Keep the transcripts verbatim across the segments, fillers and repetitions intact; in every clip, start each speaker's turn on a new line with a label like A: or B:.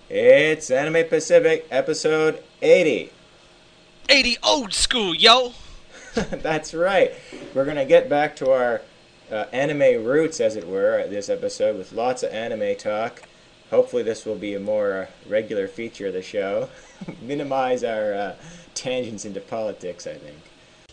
A: It's Anime Pacific, episode eighty.
B: eighty old school, yo!
A: That's right. We're going to get back to our uh, anime roots, as it were, this episode with lots of anime talk. Hopefully this will be a more uh, regular feature of the show. Minimize our uh, tangents into politics, I think.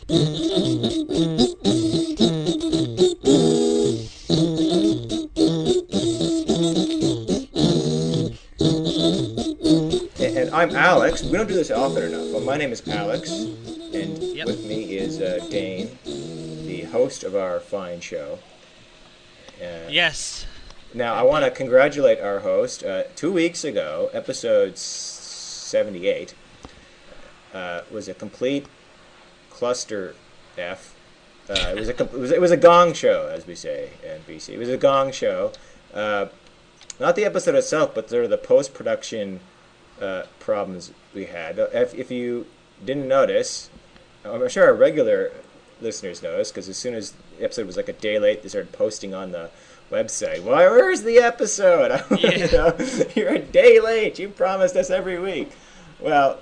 A: And I'm Alex. We don't do this often enough, but my name is Alex, and
B: Yep.
A: with me is uh, Dane, the host of our fine show. Uh,
B: Yes.
A: Now, I want to congratulate our host. Uh, two weeks ago, episode seventy-eight uh, was a complete cluster F. Uh, it was a com- it was it was a gong show, as we say in B C. It was a gong show. Uh, not the episode itself, but sort of the post production uh, problems we had. If, if you didn't notice, I'm sure our regular listeners noticed, because as soon as the episode was like a day late, they started posting on the website. Why? Where's the episode?
B: Yeah.
A: You know, you're a day late. You promised us every week. Well,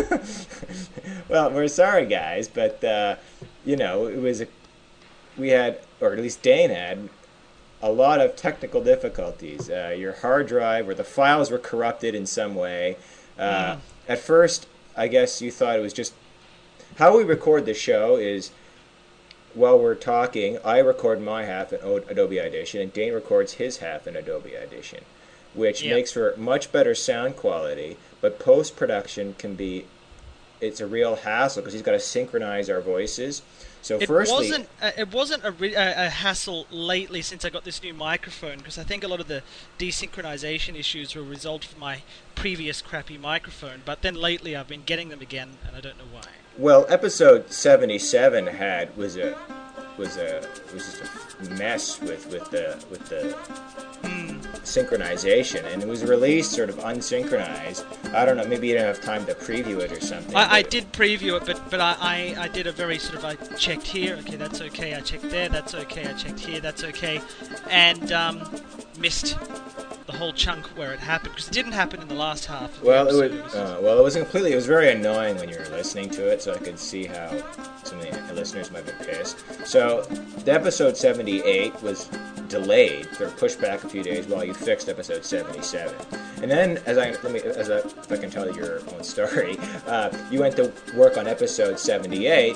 A: well, we're sorry, guys, but uh, you know, it was a, we had, or at least Dane had, a lot of technical difficulties. Uh, your hard drive, or the files were corrupted in some way. Uh,
B: Mm.
A: At first, I guess you thought it was just how we record the show is while we're talking, I record my half in O- Adobe Audition, and Dane records his half in Adobe Audition, which
B: Yep.
A: makes for much better sound quality. But post production can be, it's a real hassle because he's got to synchronize our voices. So
B: It
A: firstly,
B: wasn't. Uh, it wasn't a, re- a, a hassle lately since I got this new microphone, because I think a lot of the desynchronization issues were a result of my previous crappy microphone. But then lately I've been getting them again, and I don't know why.
A: well, episode seventy-seven had was a was a was just a mess with with the with the
B: Mm.
A: synchronization, and it was released sort of unsynchronized. I don't know, maybe you didn't have time to preview it or something.
B: I, I
A: but-
B: did preview it, but but I, I, I did a very sort of I checked here, okay, that's okay. I checked there, that's okay. I checked here, that's okay, and um, missed the whole chunk where it happened, because it didn't happen in the last half. Of
A: Well,
B: the
A: it
B: episode.
A: was uh, well, it wasn't completely. It was very annoying when you were listening to it, so I could see how some of the listeners might have been pissed. So, the episode seventy-eight was delayed, sort of pushed back a few days while you fixed episode seventy-seven. And then, as I let me, as I, if I can tell your own story, uh, you went to work on episode seventy-eight,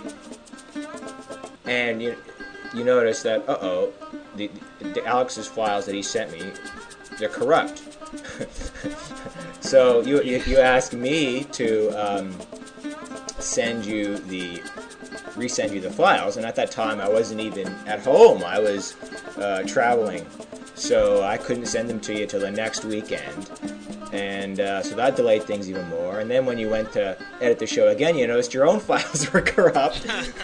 A: and you you noticed that uh oh, the, the Alex's files that he sent me, they're corrupt. So you, you you asked me to um, send you the resend you the files, and at that time I wasn't even at home. I was uh, traveling, so I couldn't send them to you till the next weekend, and uh, so that delayed things even more. And then when you went to edit the show again, you noticed your own files were corrupt,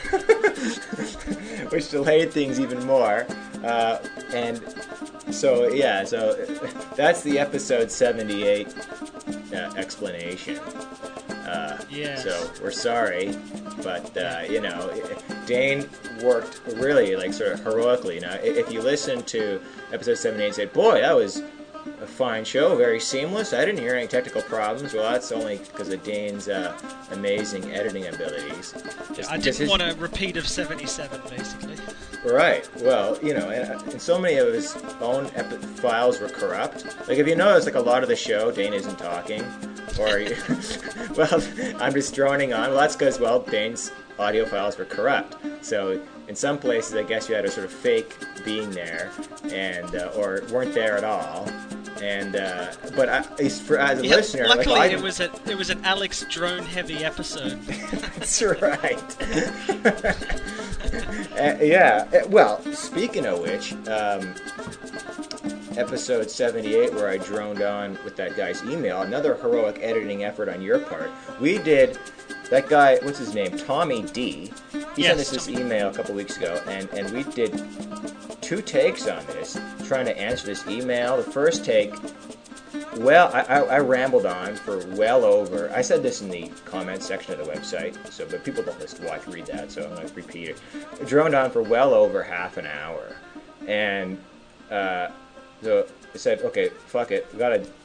A: which delayed things even more. Uh, and so yeah, so that's the episode seventy-eight uh, explanation. Uh,
B: Yes.
A: So we're sorry, but uh, you know, Dane worked really like sort of heroically. Now, i- if you listen to episode seventy-eight and say, "Boy, that was a fine show, very seamless. I didn't hear any technical problems," well, that's only because of Dane's uh, amazing editing abilities. Just-
B: I
A: just
B: didn't
A: his-
B: want a repeat of seventy-seven, basically.
A: Right. Well, you know, and, and so many of his own epi- files were corrupt. Like, if you notice, like a lot of the show, Dane isn't talking, or well, I'm just droning on. Well, that's because well, Dane's audio files were corrupt. So in some places, I guess you had to sort of fake being there, and uh, or weren't there at all. And uh, but I, at least for as a
B: Yeah,
A: listener,
B: luckily,
A: like, I,
B: it was a it was an Alex drone heavy episode.
A: That's right. Uh, yeah. Uh, Well, speaking of which, um, episode seventy-eight, where I droned on with that guy's email, another heroic editing effort on your part. We did. That guy, what's his name? Tommy D. He sent
B: Yes,
A: us this
B: Tommy.
A: email a couple weeks ago, and, and we did two takes on this, trying to answer this email. The first take, well, I, I, I rambled on for well over. I said this in the comments section of the website, so but people don't listen. Well, I can read that, so I'm going to repeat it. I droned on for well over half an hour, and uh, so I said, okay, fuck it, we gotta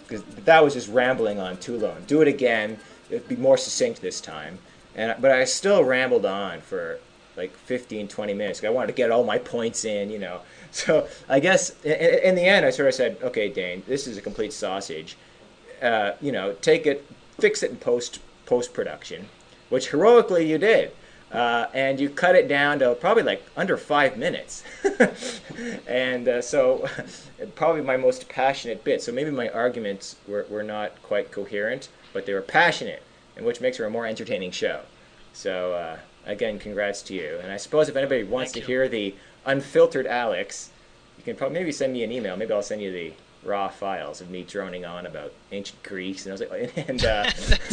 A: because that was just rambling on too long. Do it again. It'd be more succinct this time. And but I still rambled on for like fifteen, twenty minutes. I wanted to get all my points in, you know. So I guess in, in the end, I sort of said, okay, Dane, this is a complete sausage. Uh, you know, take it, fix it in post post production, which heroically you did. Uh, and you cut it down to probably like under five minutes. and uh, so probably my most passionate bit. So maybe my arguments were, were not quite coherent, but they were passionate, and which makes for a more entertaining show. So uh, again, congrats to you. And I suppose if anybody wants
B: Thank
A: to
B: you.
A: hear the unfiltered Alex, you can probably maybe send me an email. Maybe I'll send you the raw files of me droning on about ancient Greeks and I was like, and uh,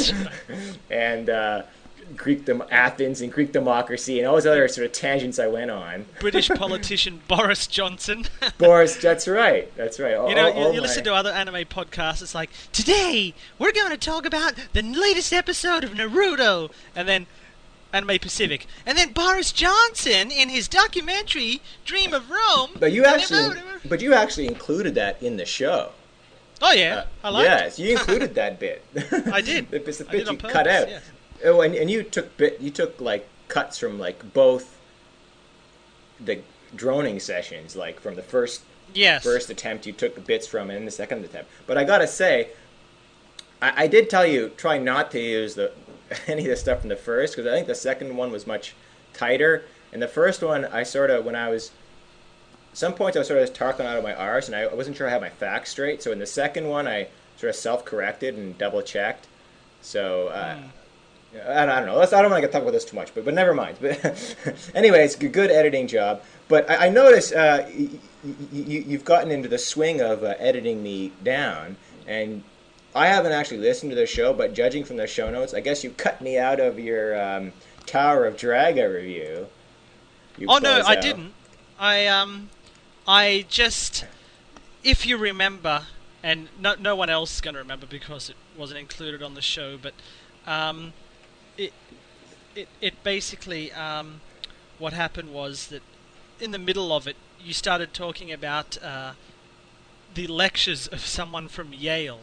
A: and uh, Greek dem- Athens and Greek democracy and all those other sort of tangents I went on.
B: British politician Boris Johnson.
A: Boris, that's right, that's right. All,
B: You know,
A: all,
B: you,
A: all
B: you
A: my-
B: listen to other anime podcasts, it's like, today, we're going to talk about the latest episode of Naruto, and then Anime Pacific, and then Boris Johnson in his documentary, Dream of Rome.
A: But you
B: and
A: actually,
B: then-
A: but you actually included that in the show.
B: Oh, yeah,
A: Uh,
B: I liked
A: yes,
B: it.
A: you included that bit.
B: I did.
A: the, it's the
B: I
A: bit
B: did on
A: you
B: purpose,
A: cut out.
B: yes.
A: Oh, and, and you took bit, you took like cuts from like both the droning sessions, like from the first
B: Yes.
A: first attempt you took bits from, and the second attempt. But I gotta say, I, I did tell you try not to use the any of the stuff from the first because I think the second one was much tighter. And the first one, I sort of when I was some points I was sort of talking out of my arse, and I wasn't sure I had my facts straight. So in the second one, I sort of self-corrected and double-checked. So uh,
B: Mm.
A: I, don't, I don't know. Let's, I don't want to talk about this too much, but but never mind. But anyways, good, good editing job. But I, I notice uh, y- y- y- you've gotten into the swing of uh, editing me down, and I haven't actually listened to the show. But judging from the show notes, I guess you cut me out of your um, Tower of Draga review. You
B: Oh, no, I
A: bozo.
B: didn't. I, um, I just, if you remember, and no, no one else is going to remember because it wasn't included on the show, but, um, it, it, it basically, um, what happened was that in the middle of it, you started talking about, uh, the lectures of someone from Yale.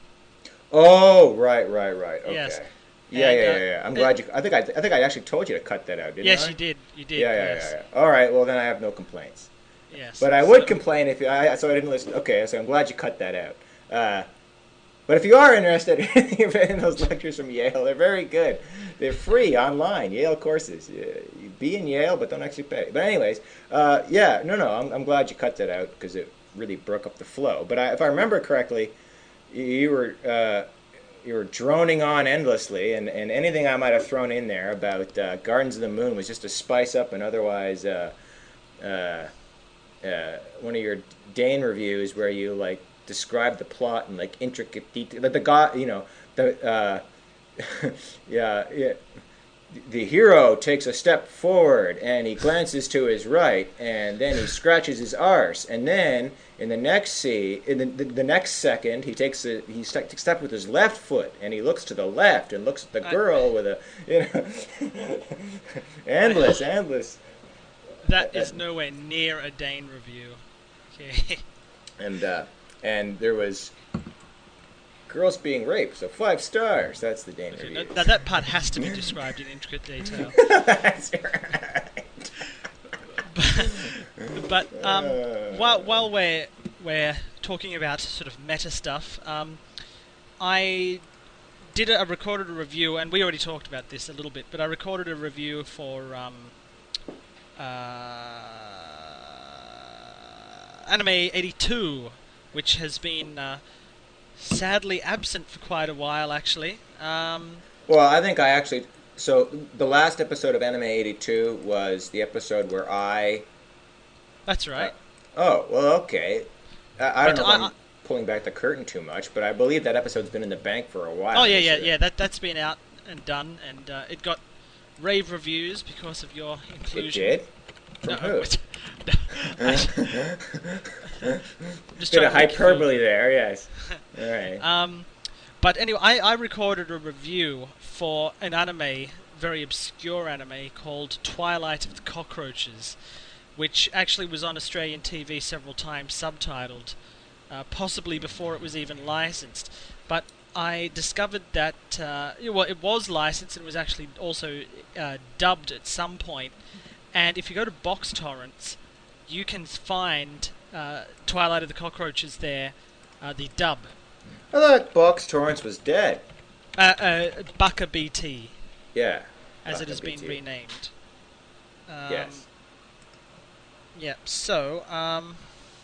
A: Oh, right, right, right. Okay.
B: Yes.
A: Yeah,
B: And,
A: yeah,
B: uh,
A: yeah, yeah. I'm
B: it-
A: glad you. I think I, I think I actually told you to cut that out, didn't
B: Yes,
A: I?
B: you did. You did.
A: Yeah, yeah,
B: yes.
A: yeah, yeah. All right. Well, then I have no complaints.
B: Yes.
A: But I would
B: So-
A: complain if you, I, so I didn't listen. Okay, so I'm glad you cut that out. Uh, but if you are interested in those lectures from Yale, they're very good. They're free online, Yale courses. You, you be in Yale, but don't actually pay. But anyways, uh, yeah, no, no, I'm, I'm glad you cut that out because it really broke up the flow. But I, if I remember correctly, you, you were uh, you were droning on endlessly, and, and anything I might have thrown in there about uh, Gardens of the Moon was just to spice up an otherwise uh, uh, uh, one of your Dane reviews where you like describe the plot in like intricate detail. Like the guy, you know, the uh, yeah, yeah. The hero takes a step forward and he glances to his right, and then he scratches his arse, and then in the next scene, in the, the, the next second, he takes a he st- takes a step with his left foot, and he looks to the left and looks at the
B: I-
A: girl with a you know, endless, endless.
B: That is nowhere near a Dane review. Okay.
A: And uh, and there was girls being raped, so five stars. That's the Dane
B: Okay,
A: review.
B: now, now that part has to be described in intricate detail.
A: That's right.
B: But um,
A: Uh.
B: while while we're we're talking about sort of meta stuff, um, I did a, I recorded a review, and we already talked about this a little bit. But I recorded a review for um, uh, Anime eighty-two, which has been uh, sadly absent for quite a while, actually. Um,
A: Well, I think I actually. So the last episode of Anime eighty-two was the episode where I.
B: that's right.
A: Oh well, okay. I, I don't
B: But
A: know if
B: I-
A: I'm pulling back the curtain too much, but I believe that episode's been in the bank for a while.
B: Oh yeah, yeah,
A: Sure.
B: yeah. That that's been out and done, and uh, it got rave reviews because of your
A: It
B: inclusion.
A: did. From
B: No,
A: who?
B: wait. I'm just
A: Bit
B: trying
A: of
B: to make you feel-
A: hyperbole there. Yes. All right.
B: Um, but anyway, I, I recorded a review for an anime, very obscure anime called Twilight of the Cockroaches, which actually was on Australian T V several times, subtitled. uh, possibly before it was even licensed. But I discovered that uh, yeah, well, it was licensed and it was actually also uh, dubbed at some point. And if you go to Box Torrents, you can find uh, Twilight of the Cockroaches there, uh, the dub.
A: I thought Box Torrents was dead.
B: Uh, uh, Baka B T,
A: Yeah.
B: as
A: Baka
B: it has
A: B T.
B: been renamed. Um,
A: Yes.
B: Yep. So, um,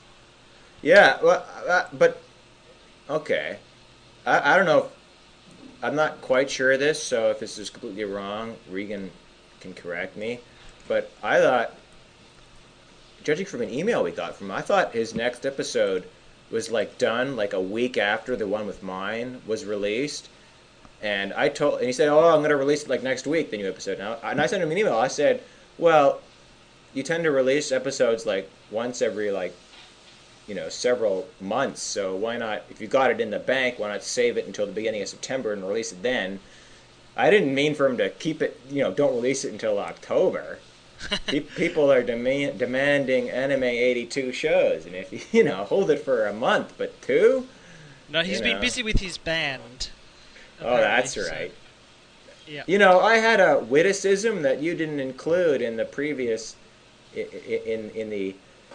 A: Yeah, well, uh, but okay. I, I don't know. If, I'm not quite sure of this, so if this is completely wrong, Regan can correct me. But I thought, judging from an email we got from him, I thought his next episode was like done like a week after the one with mine was released. And I told, and he said, "Oh, I'm going to release it like next week, the new episode." Now, and I sent him an email. I said, "Well, you tend to release episodes like once every like, you know, several months. So why not? If you got it in the bank, why not save it until the beginning of September and release it then?" I didn't mean for him to keep it. You know, don't release it until October. People are demand, demanding Anime eighty-two shows, and if you, you know, hold it for a month, but two.
B: no, he's
A: You
B: been
A: know.
B: busy with his band.
A: Oh, that's
B: apparently, so-
A: right.
B: Yeah.
A: You know, I had a witticism that you didn't include in the previous, i- i- in in the.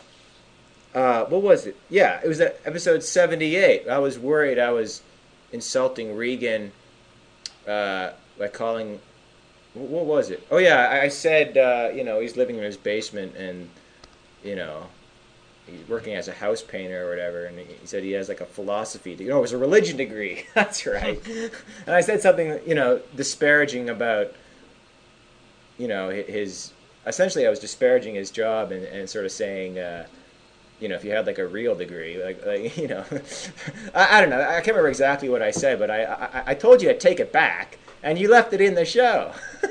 A: Uh, what was it? Yeah, it was at episode seventy-eight. I was worried I was insulting Regan uh, by calling. What was it? Oh yeah, I I said uh, you know he's living in his basement and you know he's working as a house painter or whatever, and he he said he has like a philosophy. You know, it was a religion degree. That's right. And I said something you know disparaging about you know hi- his. Essentially, I was disparaging his job and, and sort of saying. Uh, you know, if you had like a real degree, like, like you know, I, I don't know. I can't remember exactly what I said, but I, I, I told you to take it back, and you left it in the show.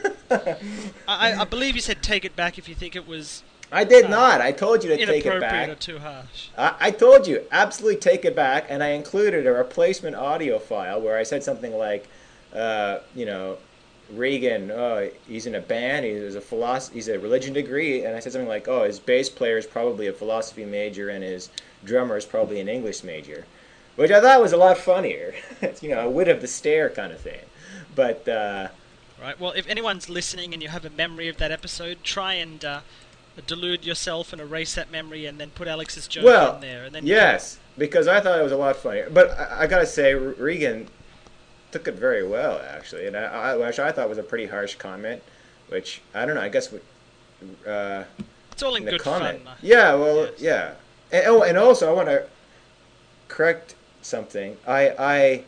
B: I, I believe you said take it back if you think it was
A: I did
B: Uh,
A: not. I told you to take it
B: inappropriate or
A: back.
B: too harsh.
A: I, I told you absolutely take it back, and I included a replacement audio file where I said something like, uh, you know, Regan, oh, he's in a band. He's a philosophy. He's a religion degree, and I said something like, oh, his bass player is probably a philosophy major, and his drummer is probably an English major, which I thought was a lot funnier. It's you know a wit of the stare kind of thing. But uh,
B: Right. Well, if anyone's listening and you have a memory of that episode, try and uh, delude yourself and erase that memory, and then put Alex's joke
A: well,
B: in there. And then you
A: yes, because I thought it was a lot funnier. But I, I gotta say, Regan took it very well, actually, and I, I, which I thought was a pretty harsh comment. Which I don't know. I guess. Uh,
B: can, it's all in,
A: in the
B: good
A: comment.
B: fun.
A: Yeah, well,
B: Yes.
A: yeah. And, oh, and also I want to correct something. I I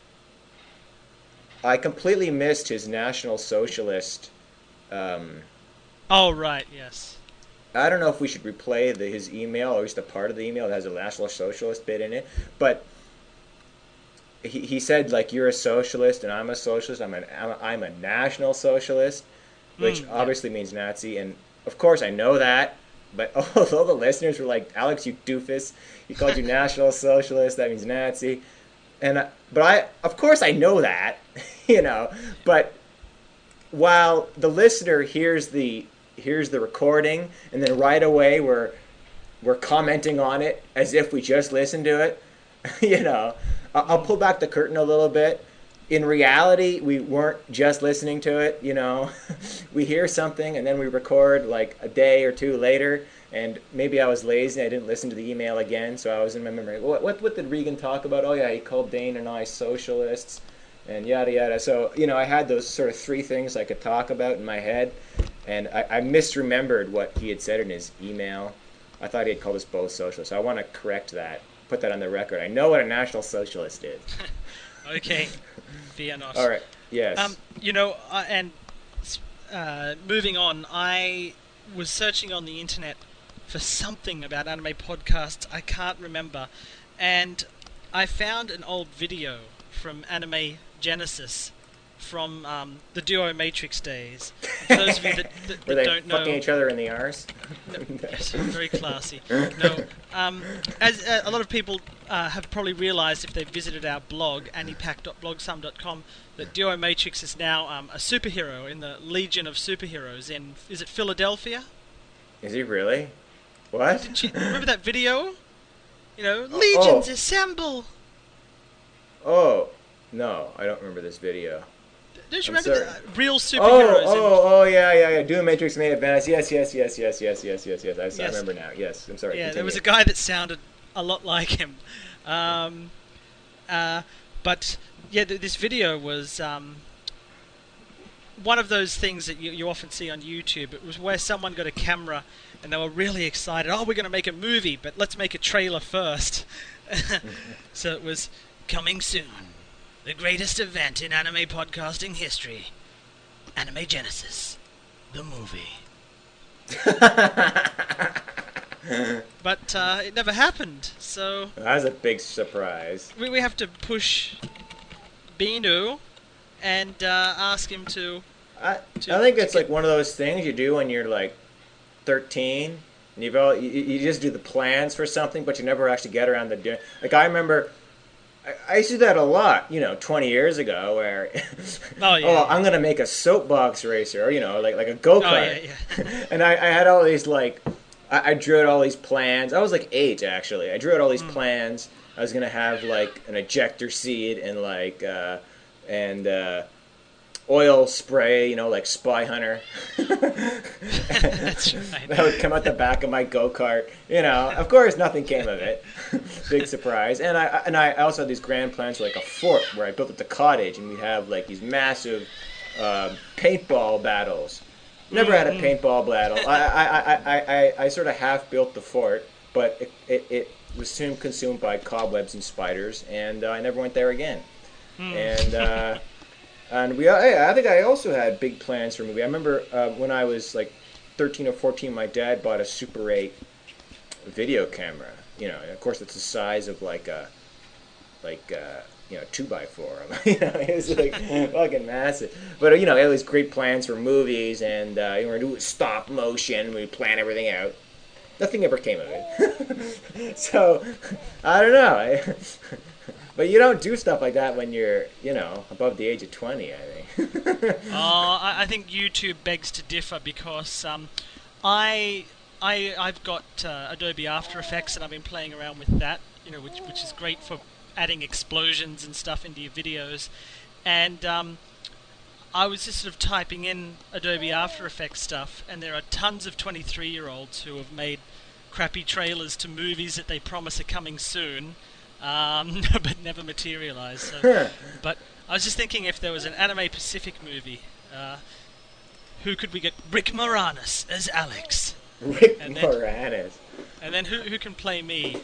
A: I completely missed his National Socialist. Um,
B: Oh, right. Yes.
A: I don't know if we should replay the, his email or just a part of the email that has a National Socialist bit in it, but. He, he said like you're a socialist and I'm a socialist. I'm an I'm a, I'm a national socialist, which
B: Mm, yeah.
A: obviously means Nazi. And of course I know that, but although the listeners were like, "Alex, you doofus! He called you national socialist. That means Nazi." And I, but I of course I know that, you know. But while the listener hears the hears the recording and then right away we're we're commenting on it as if we just listened to it, you know. I'll pull back the curtain a little bit. In reality, we weren't just listening to it, you know. We hear something and then we record like a day or two later, and maybe I was lazy and I didn't listen to the email again, so I was in my memory. What what, what did Regan talk about? Oh yeah, he called Dane and I socialists and yada yada. So, you know, I had those sort of three things I could talk about in my head, and I, I misremembered what he had said in his email. I thought he had called us both socialists. So I want to correct that. Put that on the record. I know what a National Socialist is.
B: Okay. Fear not.
A: All right. Yes.
B: Um, you know, uh, and uh, moving on, I was searching on the internet for something about anime podcasts. I can't remember, and I found an old video from Anime Genesis from um, the Duo Matrix days. For those of you that, that,
A: Were
B: that
A: they
B: don't know,
A: fucking each other in the arse?
B: yes, very classy. No, um, as uh, a lot of people uh, have probably realised if they've visited our blog, anipack dot blogsum dot com, that Duo Matrix is now um, a superhero in the Legion of Superheroes in, is it Philadelphia?
A: Is he really? What?
B: Did you remember that video? You know,
A: Oh,
B: legions
A: oh,
B: assemble.
A: oh, no, I don't remember this video.
B: Don't you
A: I'm
B: remember
A: sorry.
B: the uh, real
A: Oh,
B: superheroes in?
A: oh, oh, yeah, yeah, yeah. Doom Matrix May Advance. Yes, yes, yes, yes, yes, yes, yes, yes. I, I
B: Yes.
A: remember now. Yes, I'm sorry.
B: Yeah, there was
A: Continue.
B: a guy that sounded a lot like him. Um, uh, but yeah, th- this video was um, one of those things that you, you often see on YouTube. It was where someone got a camera and they were really excited. Oh, we're going to make a movie, but let's make a trailer first. So it was coming soon. The greatest event in anime podcasting history. Anime Genesis. The movie. But uh, it never happened, so
A: That was a big surprise.
B: we, we have to push Binu and uh, ask him to...
A: I, I
B: to-
A: think
B: to
A: it's
B: get-
A: like one of those things you do when you're like thirteen, and you've all, you, you just do the plans for something, but you never actually get around to doing. Like I remember, I, I used to do that a lot. You know, twenty years ago, where
B: Oh, yeah,
A: oh,
B: yeah.
A: I'm gonna make a soapbox racer, or you know, like like a go kart.
B: Oh, yeah, yeah.
A: And I, I had all these like, I, I drew out all these plans. I was like eight actually. I drew out all these
B: Mm.
A: plans. I was gonna have like an ejector seat and like uh, and uh, oil spray, you know, like Spy Hunter.
B: That's right.
A: That would come out the back of my go kart. You know, of course, nothing came of it. Big surprise. And I and I also had these grand plans for like a fort where I built up the cottage, and we'd have like these massive uh, paintball battles. Never had a paintball battle. I I, I, I, I, I sort of half built the fort, but it, it, it was soon consumed by cobwebs and spiders, and uh, I never went there again. And uh, and we, I, I think I also had big plans for a movie. I remember uh, when I was like thirteen or fourteen, my dad bought a Super eight video camera. You know, and of course it's the size of like a like uh, you know two by four. You know, it was like fucking massive. But uh, you know, it was great plans for movies, and uh, you know, we do stop motion. We plan everything out. Nothing ever came of it. So I don't know. I, but you don't do stuff like that when you're, you know, above the age of twenty, I think.
B: Oh, I, I think YouTube begs to differ because um, I, I, I've got uh, Adobe After Effects and I've been playing around with that, you know, which which is great for adding explosions and stuff into your videos. And um, I was just sort of typing in Adobe After Effects stuff, and there are tons of twenty-three-year-olds who have made crappy trailers to movies that they promise are coming soon. Um, but never materialized. So. But I was just thinking if there was an Anime Pacific movie, uh, who could we get? Rick Moranis as Alex,
A: Rick
B: And then-
A: Moranis.
B: and then who who can play me?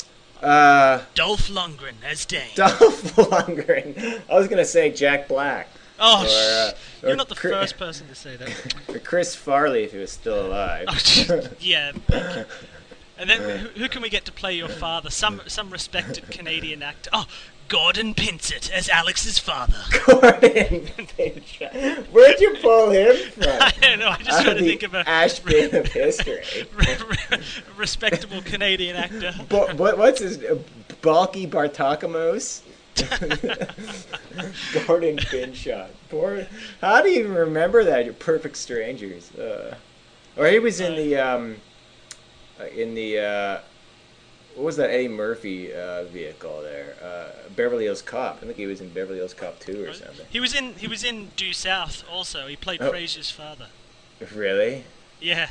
A: Uh,
B: Dolph Lundgren as Dane.
A: Dolph Lundgren. I was gonna say Jack Black.
B: oh,
A: or,
B: sh-
A: uh,
B: you're
A: or
B: not the
A: Chri-
B: first person to say that.
A: Or Chris Farley, if he was still alive.
B: Oh, yeah. Thank you. And then who, who can we get to play your father? Some some respected Canadian actor. Oh, Gordon Pinsett as Alex's father.
A: Gordon Pinsett. Where'd you pull him from?
B: I don't know. I just
A: Out
B: trying
A: of
B: to
A: the
B: think of a
A: ash bin of history.
B: respectable Canadian actor.
A: But what, what's his uh, Balky Bartakamos? Gordon Pinshot. Poor. How do you even remember that? You're Perfect Strangers. Uh, or he was in the um, uh, in the uh, what was that Eddie Murphy uh, vehicle there? Uh, Beverly Hills Cop. I think he was in Beverly Hills Cop two or something.
B: He was in he was in Due South also. He played
A: Oh.
B: Frasier's father.
A: Really?
B: Yeah.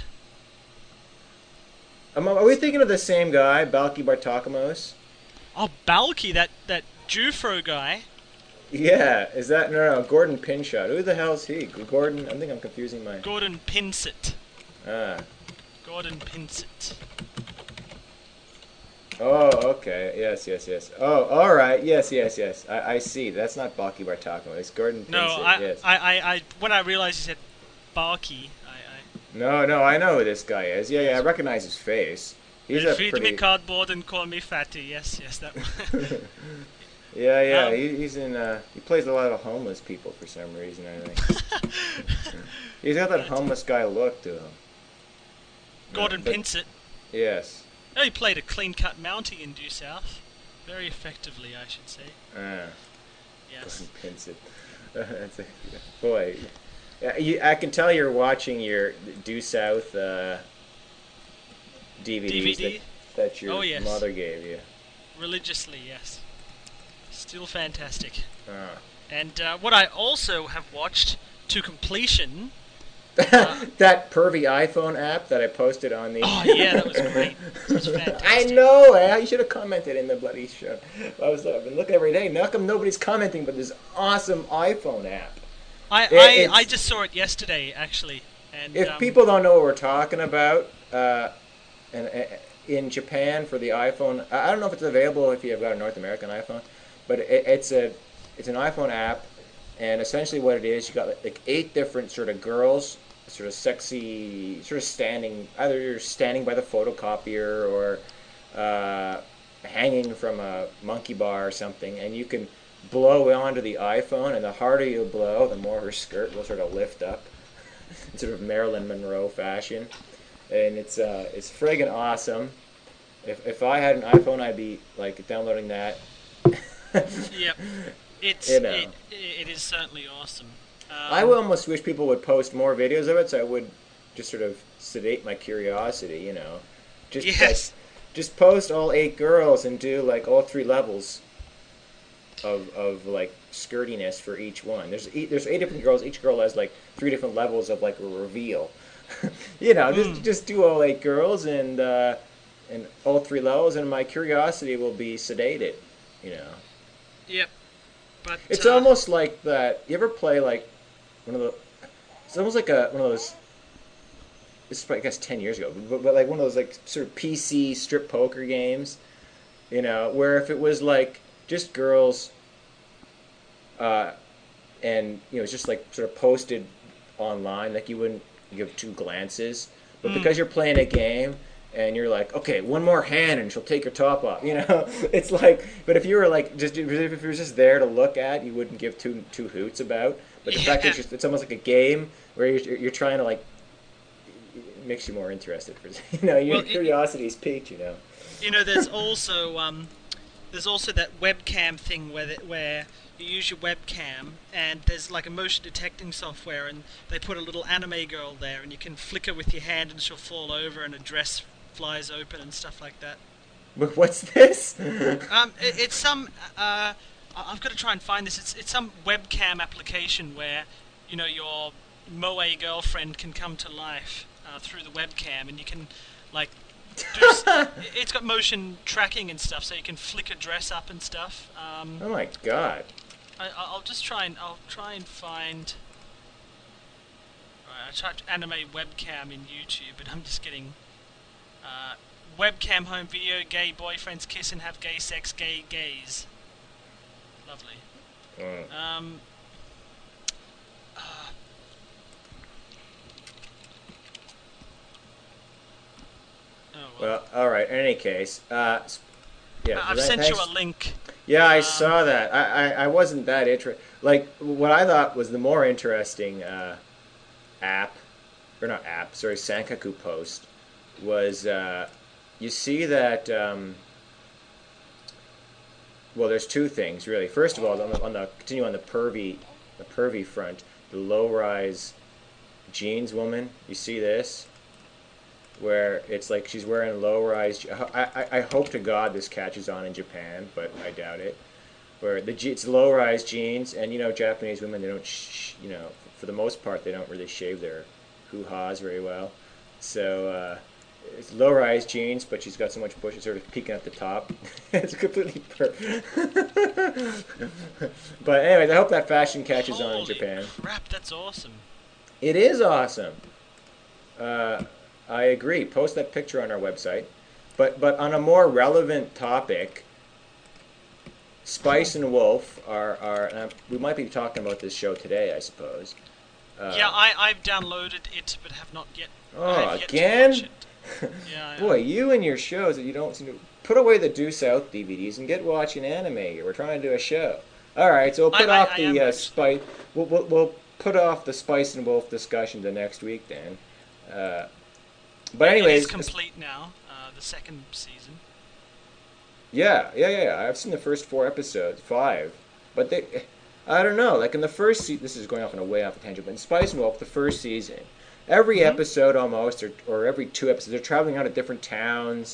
A: Um, are we thinking of the same guy, Balky Bartakamos?
B: Oh, Balky, that that Jufro guy.
A: Yeah, is that no no Gordon Pinshot? Who the hell's he? Gordon? I think I'm confusing my.
B: Gordon Pinsett.
A: Ah.
B: Gordon Pinsett.
A: Oh, okay. Yes, yes, yes. Oh, all right. Yes, yes, yes. I, I see. That's not Balky Bartakamo. It's Gordon Pinsett.
B: No, I,
A: yes.
B: I, I, I, when I realized he said Balky, I, I
A: No, no. I know who this guy is. Yeah, yeah. I recognize his face. He's a
B: feed
A: pretty.
B: me cardboard and call me fatty. Yes, yes, that one.
A: Yeah, yeah.
B: Um,
A: he, he's in. Uh, he plays a lot of homeless people for some reason. I think. He's got that homeless guy look to him.
B: Gordon
A: But-
B: Pinsett.
A: Yes.
B: Oh, he played a clean-cut Mountie in Due South. Very effectively, I should say.
A: Ah.
B: Yes.
A: Gordon Pinsett. That's a, boy, yeah, you, I can tell you're watching your Due South uh, D V Ds.
B: D V D?
A: They, that your
B: Oh, yes.
A: mother gave you.
B: Religiously, yes. Still fantastic.
A: Ah.
B: And uh, what I also have watched to completion. Uh,
A: That pervy iPhone app that I posted on the.
B: oh yeah, that was great. That was fantastic.
A: I know. Eh? You should have commented in the bloody show. I was. I've been looking every day. How come nobody's commenting? But this awesome iPhone app.
B: I
A: It-
B: I, I
A: it's-
B: just saw it yesterday, actually. And
A: If
B: um,
A: people don't know what we're talking about, uh, and uh, in Japan for the iPhone, I I don't know if it's available if you've got a North American iPhone, but it, it's a it's an iPhone app, and essentially what it is, you got like, like eight different sort of girls, sort of sexy, sort of standing, either you're standing by the photocopier or uh, hanging from a monkey bar or something, and you can blow onto the iPhone, and the harder you blow, the more her skirt will sort of lift up, in sort of Marilyn Monroe fashion, and it's uh, it's friggin' awesome. If if I had an iPhone, I'd be like downloading that.
B: Yep. It's
A: You know.
B: it, it is certainly awesome. Um,
A: I would almost wish people would post more videos of it, so I would just sort of sedate my curiosity, you know. Just
B: Yes.
A: like, just post all eight girls and do like all three levels of of like skirtiness for each one. There's eight, there's eight different girls. Each girl has like three different levels of like a reveal. you know, just
B: Mm.
A: just do all eight girls and uh, and all three levels, and my curiosity will be sedated. You know.
B: Yep. But
A: It's
B: uh,
A: almost like that. You ever play like one of the? It's almost like a one of those. This is probably, I guess ten years ago, but, but like one of those like sort of P C strip poker games, you know, where if it was like just girls, uh, and you know, it's just like sort of posted online, like you wouldn't give two glances, but
B: Mm.
A: because you're playing a game. And you're like, okay, one more hand, and she'll take her top off. You know, it's like, but if you were like, just if you were just there to look at, you wouldn't give two two hoots about. But the fact that
B: Yeah.
A: it's, just, it's almost like a game where you're, you're trying to like, it makes you more interested. For you know, your
B: Well, it-
A: curiosity is piqued. You know.
B: you know, there's also um, there's also that webcam thing where the, where you use your webcam and there's like a motion detecting software and they put a little anime girl there and you can flicker with your hand and she'll fall over and a dress flies open and stuff like that.
A: But what's this?
B: Um, it, it's some. Uh, I- I've got to try and find this. It's it's some webcam application where, you know, your moe girlfriend can come to life uh, through the webcam, and you can, like, do s- it's got motion tracking and stuff, so you can flick a dress up and stuff. Um,
A: Oh my god.
B: I, I- I'll just try and I'll try and find. Right, I typed anime webcam in YouTube, but I'm just getting. Uh, webcam home video, gay boyfriends kiss and have gay sex, gay gays. Lovely.
A: Mm.
B: Um. Uh, oh well.
A: Well, all right. In any case, uh, s- yeah.
B: I've
A: that-
B: sent you
A: thanks.
B: a link.
A: Yeah, I
B: Um,
A: saw that. I, I, I wasn't that interested. Like, what I thought was the more interesting uh, app, or not app, sorry, Sankaku post, was uh, you see that, um, well, there's two things, really. First of all, on the, on the continue on the pervy, the pervy front, the low-rise jeans woman, you see this? Where it's like she's wearing low-rise. I, I, I hope to God this catches on in Japan, but I doubt it. Where the je- it's low-rise jeans, and you know Japanese women, they don't, sh- you know, for the most part, they don't really shave their hoo-haws very well. So uh, it's low-rise jeans, but she's got so much bush, it's sort of peeking at the top. It's completely per. But anyways, I hope that fashion catches on in
B: Holy
A: Japan.
B: crap, that's awesome.
A: It is awesome. Uh, I agree. Post that picture on our website. But but on a more relevant topic, Spice and Wolf are are. And I'm- we might be talking about this show today, I suppose. Uh,
B: yeah, I, I've downloaded it, but have not yet.
A: Oh,
B: I have yet to
A: again?
B: watch it. Yeah, I-
A: Boy, you and your shows that you don't seem to put away the Due South D V Ds and get watching anime here. We're trying to do a show. All right, so we'll put
B: I- I-
A: off
B: I
A: the
B: am
A: uh,
B: actually.
A: Spice. We'll, we'll we'll put off the Spice and Wolf discussion to next week then. Uh, but
B: It
A: anyways,
B: is complete now. Uh, the second season.
A: yeah, yeah, yeah, yeah. I've seen the first four episodes, five, but they, I don't know. Like in the first season, this is going off on a way off a tangent, but in Spice and Wolf, the first season, every
B: Mhm.
A: episode almost, or or every two episodes, they're traveling out of different towns.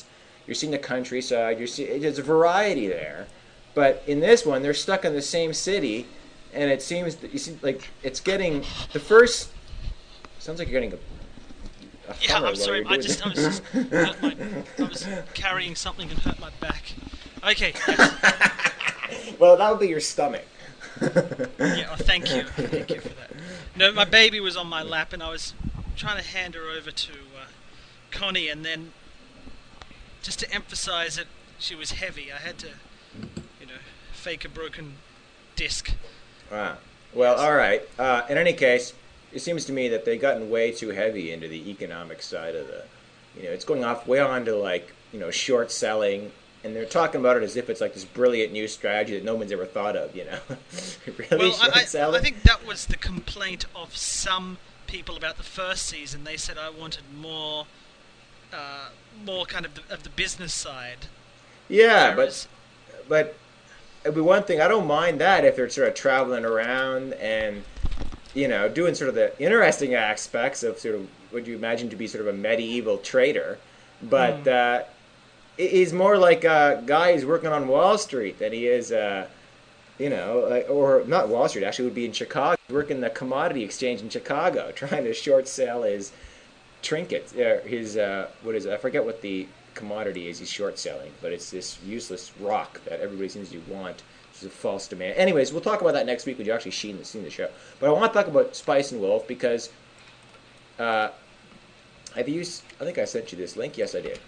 A: You're seeing the countryside. You're see, there's a variety there. But in this one, they're stuck in the same city, and it seems that you see, like it's getting the first. Sounds like you're getting a. a
B: Yeah, I'm
A: while
B: sorry.
A: you're
B: I
A: doing
B: just, I was
A: this.
B: just, hurt my, I was carrying something and hurt my back. Okay. Yes.
A: Well, that would be your stomach.
B: Yeah. Oh, thank you. Thank you for that. No, my baby was on my lap, and I was trying to hand her over to uh, Connie, and then just to emphasize it, she was heavy. I had to, you know, fake a broken disc.
A: Wow. Well, all right. Uh, in any case, it seems to me that they've gotten way too heavy into the economic side of the, you know, it's going off way on to like, you know, short selling, and they're talking about it as if it's like this brilliant new strategy that no one's ever thought of, you know. Really,
B: Well,
A: short
B: I, I,
A: selling?
B: I think that was the complaint of some people about the first season. They said I wanted more, uh, more kind of the, of the business side.
A: Yeah,
B: Whereas-
A: but but it'd be one thing. I don't mind that if they're sort of traveling around and, you know, doing sort of the interesting aspects of sort of what you imagine to be sort of a medieval trader. But
B: Hmm.
A: uh, he- he's more like a guy who's working on Wall Street than he is, uh, you know, like, or not Wall Street. Actually, would be in Chicago, working the commodity exchange in Chicago, trying to short sell his trinkets. Uh, his uh, what is it? I forget what the commodity is he's short selling, but it's this useless rock that everybody seems to want. It's a false demand. Anyways, we'll talk about that next week when you actually seen the, seen the show. But I want to talk about Spice and Wolf because uh, have you? s- I think I sent you this link. Yes, I did.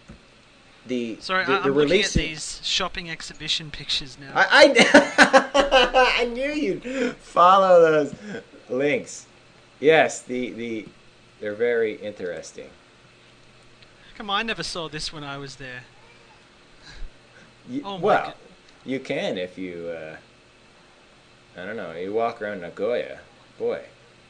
A: The
B: Sorry,
A: the,
B: I,
A: the
B: I'm looking at
A: releasing-
B: these shopping exhibition pictures now.
A: I, I, I knew you'd follow those links. Yes, the, the they're very interesting.
B: Come on, I never saw this when I was there.
A: You,
B: Oh my
A: well,
B: God.
A: you can if you, uh, I don't know, you walk around Nagoya. Boy.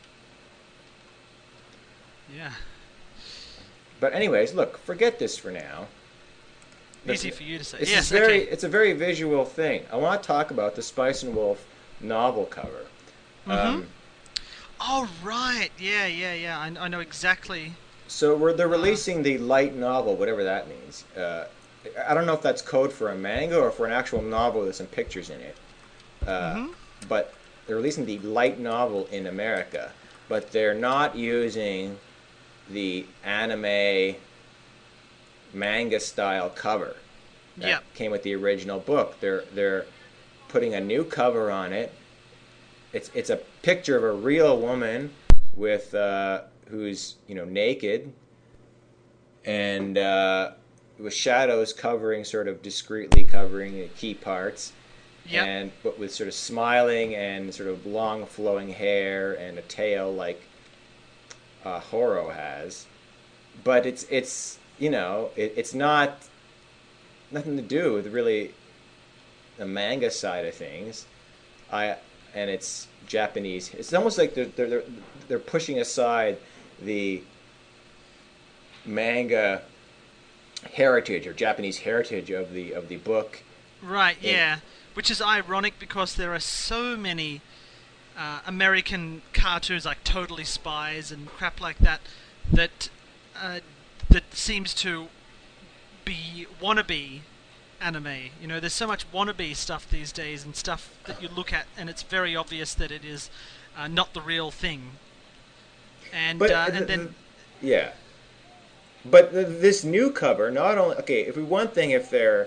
B: Yeah.
A: But anyways, look, forget this for now.
B: Easy for you to say.
A: It's
B: Yes,
A: very,
B: okay.
A: it's a very visual thing. I want to talk about the Spice and Wolf novel cover.
B: Mhm.
A: Um,
B: Oh, right. Yeah, yeah, yeah. I, I know exactly.
A: So we're, they're
B: Uh.
A: releasing the light novel, whatever that means. Uh, I don't know if that's code for a manga or for an actual novel with some pictures in it. Uh,
B: Mhm.
A: But they're releasing the light novel in America, but they're not using the anime manga style cover that
B: Yep.
A: came with the original book. They're they're putting a new cover on it. It's it's a picture of a real woman with uh, who's you know naked and uh, with shadows covering, sort of discreetly covering the key parts,
B: Yep.
A: and but with sort of smiling and sort of long flowing hair and a tail like uh, Horo has. But it's it's you know it, it's not nothing to do with really the manga side of things. I and it's Japanese. It's almost like they're they're they're, they're pushing aside the manga heritage or Japanese heritage of the of the book.
B: Right,
A: Yeah.
B: yeah. Which is ironic because there are so many uh, American cartoons like Totally Spies and crap like that that uh, that seems to be wannabe anime. You know, there's so much wannabe stuff these days and stuff that you look at and it's very obvious that it is uh, not the real thing. And
A: But
B: uh,
A: the-
B: and then
A: the- yeah, but the, this new cover not only okay. If we one thing, if they're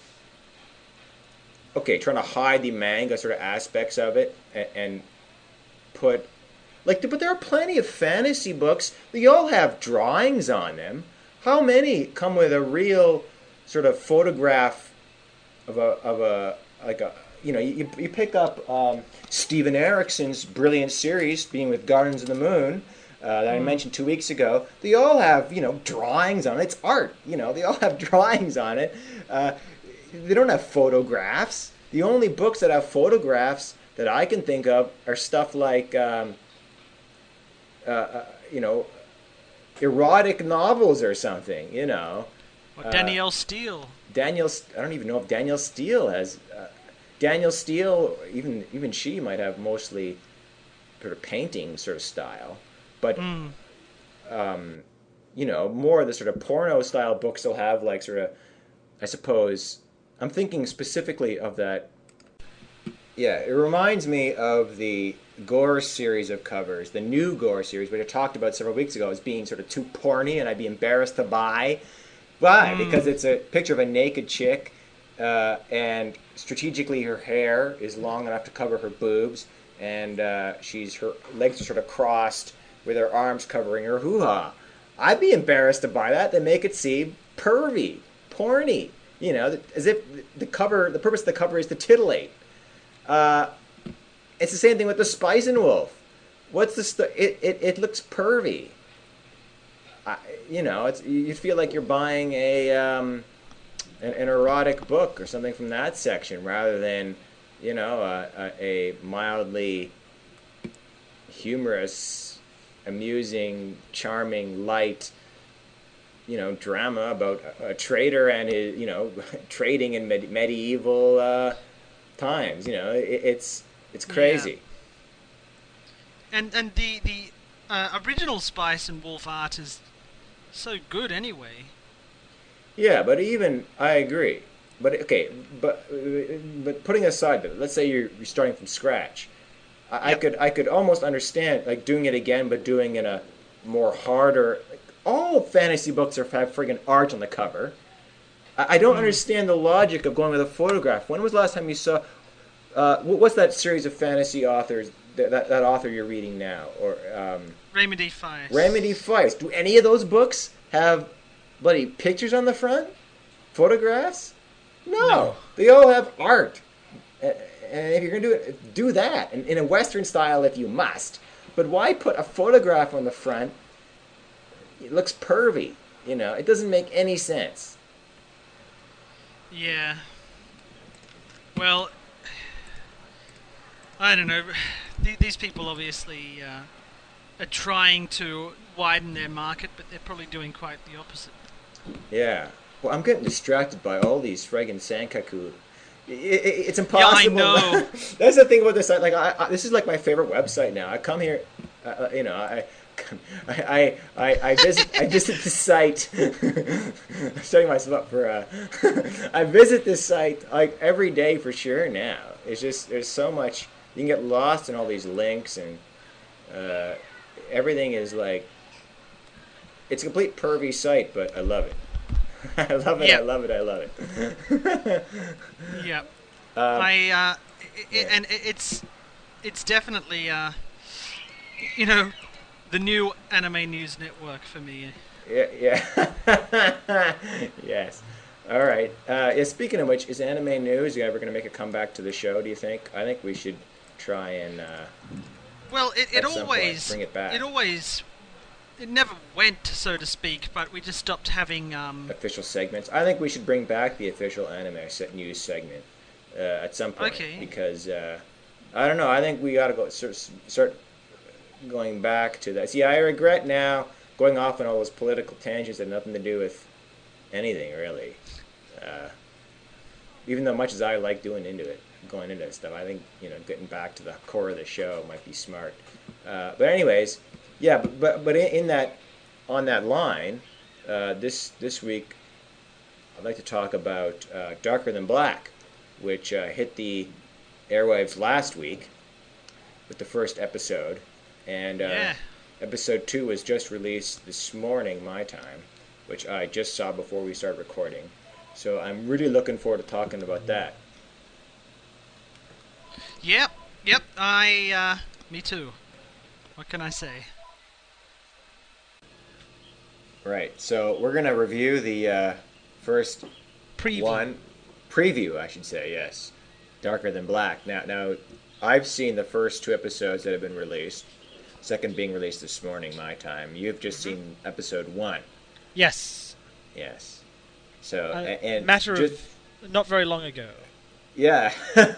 A: okay, trying to hide the manga sort of aspects of it and, and put like, but there are plenty of fantasy books. They all have drawings on them. How many come with a real sort of photograph of a of a like a you know you, you pick up um, Steven Erickson's brilliant series, being with Gardens of the Moon. Uh, that I mentioned two weeks ago. They all have, you know, drawings on it. It's art, you know. They all have drawings on it. Uh, they don't have photographs. The only books that have photographs that I can think of are stuff like, um, uh, uh, you know, erotic novels or something. You know,
B: or Danielle Steele.
A: Daniel. I don't even know if Danielle Steele has. Uh, Danielle Steele, even even she might have mostly sort of painting sort of style, but
B: Mm.
A: um, you know, more of the sort of porno style books will have like sort of I suppose I'm thinking specifically of that. Yeah, it reminds me of the Gore series of covers, the new Gore series, which I talked about several weeks ago as being sort of too porny and I'd be embarrassed to buy. Why? Because
B: Mm.
A: it's a picture of a naked chick, uh, and strategically her hair is long enough to cover her boobs, and uh, she's her legs are sort of crossed with her arms covering her hoo ha. I'd be embarrassed to buy that. They make it seem pervy, porny. You know, as if the cover, the purpose of the cover is to titillate. Uh, it's the same thing with the Spice and Wolf. What's the st- it, it? It looks pervy. I, you know, it's you feel like you're buying a um, an, an erotic book or something from that section rather than, you know, a, a, a mildly humorous, amusing, charming, light, you know, drama about a, a trader and his, you know, trading in med- medieval uh, times. You know, it, it's it's
B: Yeah.
A: crazy.
B: And and the the uh, original Spice and Wolf art is so good anyway.
A: Yeah, but even I agree. But okay, but but putting aside that, let's say you're, you're starting from scratch. I, I
B: Yep.
A: could I could almost understand like doing it again, but doing it in a more harder. Like, all fantasy books are have friggin' art on the cover. I, I don't
B: Mm.
A: understand the logic of going with a photograph. When was the last time you saw? Uh, what's that series of fantasy authors? That, that, that author you're reading now, or um,
B: Raymond E. Feist.
A: Remedy Feist. Do any of those books have bloody pictures on the front? Photographs?
B: No.
A: No. They all have art. And if you're going to do it, do that. And in a Western style if you must. But why put a photograph on the front? It looks pervy. You know, it doesn't make any sense.
B: Yeah. Well, I don't know. Th- These people obviously uh, are trying to widen their market, but they're probably doing quite the opposite.
A: Yeah. Well, I'm getting distracted by all these friggin' Sankaku. I- I- It's
B: Yeah, I
A: impossible.
B: know.
A: That's the thing about this site. Like, I, I, this is like my favorite website now. I come here, uh, uh, you know, I, I, I, I visit, I visit the site. I'm setting myself up for. Uh, I visit this site like every day for sure. Now it's just there's so much you can get lost in all these links and uh, everything is like it's a complete pervy site, but I love it. I love it. I
B: Yep.
A: love it. I love it.
B: Yep.
A: um,
B: I uh, I I
A: yeah,
B: and i- it's it's definitely uh, you know, the new anime news network for me.
A: yeah, yeah. Yes. All right. Uh, yeah. Speaking of which, is anime news? You ever going to make a comeback to the show? Do you think? I think we should try and uh,
B: Well, it, it
A: at some point
B: always
A: bring it
B: it
A: back.
B: always it never went, so to speak, but we just stopped having um
A: Official segments. I think we should bring back the official anime set news segment uh, at some point
B: okay.
A: because uh, I don't know. I think we got to go start, start going back to that. See, I regret now going off on all those political tangents that had nothing to do with anything really. Uh, even though much as I like doing into it, going into this stuff, I think you know getting back to the core of the show might be smart. Uh, but anyways, yeah, but but, but in, in that on that line, uh, this this week I'd like to talk about uh, Darker Than Black, which uh, hit the airwaves last week with the first episode, and uh,
B: Yeah.
A: episode two was just released this morning, my time, which I just saw before we started recording. So I'm really looking forward to talking about that.
B: Yep. Yep. I uh me too. What can I say?
A: Right. So we're gonna review the uh, first
B: Preview.
A: one preview, I should say. Yes, Darker Than Black. Now, now I've seen the first two episodes that have been released. Second being released this morning, my time. You've just
B: hmm
A: seen episode one.
B: Yes.
A: Yes. So
B: A
A: a- and
B: matter
A: just
B: of not very long ago.
A: yeah.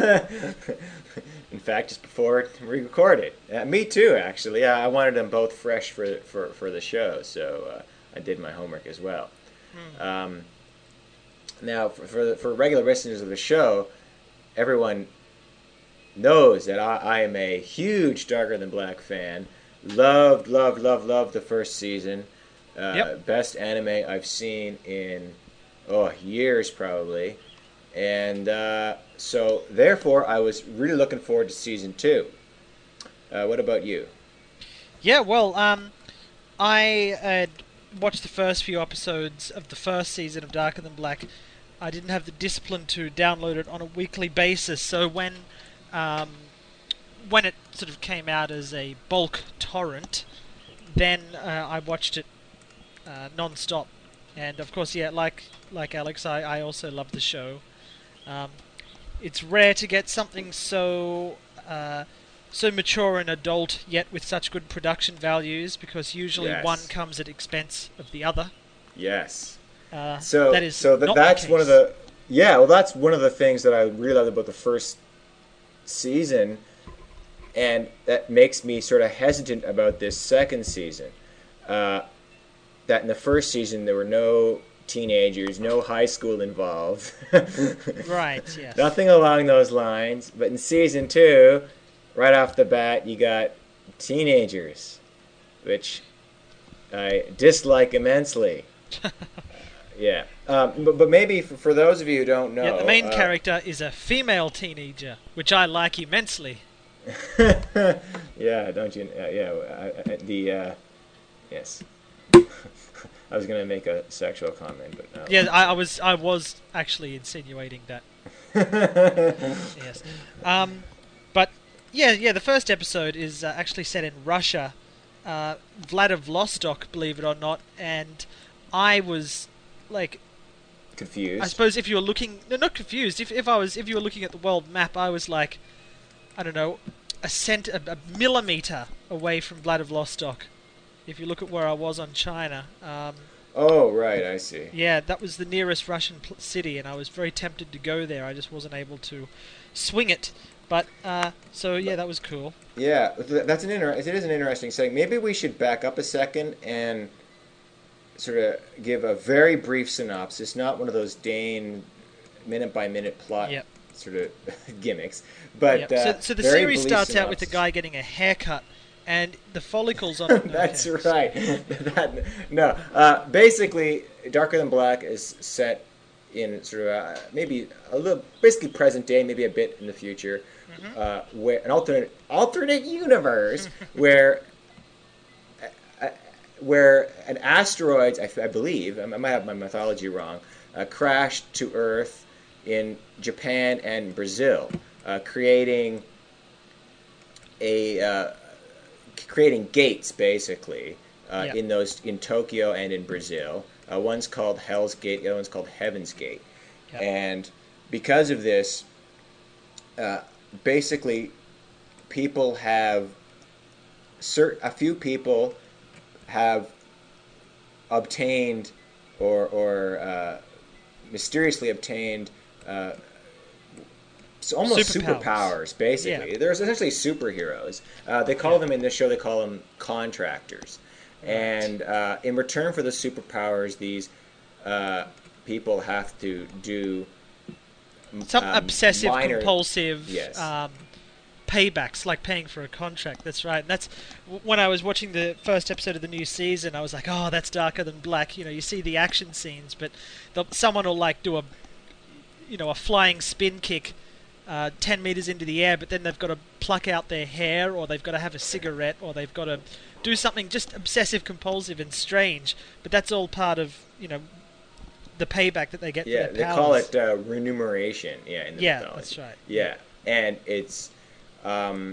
A: In fact, just before we recorded. Uh, me too, actually. Yeah, I wanted them both fresh for for, for the show, so uh, I did my homework as well.
B: Hmm.
A: Um, now, for for, for regular listeners of the show, everyone knows that I, I am a huge Darker Than Black fan. Loved, loved, loved, loved the first season.
B: Yep.
A: Uh, best anime I've seen in oh, years probably. And uh, so, therefore, I was really looking forward to season two. Uh, what about you?
B: Yeah, well, um, I had watched the first few episodes of the first season of Darker Than Black. I didn't have the discipline to download it on a weekly basis, so when um, when it sort of came out as a bulk torrent, then uh, I watched it uh, non-stop. And of course, yeah, like like Alex, I, I also love the show. Um, it's rare to get something so uh, so mature and adult, yet with such good production values, because usually one
A: Yes.
B: comes at expense of the other.
A: Yes.
B: Uh,
A: So,
B: that is
A: so that
B: not the
A: that's one of
B: case.
A: the yeah. Well, that's one of the things that I really loved about the first season, and that makes me sort of hesitant about this second season. Uh, that in the first season there were no teenagers, no high school involved,
B: Right, yes.
A: nothing along those lines. But in season two, right off the bat, you got teenagers, which I dislike immensely. Yeah, um, but, but maybe for, for those of you who don't know,
B: Yeah, the main
A: uh,
B: character is a female teenager, which I like immensely.
A: yeah, don't you? Uh, yeah, I, I, the uh, yes. I was gonna make a sexual comment, but no.
B: Yeah, I, I was I was actually insinuating that. Yes. Um, but yeah, yeah, the first episode is uh, actually set in Russia, uh, Vladivostok, believe it or not, and I was like,
A: Confused.
B: I suppose if you were looking, no, not confused. If if I was, if you were looking at the world map, I was like, I don't know, a cent, a, a millimeter away from Vladivostok. If you look at where I was on China, um,
A: Oh, right, I see.
B: yeah, that was the nearest Russian pl- city, and I was very tempted to go there. I just wasn't able to swing it. But uh, so yeah, that was cool.
A: Yeah, th- that's an inter- it is an interesting thing. Maybe we should back up a second and sort of give a very brief synopsis, not one of those Dane minute by minute plot
B: Yep.
A: sort of gimmicks, but
B: Yep.
A: uh,
B: So, so the
A: very
B: series
A: brief
B: starts out with a
A: synopsis.
B: guy getting a haircut, and the follicles on.
A: That's
B: okay, so-
A: right. that, no, uh, basically, Darker Than Black is set in sort of uh, maybe a little, basically present day, maybe a bit in the future,
B: Mm-hmm.
A: uh, where an alternate alternate universe where uh, where an asteroid, I, I believe, I might have my mythology wrong, uh, crashed to Earth in Japan and Brazil, uh, creating a uh, creating gates basically uh,
B: Yeah.
A: in those in Tokyo and in Brazil. Uh, one's called Hell's Gate, the other one's called Heaven's Gate,
B: Yeah.
A: and because of this, uh, basically, people have cert- a few people have obtained or or uh, mysteriously obtained. Uh, it's almost
B: Superpowers.
A: superpowers, basically.
B: Yeah.
A: They're essentially superheroes. Uh, they call
B: Yeah.
A: them in this show. They call them contractors, and uh, in return for the superpowers, these uh, people have to do
B: Some
A: um,
B: obsessive
A: minor-
B: compulsive
A: Yes.
B: um, paybacks, like paying for a contract. That's right. And that's w- when I was watching the first episode of the new season. I was like, "Oh, that's Darker Than Black." You know, you see the action scenes, but they'll- someone will like do a, you know, a flying spin kick, uh, ten meters into the air, but then they've got to pluck out their hair, or they've got to have a cigarette, or they've got to do something just obsessive compulsive and strange. But that's all part of, you know, the payback that they get
A: Yeah,
B: for
A: they
B: their powers.
A: call it uh, remuneration. Yeah, in the
B: Yeah,
A: mythology.
B: that's right.
A: Yeah, and it's, um,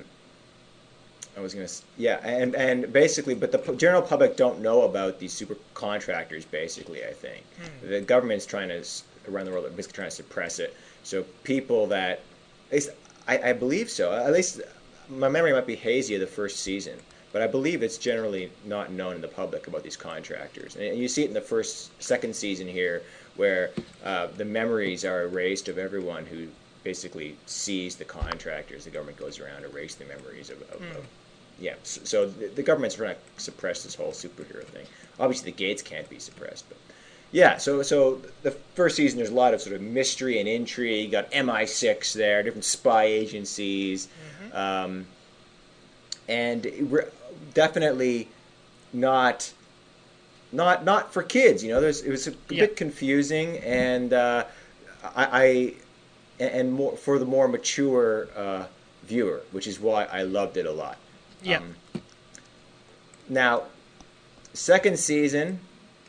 A: I was gonna, s- yeah, and and basically, but the pu- general public don't know about these super contractors. Basically, I think
B: Hmm.
A: the government's trying to s- around the world are basically trying to suppress it. So people that, at least I, I believe so. At least my memory might be hazy of the first season. But I believe it's generally not known in the public about these contractors. And you see it in the first, second season here, where uh, the memories are erased of everyone who basically sees the contractors. The government goes around to erase the memories of, of,
B: Mm.
A: of yeah. So, so the, the government's trying to suppress this whole superhero thing. Obviously, the gates can't be suppressed, but yeah. So, so the first season, there's a lot of sort of mystery and intrigue. You got M I six there, different spy agencies.
B: Mm-hmm.
A: Um, and re- definitely not not not for kids. You know, there's it was a
B: Yeah.
A: bit confusing, and uh, I, I and more for the more mature uh, viewer, which is why I loved it a lot.
B: Yeah.
A: Um, now, second season,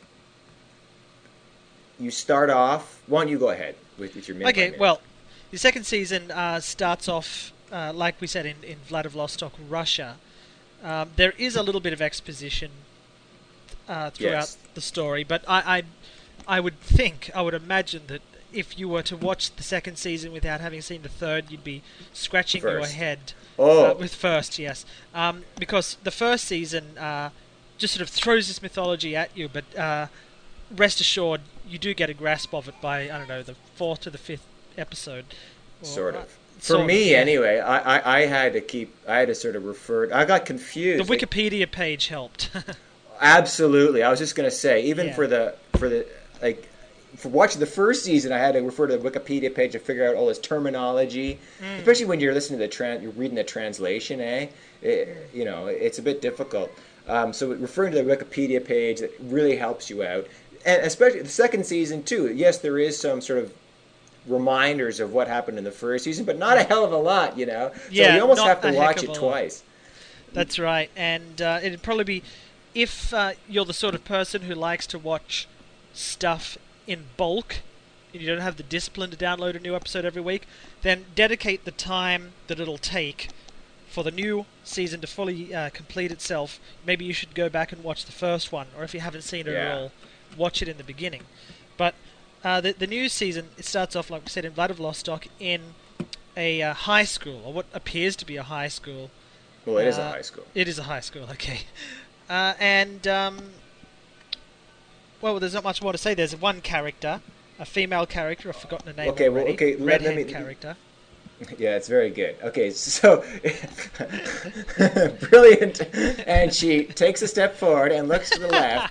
A: you start off. Why don't you go ahead with, with your minute by
B: Okay,
A: minute?
B: well, the second season uh, starts off, uh, like we said, in, in Vladivostok, Russia. Um, there is a little bit of exposition uh, throughout
A: Yes.
B: the story, but I, I, I would think, I would imagine that if you were to watch the second season without having seen the third, you'd be scratching your
A: First.
B: head.
A: Oh.
B: Uh, with first, yes. Um, because the first season uh, just sort of throws this mythology at you, but uh, rest assured, you do get a grasp of it by, I don't know, the fourth to the fifth episode. Or,
A: Sort
B: uh,
A: of. For
B: sort of,
A: me,
B: yeah.
A: anyway, I, I, I had to keep. I had to sort of refer. I got confused.
B: The Wikipedia page helped.
A: Absolutely. I was just going to say, even
B: Yeah.
A: for the for the like for watching the first season, I had to refer to the Wikipedia page to figure out all this terminology,
B: Mm.
A: especially when you're listening to the tran you're reading the translation. Eh, it, you know, it's a bit difficult. Um, so referring to the Wikipedia page that really helps you out, and especially the second season too. Yes, there is some sort of reminders of what happened in the first season, but not a hell of a lot. You know, so
B: Yeah,
A: you almost
B: not
A: have to
B: a heck
A: watch
B: of
A: it
B: a lot.
A: twice.
B: That's right, and uh, it'd probably be if uh, you're the sort of person who likes to watch stuff in bulk, and you don't have the discipline to download a new episode every week, then dedicate the time that it'll take for the new season to fully uh, complete itself. Maybe you should go back and watch the first one, or if you haven't seen it
A: Yeah.
B: at all, watch it in the beginning. But uh, the the new season, it starts off, like we said, in Vladivostok in a uh, high school, or what appears to be a high school.
A: Well, it is a
B: Uh,
A: high school.
B: It is a high school, okay. Uh, and, um, well, there's not much more to say. There's one character, a female character, I've forgotten her name
A: Okay, well,
B: already.
A: okay, let- let
B: Redhead
A: me-
B: character.
A: Yeah, it's very good. Okay, so brilliant. And she takes a step forward and looks to the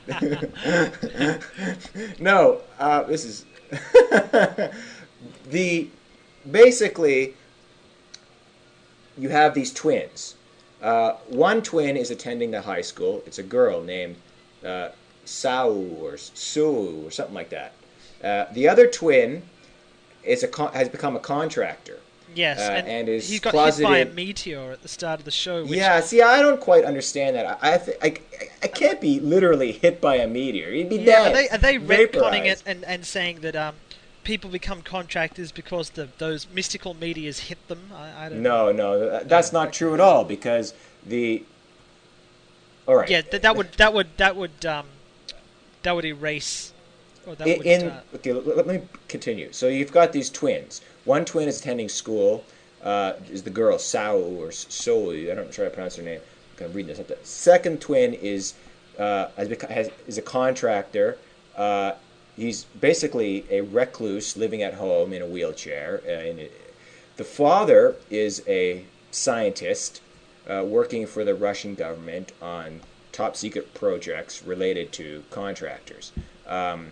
A: left. No, uh, this is the basically you have these twins. Uh, one twin is attending the high school. It's a girl named uh, Sao or Sue or something like that. Uh, the other twin is a con- has become a contractor.
B: Yes,
A: Uh,
B: and,
A: and is
B: he got hit by a
A: closeted-
B: meteor at the start of the show. Which,
A: Yeah, see, I don't quite understand that. I I, th- I, I can't be literally hit by a meteor. You'd be
B: yeah,
A: dead.
B: are they, are they retconning it
A: vaporized.
B: and, and saying that um, people become contractors because the those mystical meteors hit them? I, I don't know.
A: No, no, th- that's not true at all. Because the all right,
B: Yeah, th- that would that would that would um, that would erase. Or that
A: in,
B: would,
A: in
B: uh,
A: okay, let, let me continue. So you've got these twins. One twin is attending school. Uh, is the girl Sao or Soi? I'm not sure how to pronounce her name. I'm reading this up. The second twin is uh, has, beco- has is a contractor. Uh, he's basically a recluse living at home in a wheelchair. Uh, and it, the father is a scientist uh, working for the Russian government on top secret projects related to contractors. Um,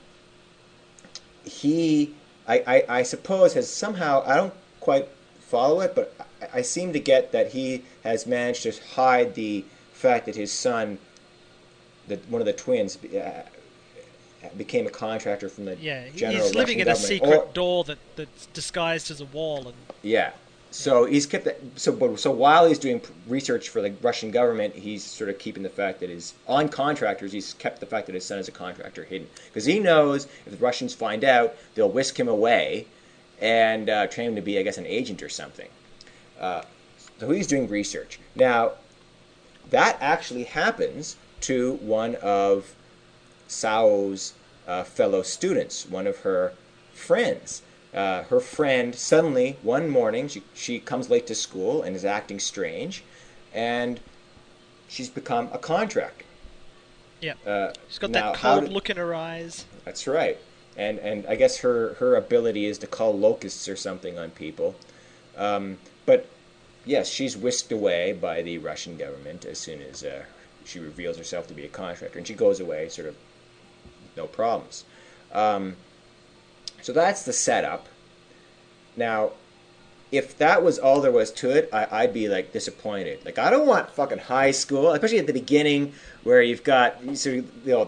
A: he, I, I, I suppose, has somehow, I don't quite follow it, but I, I seem to get that he has managed to hide the fact that his son, that one of the twins, uh, became a contractor from the
B: yeah, he-
A: general
B: he's living
A: Russian
B: in a
A: government.
B: secret
A: Or-
B: door that, that's disguised as a wall, and
A: Yeah. So he's kept that. So, but, so while he's doing research for the Russian government, he's sort of keeping the fact that his on contractors. He's kept the fact that his son is a contractor hidden because he knows if the Russians find out, they'll whisk him away and uh, train him to be, I guess, an agent or something. Uh, so he's doing research now. That actually happens to one of Sao's uh, fellow students, one of her friends. Uh, her friend suddenly one morning she, she comes late to school and is acting strange, and she's become a contractor.
B: yeah,
A: Uh,
B: she's got
A: now,
B: that
A: how
B: cold
A: did-
B: look in her eyes.
A: That's right, and and I guess her her ability is to call locusts or something on people. Um, but yes, she's whisked away by the Russian government as soon as uh, she reveals herself to be a contractor, and she goes away sort of no problems. Um, so that's the setup. Now, if that was all there was to it, I, I'd be like disappointed. Like I don't want fucking high school, especially at the beginning where you've got so you know the,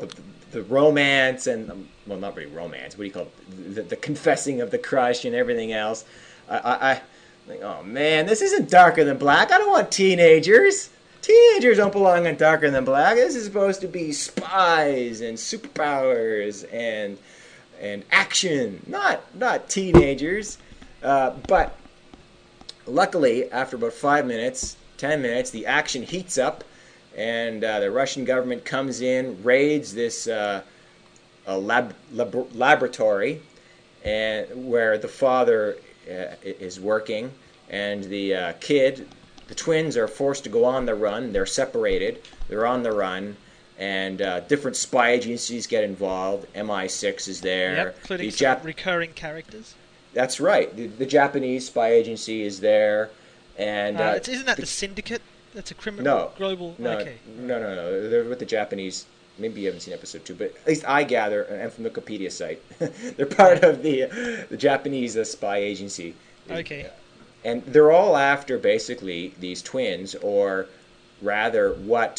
A: the romance and um, well, not really romance. What do you call it? The, the confessing of the crush and everything else. I, I, I like, oh man, this isn't Darker Than Black. I don't want teenagers. Teenagers don't belong in Darker Than Black. This is supposed to be spies and superpowers and and action, not not teenagers. Uh, but luckily, after about five minutes, ten minutes, the action heats up, and uh, the Russian government comes in, raids this uh, a lab, lab, laboratory, and where the father uh, is working, and the uh, kid, the twins, are forced to go on the run. They're separated. They're on the run. And uh, different spy agencies get involved. M I six is there.
B: Yep, including
A: the
B: some
A: Jap-
B: recurring characters.
A: That's right. The, the Japanese spy agency is there. And
B: uh,
A: uh,
B: it's, isn't that the, the Syndicate? That's a criminal
A: no,
B: global.
A: No,
B: okay.
A: no, no, no. They're with the Japanese. Maybe you haven't seen episode two, but at least I gather, and I'm from the Wikipedia site. They're part of the uh, the Japanese uh, spy agency.
B: Okay.
A: And they're all after basically these twins, or rather, what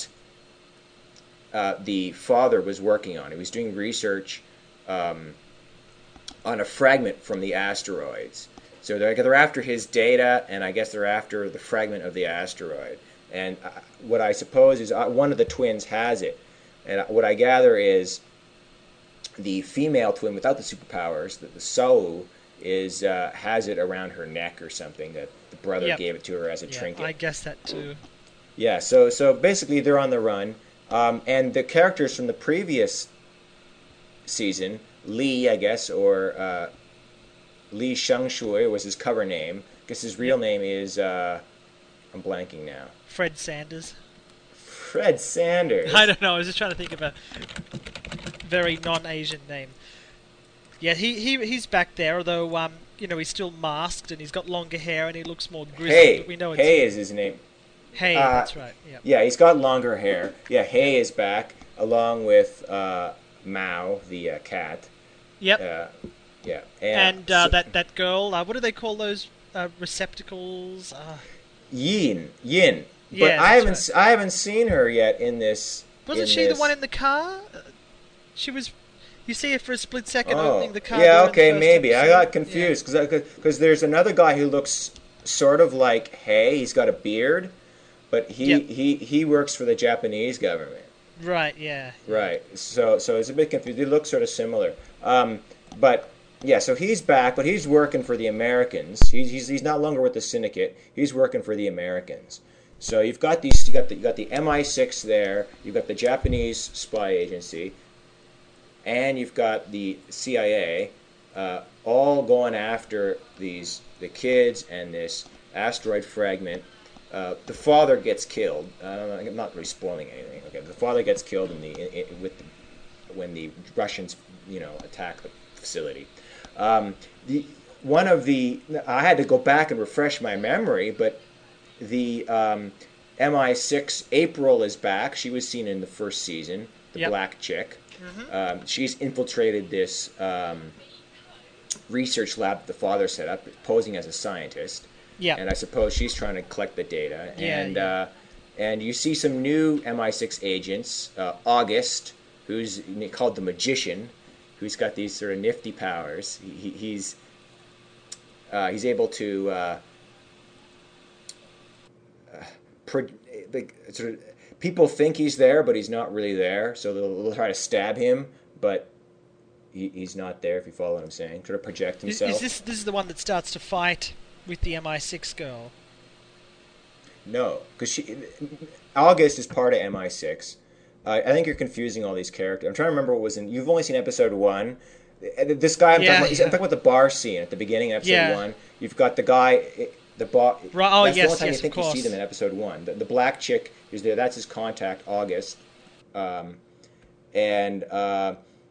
A: uh, the father was working on. He was doing research um, on a fragment from the asteroids. So they're, they're after his data, and I guess they're after the fragment of the asteroid. And uh, what I suppose is uh, one of the twins has it. And what I gather is the female twin without the superpowers, the, the Sau, is uh, has it around her neck or something, that the brother
B: yep.
A: gave it to her as a
B: yeah,
A: trinket.
B: I guess that too.
A: Yeah, so so basically they're on the run. Um, and the characters from the previous season, Lee, I guess, or uh, Lee Shangshui was his cover name. I guess his real name is, uh, I'm blanking now.
B: Fred Sanders.
A: Fred Sanders.
B: I don't know, I was just trying to think of a very non-Asian name. Yeah, he, he he's back there, although, um, you know, he's still masked and he's got longer hair and he looks more grizzled.
A: Hey,
B: but we know it's
A: Hey is his name.
B: Hey,
A: uh,
B: that's right. Yep.
A: Yeah, he's got longer hair. Yeah, Hey is back, along with uh, Mao, the uh, cat.
B: Yep.
A: Uh, yeah. And,
B: and uh,
A: so,
B: that, that girl, uh, what do they call those uh, receptacles? Uh,
A: Yin. Yin. But
B: Yeah,
A: I haven't
B: that's
A: s I haven't seen her yet in this.
B: wasn't
A: in
B: she
A: this.
B: the one in the car? Uh, She was... You see her for a split second
A: Oh,
B: opening the car.
A: yeah,
B: door in the
A: okay,
B: first
A: maybe. I
B: episode.
A: got confused because there's another guy who looks sort of like Hey. He's got a beard, but he,
B: Yep.
A: he, he works for the Japanese government.
B: Yeah. Right, yeah.
A: Right. So so it's a bit confused. They look sort of similar. Um, but yeah, so he's back, but he's working for the Americans. He's he's, he's not longer with the Syndicate. He's working for the Americans. So you've got these. You got the you got the M I six there. You've got the Japanese spy agency, and you've got the C I A, uh, all going after these the kids and this asteroid fragment. Uh, the father gets killed. Uh, I'm not really spoiling anything. Okay, the father gets killed in the, in, in, with the, when the Russians, you know, attack the facility. Um, the one of the I had to go back and refresh my memory, but the um, M I six April is back. She was seen in the first season, the
B: Yep.
A: black chick.
B: Mm-hmm.
A: Um, she's infiltrated this um, research lab that the father set up, posing as a scientist.
B: Yeah.
A: And I suppose she's trying to collect the data.
B: Yeah,
A: and
B: yeah.
A: Uh, and you see some new M I six agents. Uh, August, who's called the Magician, who's got these sort of nifty powers. He, he, he's uh, he's able to uh, uh, pro- like, sort of. People think he's there, but he's not really there. So they'll, they'll try to stab him, but he, he's not there. If you follow what I'm saying, sort of project
B: Is,
A: himself.
B: is this this is the one that starts to fight with the M I six girl?
A: No, because she August is part of M I six. Uh, I think you're confusing all these characters. I'm trying to remember what was in. You've only seen episode one. Uh, This guy, I'm,
B: Yeah,
A: talking, about,
B: yeah.
A: I'm talking about the bar scene at the beginning of episode
B: Yeah.
A: one. You've got the guy, the bar.
B: Right, oh,
A: that's
B: yes,
A: the only time
B: yes,
A: you think
B: of
A: you see
B: course.
A: them in episode one. The, the black chick is there. That's his contact, August, um, and uh,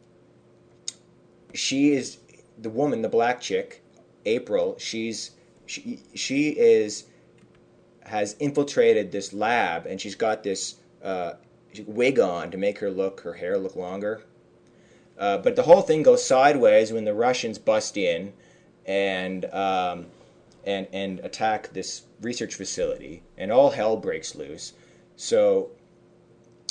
A: she is the woman, the black chick, April. She's she she is has infiltrated this lab, and she's got this uh, wig on to make her look her hair look longer. Uh, but the whole thing goes sideways when the Russians bust in and um, and and attack this research facility, and all hell breaks loose. So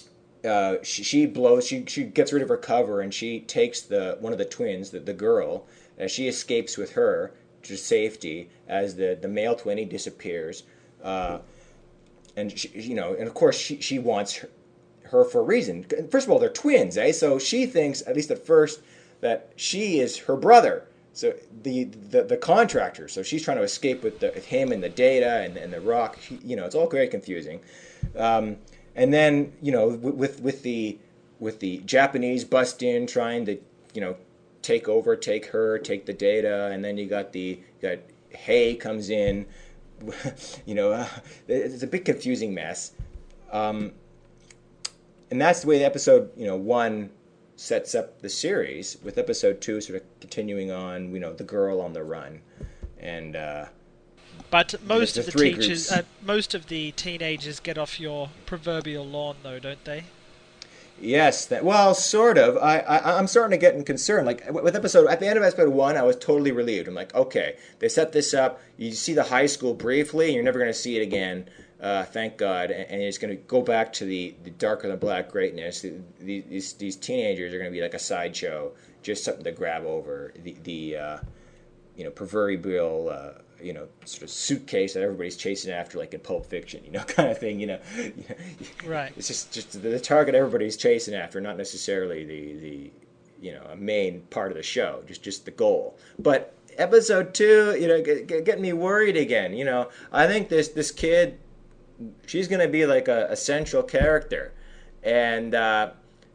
A: uh, she, she blows. She she gets rid of her cover and she takes the one of the twins, the, the girl, and she escapes with her to safety as the the male twinny disappears. Uh, and she, you know, and of course she she wants her, her for a reason. First of all, they're twins, eh? So she thinks, at least at first, that she is her brother. So the the, the contractor. So she's trying to escape with, the, with him and the data and, and the rock. He, you know, it's all very confusing. Um, and then you know, with with the with the Japanese bust in, trying to you know take over, take her, take the data, and then you got the you got Hay comes in. you know, uh, it's a big confusing mess. Um, and that's the way the episode you know one sets up the series, with episode two sort of continuing on, you know, the girl on the run, and uh,
B: but most
A: the,
B: of
A: the
B: the
A: three
B: teachers,
A: groups.
B: uh, most of the teenagers get off your proverbial lawn, though, don't they?
A: Yes, that, well, sort of. I, I I'm starting to get concerned. Like with episode at the end of episode one, I was totally relieved. I'm like, okay, they set this up. You see the high school briefly, and you're never going to see it again. Uh, thank God, and, and it's going to go back to the, the darker than black greatness. The, the, these these teenagers are going to be like a sideshow, just something to grab over. The the uh, you know proverbial uh, you know sort of suitcase that everybody's chasing after, like in Pulp Fiction, you know, kind of thing. You know,
B: right?
A: It's just just the target everybody's chasing after, not necessarily the the you know a main part of the show, just just the goal. But episode two, you know, get, get, getting me worried again. You know, I think this this kid. She's going to be like a, a central character, and uh,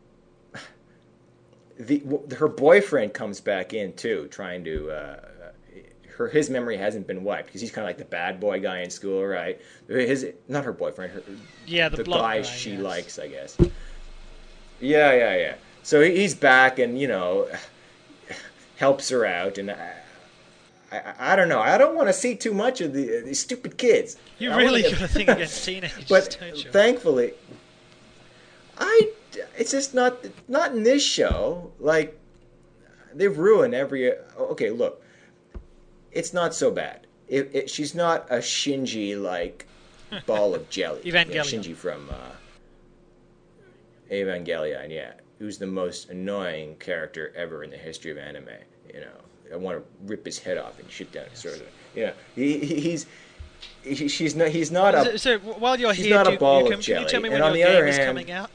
A: the her boyfriend comes back in too, trying to. Uh, her his memory hasn't been wiped because he's kind of like the bad boy guy in school, right? His not her boyfriend, her,
B: yeah, the,
A: the
B: guy,
A: guy she
B: yes.
A: likes, I guess. Yeah, yeah, yeah. So he's back, and you know, helps her out, and. I, I, I don't know. I don't want to see too much of the, uh, these stupid kids.
B: You
A: I
B: really
A: wanna...
B: got a thing against teenagers,
A: but
B: don't you?
A: Thankfully, I it's just not not in this show. Like they've ruined every. Okay, look, it's not so bad. It, it, she's not a Shinji like ball of jelly.
B: Evangelion.
A: You know, Shinji from uh, Evangelion, yeah, who's the most annoying character ever in the history of anime. You know. I want to rip his head off and shit down his throat. You know, he, he's he, she's not he's not a.
B: So, so while you're
A: she's
B: here,
A: not
B: do
A: a
B: you,
A: ball
B: you
A: of
B: can,
A: jelly.
B: can you tell me
A: and
B: when
A: on
B: your
A: the
B: game
A: other
B: is
A: hand,
B: coming out?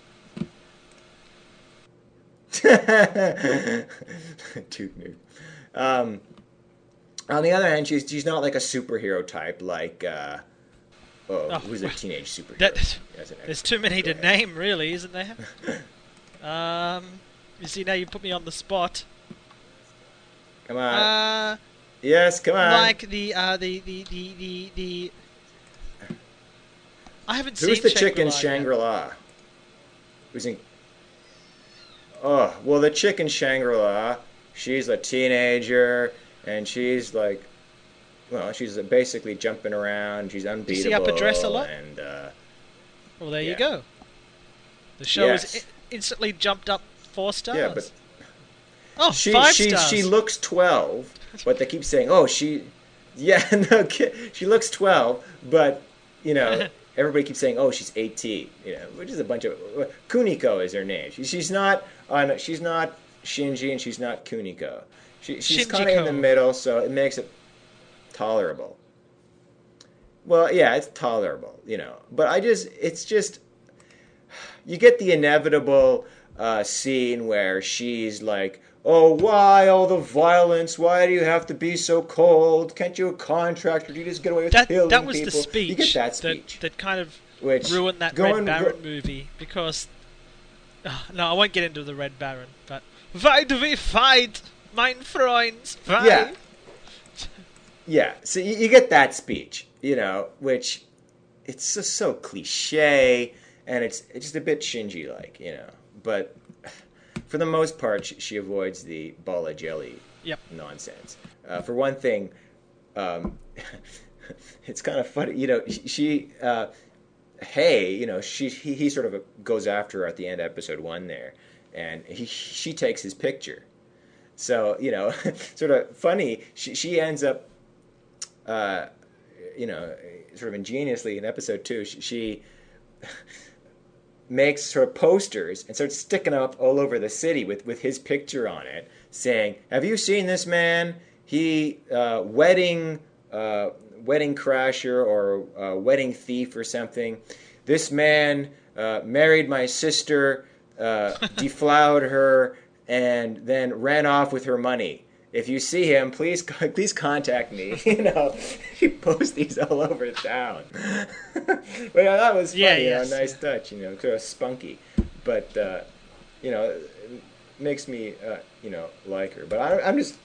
A: Duke Nuke. Um, on the other hand, she's she's not like a superhero type like. Uh, oh,
B: Oh,
A: who's a teenage superhero?
B: That,
A: As an
B: there's too many to
A: ahead.
B: name, really, isn't there? um, you see, now you put me on the spot.
A: Come on.
B: Uh,
A: yes, come on.
B: like the uh, the the the the, the I haven't
A: Who's
B: seen
A: the chick in
B: Shangri-La yet.
A: Shangri-La? Who's in? Oh, well, the chick in Shangri-La, she's a teenager, and she's like, well, she's basically jumping around. She's unbeatable.
B: Do you see upper dress a lot?
A: And uh,
B: Well, there
A: yeah.
B: you go. The show
A: Yes.
B: is I- instantly jumped up four stars.
A: yeah, but
B: oh,
A: she
B: five
A: she
B: stars.
A: she looks twelve, but they keep saying, oh, she, yeah, no, ki- she looks twelve, but you know. Everybody keeps saying, "Oh, she's eighteen," you know, which is a bunch of Kuniko is her name. She, she's not on. She's not Shinji, and she's not Kuniko. She, she's kind of in the
B: Shinjiko.
A: middle, so it makes it tolerable. Well, yeah, it's tolerable, you know. But I just, it's just, you get the inevitable uh, scene where she's like, "Oh, why all the violence? Why do you have to be so cold? Can't you a contractor? Do you just get away with
B: that
A: killing
B: that was
A: people?"
B: the speech.
A: You get that speech.
B: that, that kind of
A: Which,
B: ruined that
A: go
B: Red
A: and
B: Baron
A: go-
B: movie because. Uh, no, I won't get into the Red Baron, but why do we fight, mein Freunds? Why?
A: Yeah. Yeah, so you, you get that speech, you know, which it's just so cliche, and it's, it's just a bit Shinji-like, you know. But for the most part, she, she avoids the ball of jelly
B: Yep.
A: nonsense. Uh, for one thing, um, it's kind of funny, you know, she, uh, Hey, you know, she he, he sort of goes after her at the end of episode one there, and he she takes his picture. So, you know, sort of funny, she, she ends up, uh, you know, sort of ingeniously in episode two, she, she makes sort of posters and starts sticking them up all over the city with, with his picture on it, saying, "Have you seen this man? He uh, wedding uh, wedding crasher or uh, wedding thief or something. This man uh, married my sister, uh, deflowered her, and then ran off with her money. If you see him, please please contact me." You know, he posts these all over town. But yeah, that was funny.
B: Yeah,
A: you
B: yes,
A: know, nice
B: yeah.
A: touch. You know, sort of spunky, but uh, you know, it makes me uh, you know like her. But I, I'm just.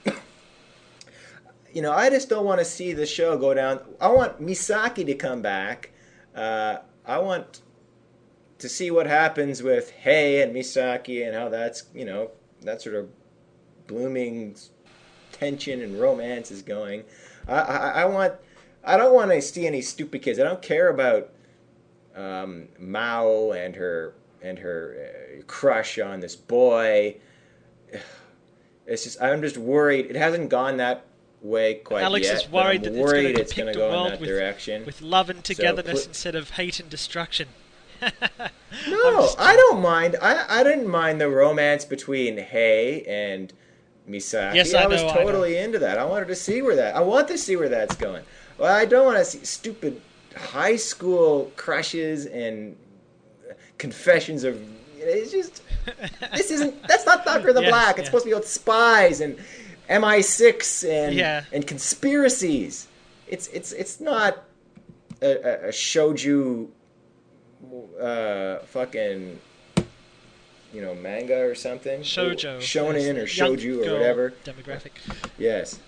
A: You know, I just don't want to see the show go down. I want Misaki to come back. Uh, I want to see what happens with Hei and Misaki and how that's, you know, that sort of blooming tension and romance is going. I, I, I want. I don't want to see any stupid kids. I don't care about um, Mao and her and her uh, crush on this boy. It's just I'm just worried. It hasn't gone that way quite
B: Alex
A: yet.
B: is worried
A: but I'm
B: that it's
A: worried
B: going to
A: it's going to
B: depict a
A: go in
B: world
A: that
B: with,
A: direction.
B: with love and togetherness
A: pl-
B: instead of hate and destruction.
A: No,
B: just
A: I don't mind. I, I didn't mind the romance between Hei and Misaki.
B: Yes, I
A: I was
B: know, I
A: totally into that. I wanted to see where that. I want to see where that's going. Well, I don't want to see stupid high school crushes and confessions of. It's just. This isn't. That's not Doctor the
B: Yes,
A: Black. It's
B: yeah.
A: supposed to be about spies and M I six and
B: Yeah.
A: and conspiracies. It's it's it's not a, a, a shouju. Uh, fucking, you know, manga or something.
B: Shoujo.
A: Shonen or
B: Yes, young
A: shouju or
B: girl
A: whatever.
B: Demographic.
A: Yes.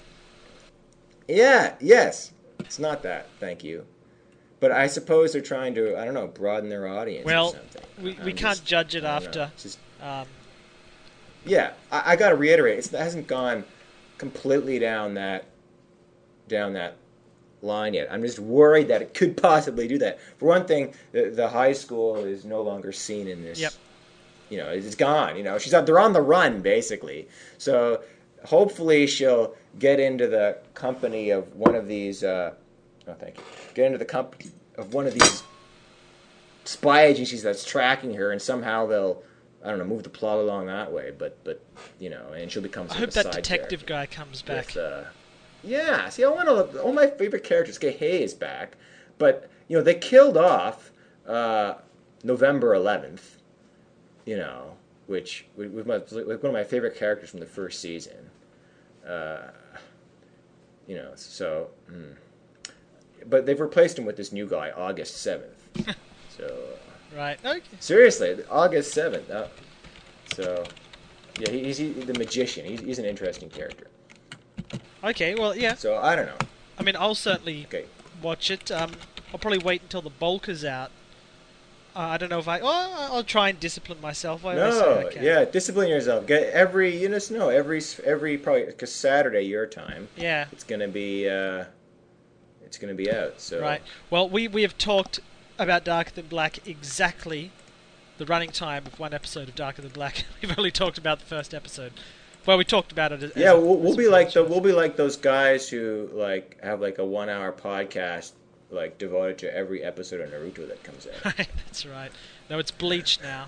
A: Yeah, yes. It's not that, thank you. But I suppose they're trying to, I don't know, broaden their audience
B: Well,
A: or something.
B: we,
A: I'm
B: we can't
A: just-
B: judge it
A: I don't know.
B: after.
A: It's just-
B: Um,
A: yeah, I, I got to reiterate, it's, it hasn't gone completely down that down that line yet. I'm just worried that it could possibly do that. For one thing, the, the high school is no longer seen in this.
B: Yep.
A: You know, it's gone. You know, she's on, they're on the run basically. So hopefully she'll get into the company of one of these. Uh, oh, thank you. Get into the company of one of these spy agencies that's tracking her, and somehow they'll, I don't know, move the plot along that way. But but you know, and she'll become.
B: I
A: Sort
B: hope
A: of a
B: that
A: side
B: detective
A: character
B: guy comes back.
A: with, uh, yeah, see, I want to. All my favorite characters. Okay, Hei is back, but you know they killed off uh, November eleventh. You know, which was one of my favorite characters from the first season. Uh, you know, so. Mm. But they've replaced him with this new guy, August seventh. So.
B: Right. Okay.
A: Seriously, August seventh. Uh, so. Yeah, he, he's he, the magician. He's, he's an interesting character.
B: Okay. Well, yeah.
A: So I don't know.
B: I mean, I'll certainly
A: Okay.
B: watch it. Um, I'll probably wait until the bulk is out. Uh, I don't know if I. Oh, I'll try and discipline myself. I always say
A: No,
B: I can.
A: yeah, discipline yourself. Get every you just know every every probably because Saturday your time
B: Yeah.
A: it's gonna be uh, it's gonna be out. So
B: Right. Well, we we have talked about Darker Than Black exactly the running time of one episode of Darker Than Black. We've only talked about the first episode. Well, we talked about it. As,
A: yeah,
B: as a-
A: we'll, we'll
B: as
A: be
B: a
A: like the
B: franchise.
A: we'll be like those guys who like have like a one hour podcast like devoted to every episode of Naruto that comes out.
B: That's right. No, it's Bleach now.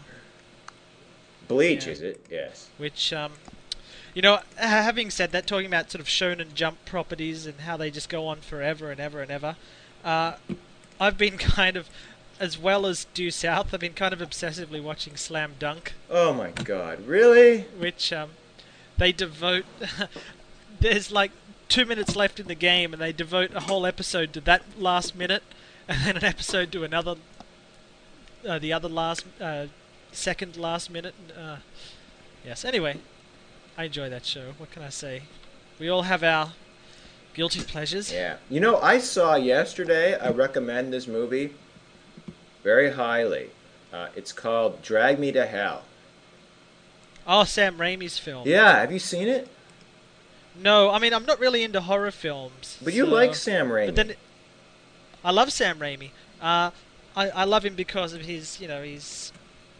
A: Bleach,
B: Yeah.
A: is it? Yes.
B: Which, um, you know, ha- having said that, talking about sort of Shonen Jump properties and how they just go on forever and ever and ever, uh, I've been kind of, as well as Due South, I've been kind of obsessively watching Slam Dunk,
A: Oh my God! Really?
B: which um, they devote. There's like two minutes left in the game, and they devote a whole episode to that last minute, and then an episode to another, uh, the other last, uh, second last minute. Uh, yes. Anyway, I enjoy that show. What can I say? We all have our guilty pleasures.
A: Yeah. You know, I saw yesterday. I recommend this movie very highly. Uh, it's called Drag Me to Hell.
B: Oh, Sam Raimi's film.
A: Yeah, have you seen it?
B: No, I mean I'm not really into horror films.
A: But you
B: so-
A: like Sam Raimi.
B: But then, I love Sam Raimi. Uh, I I love him because of his, you know, his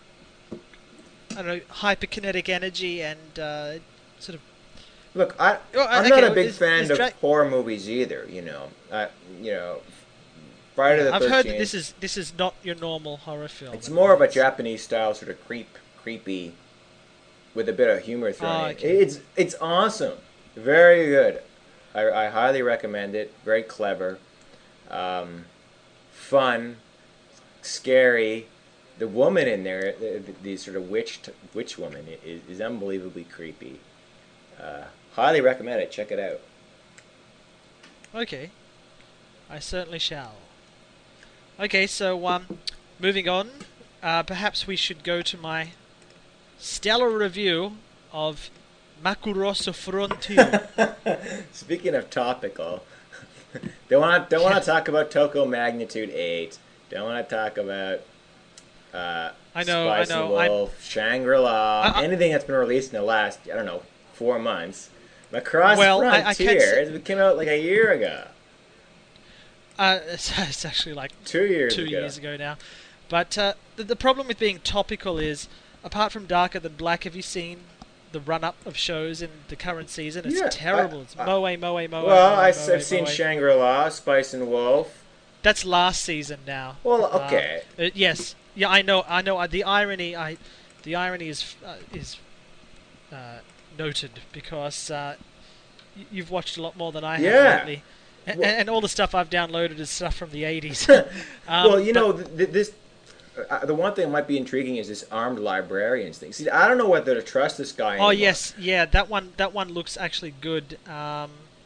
B: I don't know, hyperkinetic energy and uh, sort of.
A: Look, I,
B: Oh,
A: I'm
B: okay,
A: not a
B: well,
A: big
B: is-
A: fan
B: is
A: of
B: Dra-
A: horror movies either. You know, I, you know, Friday the
B: I've
A: thirteenth.
B: heard that this is this is not your normal horror film.
A: It's more of a Japanese style, sort of creep, creepy, with a bit of humor thrown
B: Ah,
A: in.
B: okay.
A: It's it's awesome, very good. I, I highly recommend it. Very clever, um, fun, scary. The woman in there, the, the sort of witch witch woman, is, is unbelievably creepy. Uh, highly recommend it. Check it out.
B: Okay, I certainly shall. Okay, so um, moving on. Uh, perhaps we should go to my stellar review of Makuroso Frontier.
A: Speaking of topical, don't want don't want to talk about Toko Magnitude Eight. Don't want to talk about uh,
B: I know,
A: Spice
B: I know.
A: and Wolf, Shangri-La,
B: I- I-
A: anything that's been released in the last I don't know four months. Across
B: Well, I- I can't
A: Frontier,
B: say-
A: it came out like a year ago,
B: Uh, it's, it's actually like
A: two years
B: two
A: ago.
B: years ago now. But uh, the, the problem with being topical is, apart from Darker Than Black, have you seen the run-up of shows in the current season? It's
A: Yeah,
B: terrible.
A: I-
B: it's
A: I-
B: Moe, Moe, Moe.
A: Well,
B: Moe,
A: I've,
B: Moe,
A: I've seen
B: Moe.
A: Shangri-La, Spice and Wolf.
B: That's last season now.
A: Well,
B: Uh,
A: okay.
B: uh, yes. Yeah, I know. I know. Uh, the irony. I. The irony is uh, is uh, noted because uh, y- you've watched a lot more than I have
A: Yeah.
B: lately, and,
A: Well-
B: and all the stuff I've downloaded is stuff from the eighties.
A: Well, you know, th- th- this. Uh, the one thing that might be intriguing is this armed librarians thing. See, I don't know whether to trust this guy.
B: Oh
A: anymore.
B: yes, yeah. That one. That one looks actually good. Um,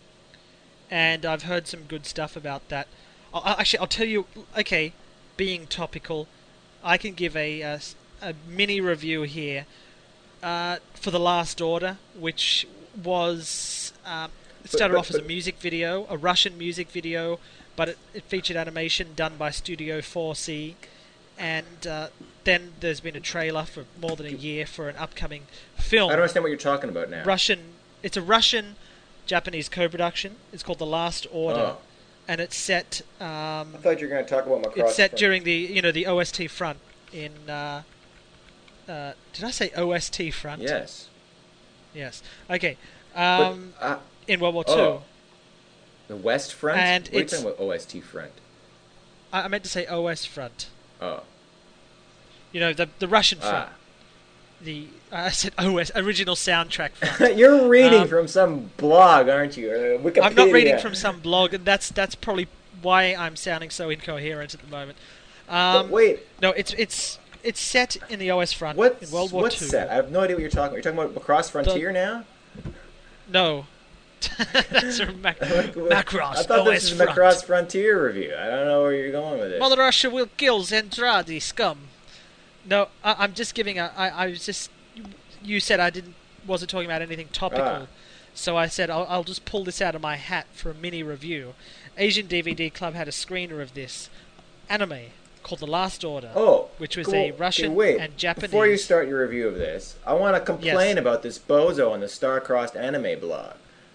B: and I've heard some good stuff about that. I'll, I'll- actually, I'll tell you. Okay, being topical, I can give a uh, s- a mini review here uh, for The Last Order, which was um, it started
A: but-
B: off as a
A: but-
B: music video, a Russian music video, but it, it featured animation done by Studio four C, and uh, then there's been a trailer for more than a year for an upcoming film.
A: I don't understand what you're talking about now.
B: Russian. It's a Russian Japanese co-production. It's called The Last Order,
A: Oh.
B: and it's set. Um,
A: I thought you were going to talk about Macross.
B: it's set during the you know the O S T front in. Uh, uh, did I say O S T front?
A: Yes.
B: Yes. Okay.
A: But,
B: Um,
A: uh,
B: in World War Two.
A: oh. The West Front?
B: And
A: what are you
B: it's-
A: talking about O S T Front?
B: I, I meant to say O S front.
A: Oh.
B: You know the the Russian front.
A: Ah.
B: The I said O S original soundtrack front.
A: You're reading
B: Um,
A: from some blog, aren't you? Or Wikipedia.
B: I'm not reading from some blog, and that's that's probably why I'm sounding so incoherent at the moment.
A: But
B: Um,
A: wait,
B: No, it's it's it's set in the O S front
A: what's,
B: in World War
A: what's
B: Two.
A: set? I have no idea what you're talking about. You're talking about Macross Frontier now?
B: No, that's from Mac-
A: Like, what-
B: Macross.
A: I thought
B: O S
A: this was a
B: front.
A: Macross Frontier review. I don't know where you're going with it.
B: Mother Russia will kill Zentradi scum. No, I, I'm just giving a. I, I was just. You said I didn't. Wasn't talking about anything topical,
A: Ah.
B: so I said I'll, I'll just pull this out of my hat for a mini review. Asian D V D Club had a screener of this anime called The Last Order.
A: Oh,
B: which was
A: cool.
B: a
A: Okay,
B: Russian
A: wait.
B: and Japanese.
A: Before you start your review of this, I want to complain
B: Yes.
A: about this bozo on the Star-Crossed Anime blog.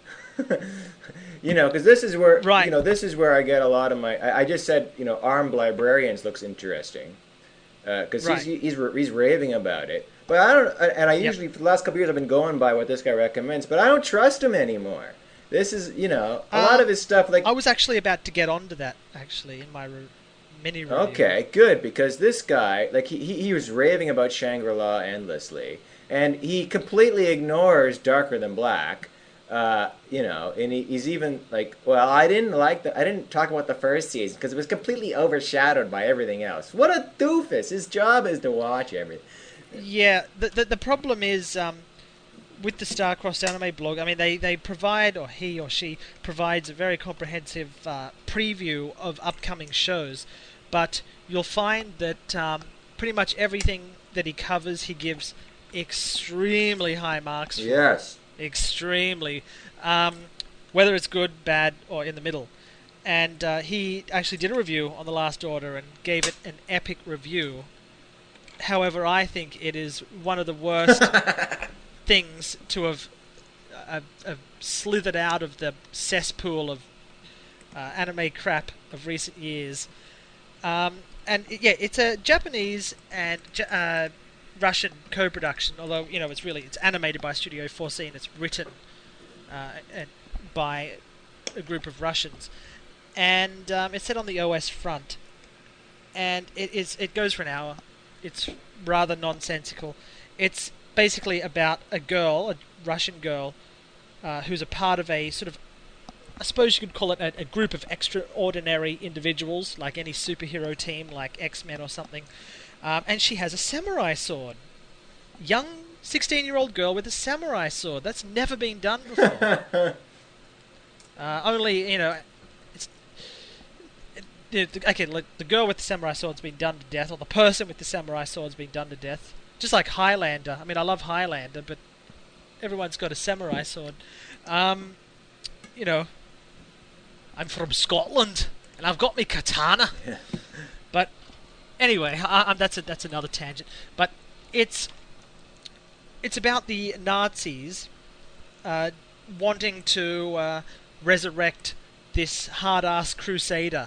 A: You know, because this is where
B: Right.
A: you know this is where I get a lot of my. I, I just said you know armed librarians looks interesting because
B: Right.
A: he's he's he's raving about it. But I don't, and I
B: Yep.
A: usually for the last couple years I've been going by what this guy recommends, but I don't trust him anymore. This is you know a
B: Uh,
A: lot of his stuff like
B: I was actually about to get onto that actually in my re- mini review.
A: okay, good, because this guy, like, he, he he was raving about Shangri-La endlessly, and he completely ignores Darker Than Black, uh, you know, and he, he's even like, well, I didn't like the, I didn't talk about the first season because it was completely overshadowed by everything else. What a doofus! His job is to watch everything.
B: Yeah, the the, the problem is um, with the Star-Crossed Anime blog. I mean, they, they provide, or he or she provides, a very comprehensive uh, preview of upcoming shows, but you'll find that um, pretty much everything that he covers, he gives extremely high marks for.
A: Yes.
B: Extremely, um, whether it's good, bad, or in the middle. And uh, he actually did a review on The Last Order and gave it an epic review. However, I think it is one of the worst things to have, uh, have slithered out of the cesspool of uh, anime crap of recent years. Um, and it- yeah, it's a Japanese and Ja- uh, Russian co-production. Although you know, it's really it's animated by Studio four C and it's written uh, and by a group of Russians. and um, it's set on the O S front, and it is it goes for an hour. It's rather nonsensical. It's basically about a girl, a Russian girl, uh, who's a part of a sort of, I suppose you could call it a, a group of extraordinary individuals, like any superhero team, like X-Men or something. Um, and she has a samurai sword. Young sixteen-year-old girl with a samurai sword. That's never been done before. uh, only, you know, it's it, it, okay. Like, the girl with the samurai sword's been done to death, or the person with the samurai sword's been done to death. Just like Highlander. I mean, I love Highlander, but everyone's got a samurai sword. Um, you know, I'm from Scotland, and I've got me katana.
A: Yeah.
B: But anyway, I, I, that's a, that's another tangent. But it's it's about the Nazis uh, wanting to uh, resurrect this hard-ass crusader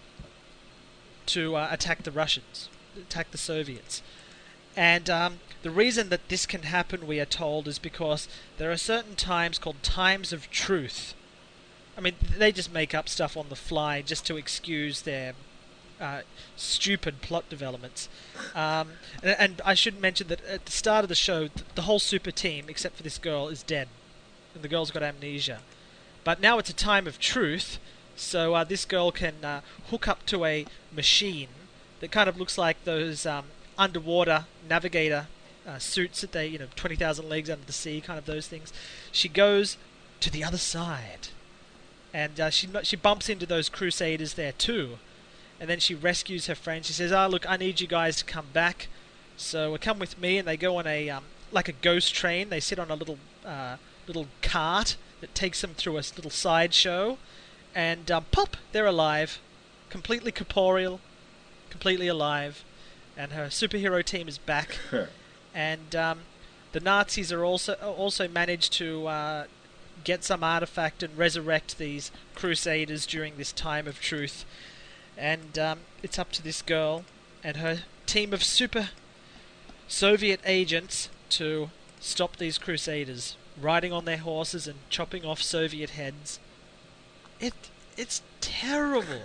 B: to uh, attack the Russians, attack the Soviets. And um, the reason that this can happen, we are told, is because there are certain times called times of truth. I mean, they just make up stuff on the fly just to excuse their uh, stupid plot developments. Um, and, and I should mention that at the start of the show, th- the whole super team, except for this girl, is dead. And the girl's got amnesia. But now it's a time of truth, so uh, this girl can uh, hook up to a machine that kind of looks like those um, underwater navigator uh, suits that they, you know, twenty thousand leagues under the sea, kind of those things. She goes to the other side. And uh, she she bumps into those crusaders there too, and then she rescues her friend. She says, "Ah, oh, look, I need you guys to come back, so uh, come with me." And they go on a um, like a ghost train. They sit on a little uh, little cart that takes them through a little sideshow, and um, pop, they're alive, completely corporeal, completely alive, and her superhero team is back. And um, the Nazis are also also managed to Uh, get some artifact and resurrect these crusaders during this time of truth. And um, it's up to this girl and her team of super Soviet agents to stop these crusaders, riding on their horses and chopping off Soviet heads. It It's terrible.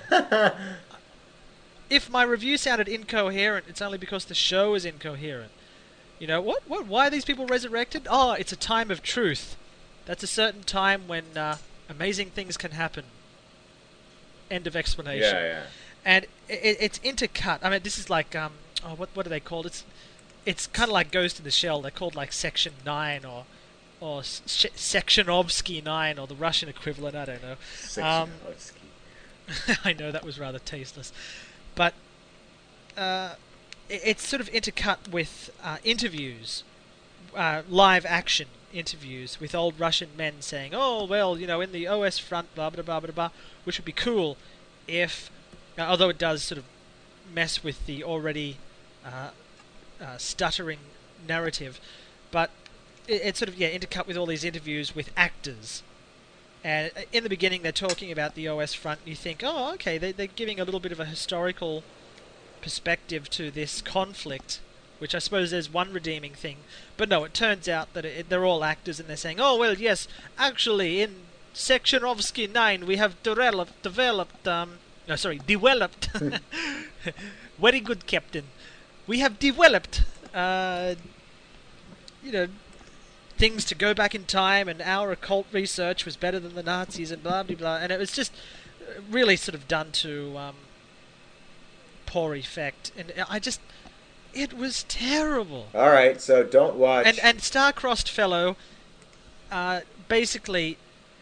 B: If my review sounded incoherent, it's only because the show is incoherent. You know, what? What? Why are these people resurrected? Oh, it's a time of truth. That's a certain time when uh, amazing things can happen. End of explanation.
A: Yeah, yeah.
B: And it, it's intercut. I mean, this is like um, oh, what what are they called? It's it's kind of like Ghost in the Shell. They're called like Section Nine or or Sh- Sectionovsky Nine or the Russian equivalent. I don't know.
A: Sectionovsky.
B: Um, I know that was rather tasteless, but uh, it, it's sort of intercut with uh, interviews, uh, live action interviews with old Russian men saying, "Oh, well, you know, in the O S front, blah blah blah blah blah," which would be cool if, uh, although it does sort of mess with the already uh, uh, stuttering narrative, but it, it's sort of yeah intercut with all these interviews with actors. And in the beginning, they're talking about the O S front, and you think, "Oh, okay, they, they're giving a little bit of a historical perspective to this conflict." Which I suppose there's one redeeming thing. But no, it turns out that it, they're all actors and they're saying, "Oh, well, yes, actually, in Sectionovsky nine, we have developed, developed, um, no, sorry, developed, very good, Captain. We have developed, uh, you know, things to go back in time, and our occult research was better than the Nazis, and blah, blah, blah." And it was just really sort of done to um, poor effect. And I just... It was terrible.
A: All right, so don't watch.
B: And and star-crossed fellow, uh, basically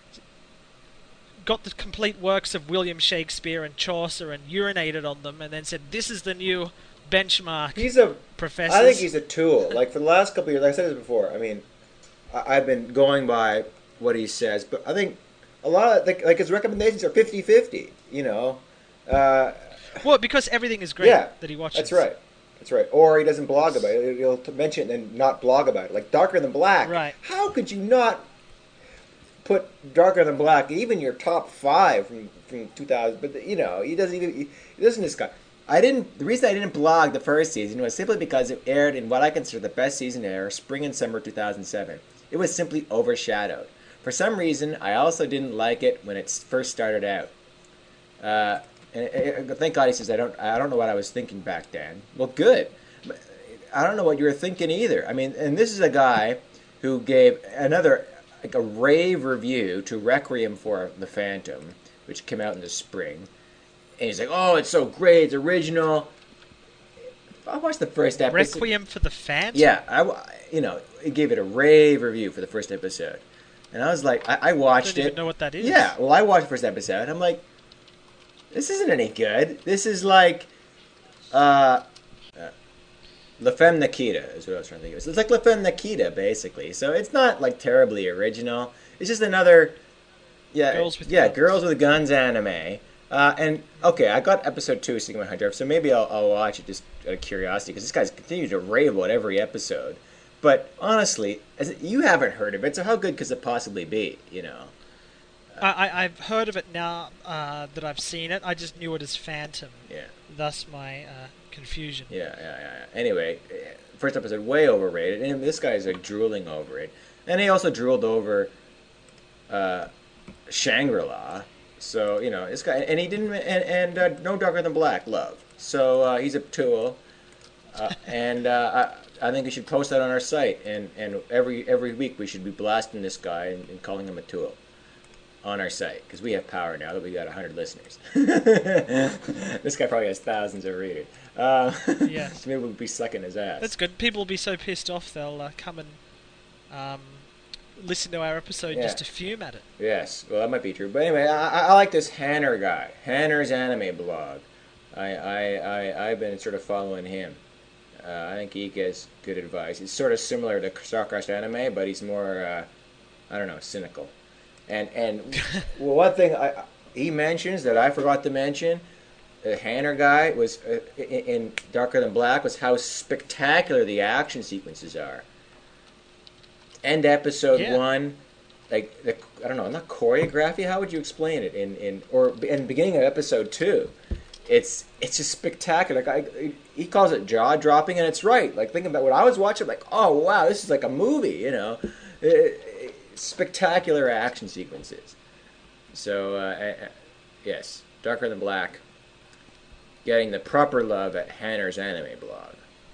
B: got the complete works of William Shakespeare and Chaucer and urinated on them, and then said, "This is the new benchmark."
A: He's a
B: professor.
A: I think he's a tool. Like for the last couple of years, like I said this before. I mean, I, I've been going by what he says, but I think a lot of like, like his recommendations are fifty-fifty, You know. Uh,
B: well, because everything is great
A: yeah,
B: that he watches.
A: That's right. That's right. Or he doesn't blog about it. He'll mention it and not blog about it. Like Darker Than Black.
B: Right.
A: How could you not put Darker Than Black, even your top five from, from two thousand? But, you know, he doesn't even... He, he doesn't this guy. I didn't... The reason I didn't blog the first season was simply because it aired in what I consider the best season ever, spring and summer two thousand seven. It was simply overshadowed. For some reason, I also didn't like it when it first started out. Uh, and, and thank God he says I don't I don't know what I was thinking back then. Well, good. I don't know what you were thinking either. I mean, and this is a guy who gave another like a rave review to Requiem for the Phantom, which came out in the spring. And he's like, "Oh, it's so great, it's original." I watched the first episode.
B: Requiem for the Phantom?
A: Yeah, I, you know, he gave it a rave review for the first episode. And I was like, I, I watched
B: I don't
A: it.
B: even know what that is.
A: Yeah, well, I watched the first episode. I'm like, this isn't any good. This is like, uh, uh La Femme Nikita is what I was trying to think of. It's like La Femme Nikita, basically. So it's not like terribly original. It's just another, yeah,
B: Girls with
A: yeah,
B: guns.
A: Girls with Guns anime. Uh, and okay, I got episode two of Sigma Hunter, so maybe I'll, I'll watch it just out of curiosity because this guy's continued to rave about every episode. But honestly, as you haven't heard of it, so how good could it possibly be? You know?
B: I, I, I've heard of it now uh, that I've seen it. I just knew it as Phantom.
A: Yeah.
B: Thus my uh, confusion.
A: Yeah, yeah, yeah. yeah. Anyway, first episode way overrated, and this guy's like drooling over it, and he also drooled over uh, Shangri-La. So you know this guy, and he didn't, and, and uh, No Darker Than Black, Love. So uh, he's a tool, uh, and uh, I, I think we should post that on our site, and, and every every week we should be blasting this guy and, and calling him a tool on our site because we have power now that we got a hundred listeners. This guy probably has thousands of readers. Uh,
B: Yes.
A: so maybe we'll be sucking his ass.
B: That's good. People will be so pissed off they'll uh, come and um, listen to our episode
A: Yeah.
B: just to fume at it.
A: Yes, well, that might be true. But anyway, I, I like this Hanner guy, Hanner's anime blog. I, I, I, I've been sort of following him. Uh, I think he gives good advice. He's sort of similar to Starcrossed Anime, but he's more, uh, I don't know, cynical. And and well, one thing I, he mentions that I forgot to mention, the Hanner guy was uh, in, in Darker Than Black was how spectacular the action sequences are. End episode
B: Yeah.
A: one, like the I don't know, not choreography. How would you explain it? In in or in the beginning of episode two, it's it's just spectacular. Like I, he calls it jaw dropping, and it's right. Like thinking about what I was watching, like oh wow, this is like a movie. You know, it, it, spectacular action sequences. So uh, uh, yes, Darker Than Black, getting the proper love at Hanner's Anime blog.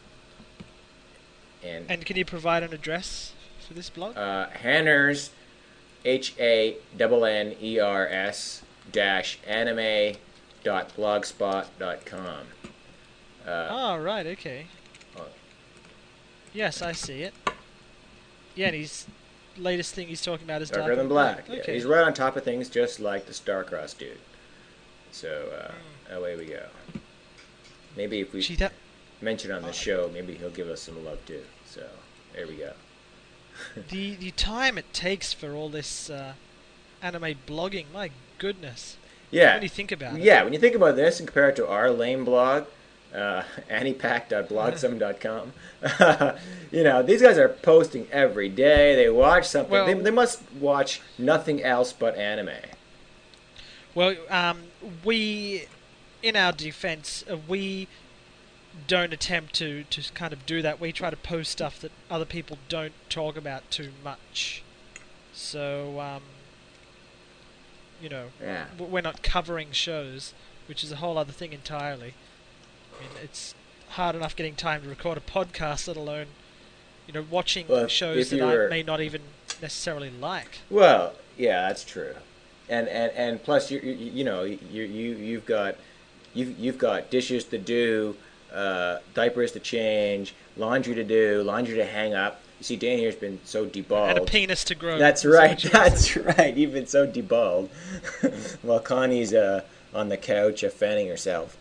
A: And
B: And can you provide an address for this blog?
A: uh, Hanner's, H A N N E R S dash anime dot blogspot dot com. Uh,
B: oh, right, okay.
A: oh.
B: Yes, I see it. Yeah, and he's latest thing he's talking about is
A: Darker Than Black. Yeah,
B: Okay.
A: he's right on top of things, just like the Starcross dude. So uh, away we go. Maybe if we
B: Gee, that
A: mention on the show, maybe he'll give us some love too. So there we go.
B: the the time it takes for all this uh, anime blogging, my goodness.
A: Yeah.
B: When you think about it.
A: Yeah, when you think about this and compare it to our lame blog, uh, anniepack dot blogsum dot com, you know, these guys are posting every day. They watch something.
B: Well-
A: they, they must watch nothing else but anime.
B: Well, um, we, in our defense, uh, we don't attempt to, to kind of do that. We try to post stuff that other people don't talk about too much. So, um, you know,
A: Yeah.
B: w- we're not covering shows, which is a whole other thing entirely. I mean, it's hard enough getting time to record a podcast, let alone, you know, watching
A: Well, if-
B: shows
A: if
B: that
A: you
B: I
A: were-
B: may not even necessarily like.
A: Well, yeah, that's true. And and, and plus, you, you you know you you you've got you've you've got dishes to do, uh, diapers to change, laundry to do, laundry to hang up. You see, Dan here's been so deballed.
B: And a penis to grow.
A: That's
B: is what
A: right.
B: you
A: That's right. You've been so deballed, while Connie's uh, on the couch uh, fanning herself,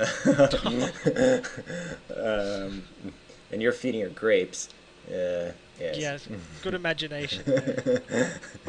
A: um, and you're feeding her grapes. Uh, yes.
B: Yes, good imagination there.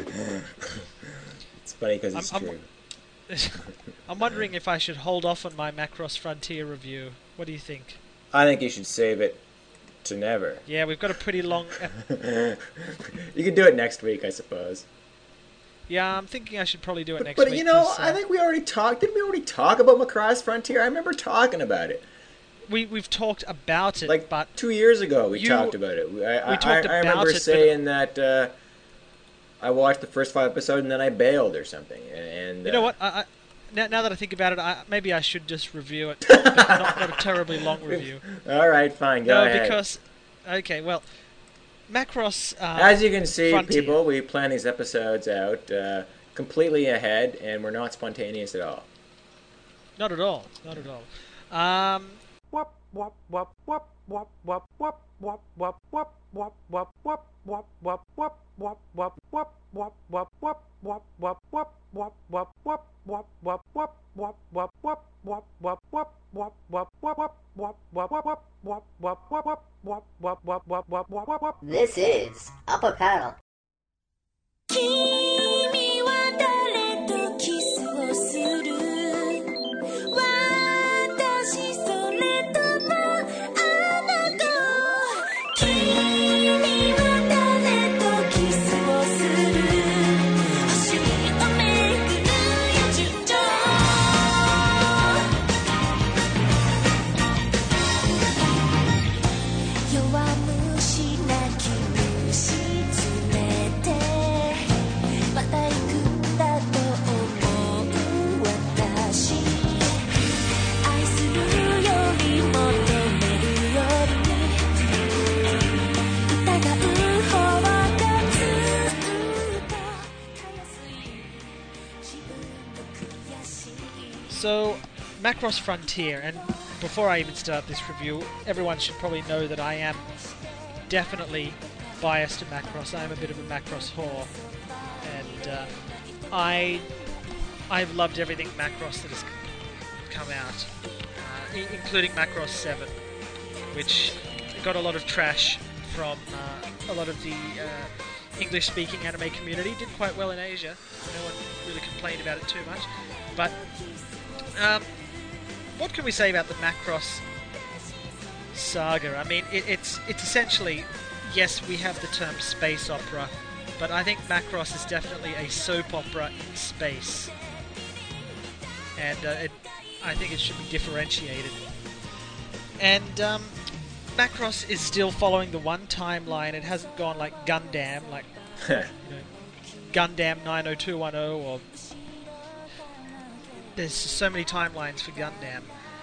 A: It's funny because it's
B: I'm- I'm-
A: true.
B: I'm wondering if I should hold off on my Macross Frontier review. What do you think?
A: I think you should save it to never.
B: Yeah, we've got a pretty long... ep-
A: You can do it next week, I suppose.
B: yeah, I'm thinking I should probably do it
A: But,
B: next
A: but
B: week.
A: you know,
B: 'cause, uh,
A: I think we already talked. Didn't we already talk about Macross Frontier? I remember talking about it.
B: we, we've talked about it,
A: Like
B: but...
A: two years ago, we
B: you-
A: talked about it. I,
B: we
A: I,
B: talked
A: I, I
B: about
A: remember
B: it, but-
A: saying that uh, I watched the first five episodes and then I bailed or something. And
B: You know what? I, I, now, now that I think about it, I, maybe I should just review it, but not, not a terribly long review.
A: All right, fine, go
B: no,
A: ahead.
B: because okay, well, Macross. Uh,
A: As you can see,
B: Frontier.
A: people, we plan these episodes out uh, completely ahead, and we're not spontaneous at all.
B: Not at all. Not at all. Um,
C: This is Upper Panel.
D: 君は誰とキスをする私それともあなた君は誰とキスをする星をめぐる野獣上弱虫なき虫連れてまた行くんだと思う私愛するより求めるより疑う方がずっとたやすい自分の悔しい
B: so, Macross Frontier, and before I even start this review, everyone should probably know that I am definitely biased to Macross. I am a bit of a Macross whore, and uh, I I've loved everything Macross that has come out, uh, I- including Macross seven, which got a lot of trash from uh, a lot of the uh, English-speaking anime community. Did quite well in Asia. No one really complained about it too much, but um, what can we say about the Macross saga? I mean, it, it's it's essentially, yes, we have the term space opera, but I think Macross is definitely a soap opera in space, and uh, it, I think it should be differentiated. And um, Macross is still following the one timeline. It hasn't gone like Gundam, like you know, Gundam nine oh two one oh, or there's so many timelines for Gundam.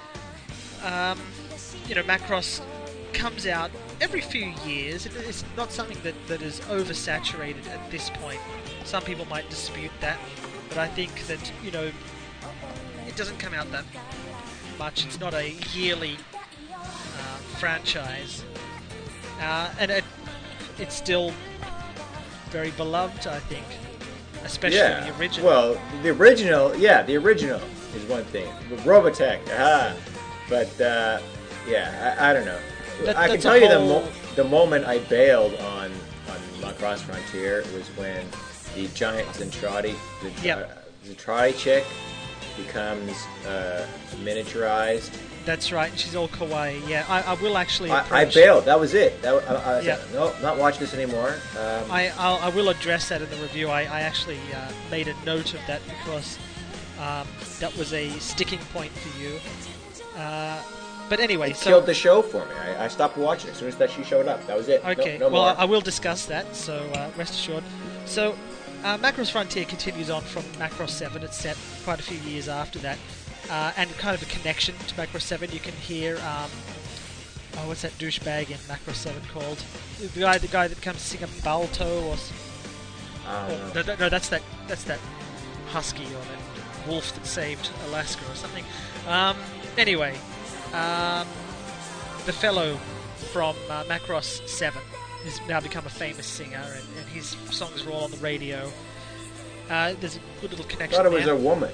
B: Um, you know, Macross comes out every few years. It- It's not something that, that is oversaturated at this point. Some people might dispute that, but I think that, you know, it doesn't come out that much. It's not a yearly uh, franchise. Uh, and it, it's still very beloved, I think. Especially
A: Yeah.
B: the original.
A: Well, the original, yeah, the original is one thing. Robotech, aha. But uh, yeah, I, I don't know.
B: That-
A: I can
B: that's a
A: tell you the
B: whole-
A: mo- the moment I bailed on on Macross Frontier was when the giant Zentradi, Zentra-
B: Yep.
A: Zentradi chick becomes uh, miniaturized.
B: That's right, and she's all kawaii. Yeah, I, I will actually.
A: I, I
B: approach-
A: bailed. That was it. That, I, I
B: Yeah.
A: said, no, not watching this anymore. Um,
B: I I'll, I will address that in the review. I, I actually uh, made a note of that because um, that was a sticking point for you. Uh, but anyway,
A: it
B: so
A: killed the show for me. I, I stopped watching as soon as that she showed up. That was it. No-
B: okay,
A: no,
B: well
A: more.
B: I, I will discuss that. So uh, rest assured. So uh, Macross Frontier continues on from Macross seven. It's set quite a few years after that, uh, and kind of a connection to Macross seven. You can hear. Um, Oh, what's that douchebag in Macross seven called? The guy, the guy that comes to sing a Balto, or s-
A: I
B: Oh,
A: don't know.
B: no, th- no, that's that. That's that husky or that wolf that saved Alaska or something. Um, anyway, um, the fellow from uh, Macross Seven has now become a famous singer, and, and his songs are all on the radio. Uh, there's a good little
A: I
B: connection
A: thought it was
B: there.
A: a woman.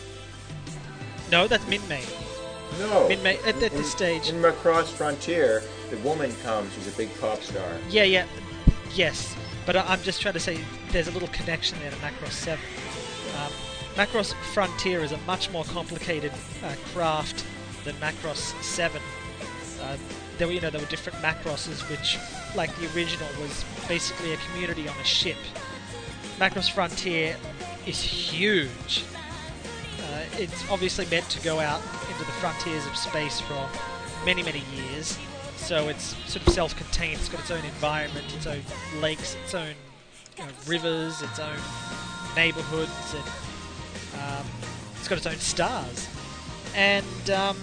B: No, that's Minmay.
A: No.
B: Min-May- at- at
A: In-
B: this stage-
A: In Macross Frontier, the woman comes. She's a big pop star.
B: Yeah, yeah, yes. But I, I'm just trying to say there's a little connection there to Macross seven. Um, Macross Frontier is a much more complicated uh, craft than Macross seven. Uh, there were, you know, there were different Macrosses, which, like the original, was basically a community on a ship. Macross Frontier is huge. Uh, it's obviously meant to go out into the frontiers of space for many, many years. So it's sort of self-contained. It's got its own environment, its own lakes, its own you know, rivers, its own neighborhoods, and um, it's got its own stars, and um,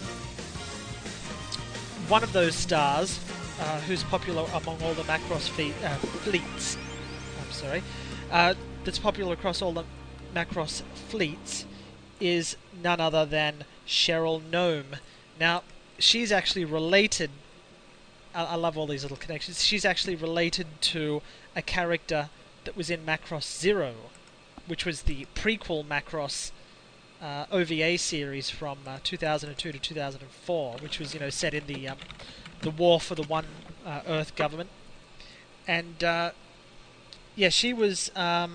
B: one of those stars, uh, who's popular among all the Macross fe- uh, fleets, I'm sorry, uh, that's popular across all the Macross fleets, is none other than Cheryl Gnome. Now, she's actually related. I, I love all these little connections. She's actually related to a character that was in Macross Zero, which was the prequel Macross uh, O V A series from uh, two thousand two to two thousand four, which was, you know, set in the um, the war for the One uh, Earth government. And uh, yeah, she was um,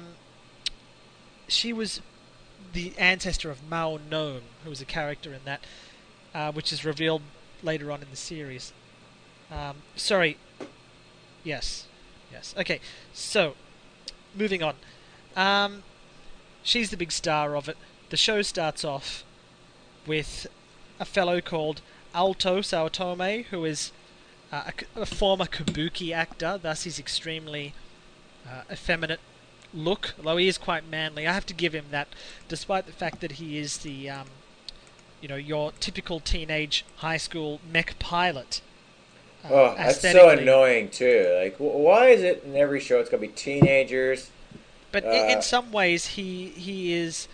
B: she was the ancestor of Mao Gnome, who was a character in that, uh, which is revealed later on in the series. Um, sorry. Yes. Yes. Okay. So, moving on. Um, she's the big star of it. The show starts off with a fellow called Alto Saotome, who is uh, a, a former kabuki actor, thus he's extremely uh, effeminate look, although he is quite manly. I have to give him that, despite the fact that he is the, um, you know, your typical teenage high school mech pilot. Uh,
A: oh, that's so annoying too. Like, wh- why is it in every show it's got to be teenagers?
B: But uh, in, in some ways, he he is,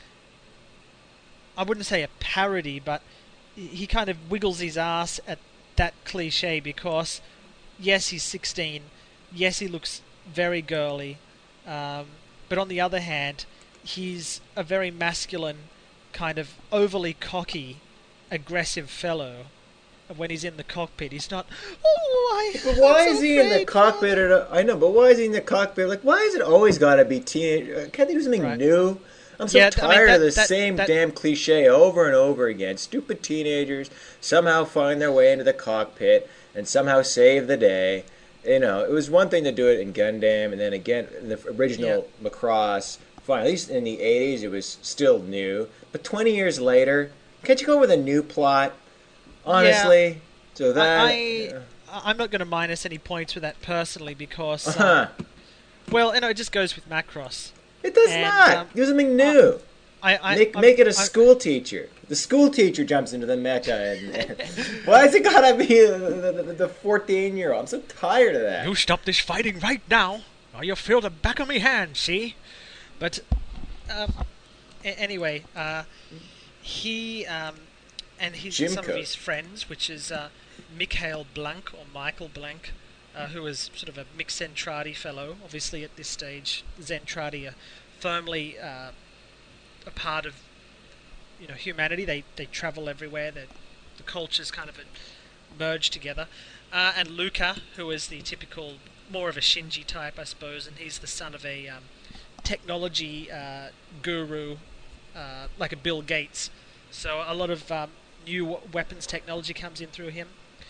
B: I wouldn't say a parody, but he kind of wiggles his ass at that cliche because, yes, he's sixteen, yes, he looks very girly, um, but on the other hand, he's a very masculine, kind of overly cocky, aggressive fellow. When he's in the cockpit, he's not. Oh, I.
A: But why
B: I'm
A: is
B: so
A: he in the
B: afraid,
A: cockpit? At a, I know, but why is he in the cockpit? Like, why is it always got to be teenage? Can't they do something
B: Right.
A: new? I'm so
B: Yeah, I mean,
A: tired
B: that-
A: of the
B: that-
A: same
B: that-
A: damn cliche over and over again. Stupid teenagers somehow find their way into the cockpit and somehow save the day. You know, it was one thing to do it in Gundam, and then again, in the original Macross. Fine, at least in the eighties, it was still new. But twenty years later, can't you go with a new plot? Honestly. So that
B: I,
A: yeah.
B: I I'm not going to minus any points for that personally because, um,
A: Uh-huh.
B: well, you know, it just goes with Macross.
A: It does
B: And,
A: not.
B: um,
A: Do something new.
B: I, I
A: make
B: I'm-
A: make it a
B: I'm-
A: school teacher. The school teacher jumps into the mecha. And, and why is it gotta be the fourteen year old? I'm so tired of that.
B: You stop this fighting right now, or you'll feel the back of me hand. See, but um, a- anyway, uh, he um, and his
A: Gym
B: some of
A: coach.
B: his friends, which is uh, Mikhail Blank or Michael Blank, uh, who is sort of a mixed Zentradi fellow. Obviously, at this stage, Zentradi are firmly uh, a part of, you know, humanity. They they travel everywhere. They, the cultures kind of merge together. Uh, and Luca, who is the typical, more of a Shinji type, I suppose, and he's the son of a um, technology uh, guru, uh, like a Bill Gates. So a lot of um, new weapons technology comes in through him.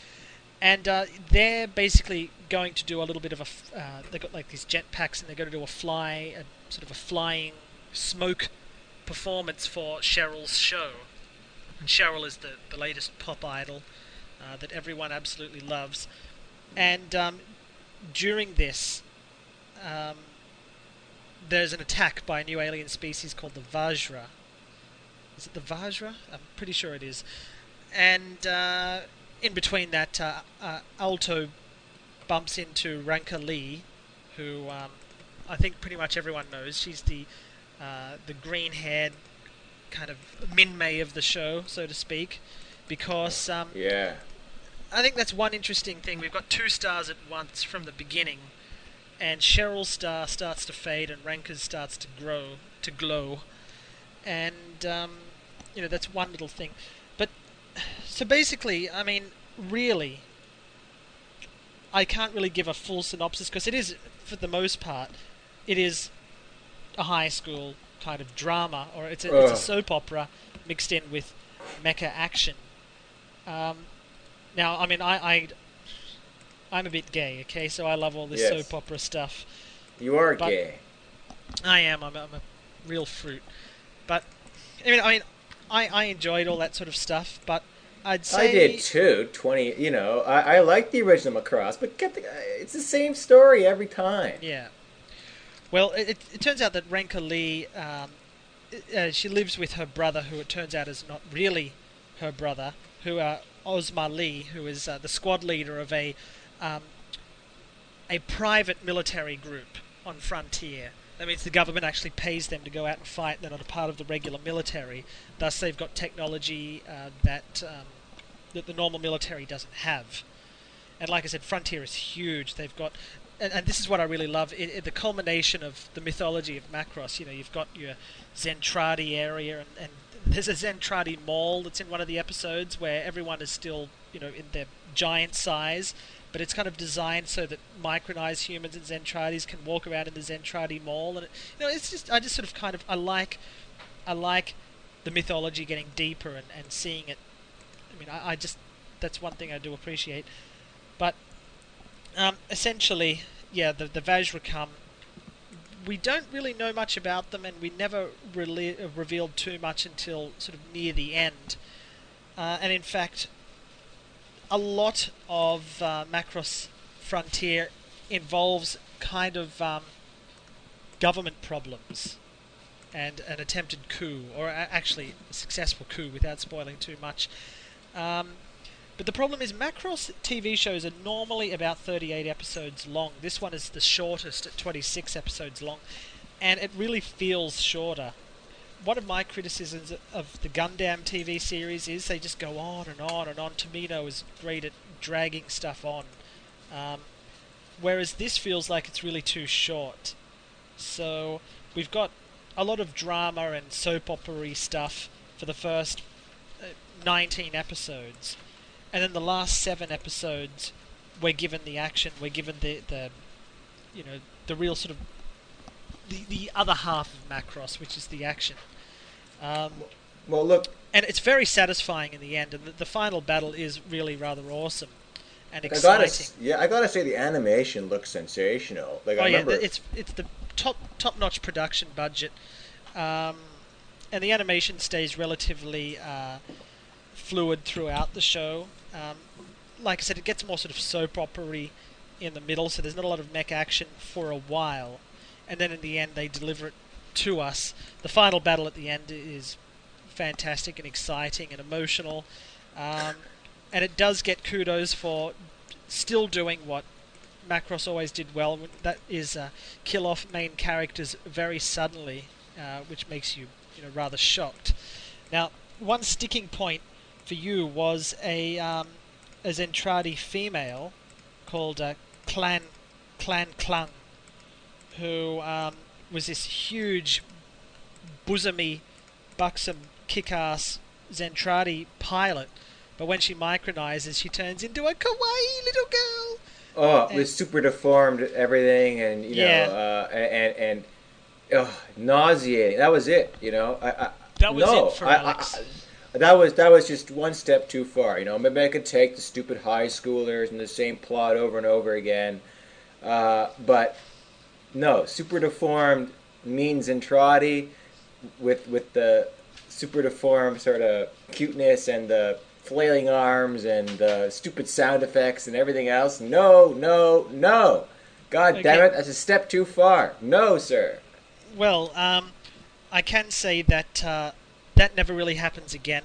B: And uh, they're basically going to do a little bit of a. F- uh, they've got like these jetpacks, and they're going to do a fly, a sort of a flying smoke performance for Cheryl's show. And Cheryl is the, the latest pop idol uh, that everyone absolutely loves. And um, during this, um, there's an attack by a new alien species called the Vajra. Is it the Vajra? I'm pretty sure it is. And uh, in between that, uh, uh, Alto bumps into Ranka Lee, who um, I think pretty much everyone knows. She's the uh, the green-haired kind of Min-Mei of the show, so to speak, because um,
A: Yeah.
B: I think that's one interesting thing. We've got two stars at once from the beginning, and Cheryl's star starts to fade and Ranka's starts to grow, to glow, and um, you know, that's one little thing. But so basically, I mean, really, I can't really give a full synopsis because it is, for the most part, it is a high school kind of drama, or it's a, it's a
A: Ugh.
B: soap opera mixed in with mecha action. Um, now, I mean, I, I, I'm a bit gay, okay, so I love all this
A: Yes.
B: soap opera stuff.
A: You are
B: But-
A: gay.
B: I am, I'm a, I'm a real fruit. But, I mean, I mean, I, I enjoyed all that sort of stuff, but I'd say...
A: I did too. Twenty. You know, I, I like the original Macross, but get the. It's the same story every time.
B: Yeah. Well, it, it, it turns out that Ranka Lee um, uh, she lives with her brother, who it turns out is not really her brother, who uh, Ozma Lee, who is uh, the squad leader of a um, a private military group on Frontier. That means the government actually pays them to go out and fight. They're not a part of the regular military. Thus, they've got technology uh, that um, that the normal military doesn't have. And like I said, Frontier is huge. They've got, and, and this is what I really love, it, it, the culmination of the mythology of Macross. You know, you've got your Zentradi area, and, and there's a Zentradi mall that's in one of the episodes where everyone is still, you know, in their giant size, but it's kind of designed so that micronized humans and Zentradis can walk around in the Zentradi mall, and it, you know, it's just, I just sort of kind of, I like, I like the mythology getting deeper and, and seeing it. I mean, I, I just, that's one thing I do appreciate. But um, essentially, yeah, the the Vajrakam, we don't really know much about them, and we never really uh, revealed too much until sort of near the end. Uh, and in fact, a lot of uh, Macross Frontier involves kind of um, government problems and an attempted coup, or a- actually a successful coup, without spoiling too much. Um, But the problem is Macross T V shows are normally about thirty-eight episodes long. This one is the shortest at twenty-six episodes long, and it really feels shorter. One of my criticisms of the Gundam T V series is they just go on and on and on. Tomino is great at dragging stuff on, um, whereas this feels like it's really too short. So we've got a lot of drama and soap opera-y stuff for the first uh, nineteen episodes. And then the last seven episodes, we're given the action. We're given the, the you know, the real sort of the the other half of Macross, which is the action. Um,
A: Well, look,
B: and it's very satisfying in the end. And the, the final battle is really rather awesome and
A: I
B: exciting.
A: gotta, yeah, I gotta say the animation looks sensational. Like
B: oh
A: I
B: yeah,
A: remember,
B: the- it's it's the top top notch production budget, um, and the animation stays relatively uh, fluid throughout the show. Um, like I said, it gets more sort of soap opera-y in the middle, so there's not a lot of mech action for a while, and then in the end they deliver it to us. The final battle at the end is fantastic and exciting and emotional, um, and it does get kudos for still doing what Macross always did well. That is uh, kill off main characters very suddenly, uh, which makes you, you know, rather shocked. Now, one sticking point for you was a um, a Zentradi female called uh, Clan Clan Clung, who um, was this huge, bosomy, buxom, kick-ass Zentradi pilot. But when she micronizes, she turns into a kawaii little girl.
A: oh, it
B: and-
A: was super deformed, everything, and you
B: Yeah.
A: know, uh, and and, and oh, nauseating. That was it. You know, I, I
B: That was
A: no,
B: it for
A: I,
B: Alex.
A: I, that was that was just one step too far. You know, maybe I could take the stupid high schoolers and the same plot over and over again, uh, but no, super deformed means Zentradi with with the super deformed sort of cuteness and the flailing arms and the stupid sound effects and everything else. No, no, no. God
B: Okay.
A: damn it, that's a step too far. No, sir.
B: Well, um, I can say that uh, that never really happens again.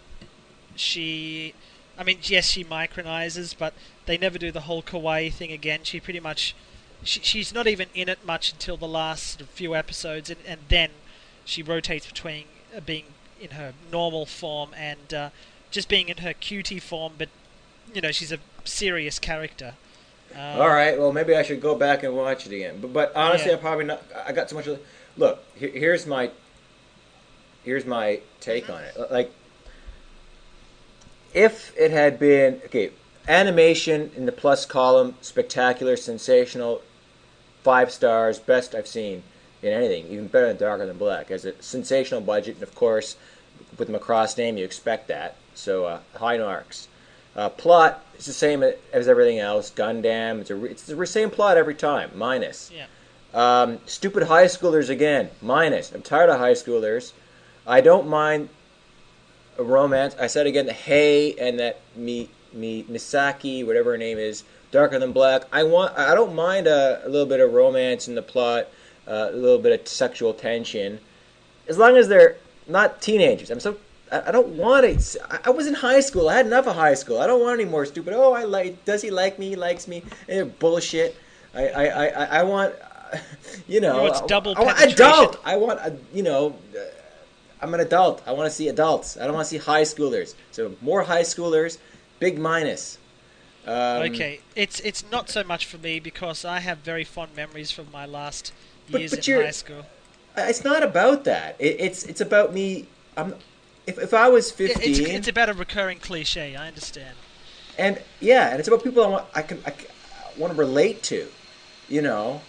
B: She, I mean, yes, she micronizes, but they never do the whole kawaii thing again. She pretty much, she, she's not even in it much until the last sort of few episodes, and, and then she rotates between uh, being in her normal form and uh, just being in her cutie form, but, you know, she's a serious character. Um,
A: All right, well, maybe I should go back and watch it again. But, but honestly,
B: Yeah.
A: I'm probably not. I got so much. Look, here, here's my. Here's my take on it. Like, if it had been okay, animation in the plus column, spectacular, sensational, five stars, best I've seen in anything, even better than Darker Than Black. As a sensational budget, and of course, with Macross name, you expect that. So uh, high marks. Uh, plot is the same as everything else. Gundam, it's a it's the same plot every time. Minus.
B: Yeah.
A: Um, stupid high schoolers again. Minus. I'm tired of high schoolers. I don't mind a romance. I said again, the Hey and that Mi, Mi Misaki, whatever her name is, Darker Than Black. I want. I don't mind a, a little bit of romance in the plot, uh, a little bit of sexual tension. as long as they're not teenagers. I'm so I, I don't want it. I, I was in high school. I had enough of high school. I don't want any more stupid. Oh, I like. Does he like me? He likes me. And bullshit. I I, I, I want. You know.
B: Well, it's double
A: I, I want
B: penetration.
A: adult. I want a, you know. Uh, I'm an adult. I want to see adults. I don't want to see high schoolers. So more high schoolers. Big minus. Um,
B: Okay, it's it's not so much for me because I have very fond memories from my last
A: But-
B: years
A: but
B: in
A: you're-
B: high school.
A: It's not about that. It, it's it's about me. I'm. If if I was
B: It-
A: fifteen,
B: It's, it's about a recurring cliche. I understand.
A: and yeah, and it's about people I want. I can. I, can- I want to relate to. You know.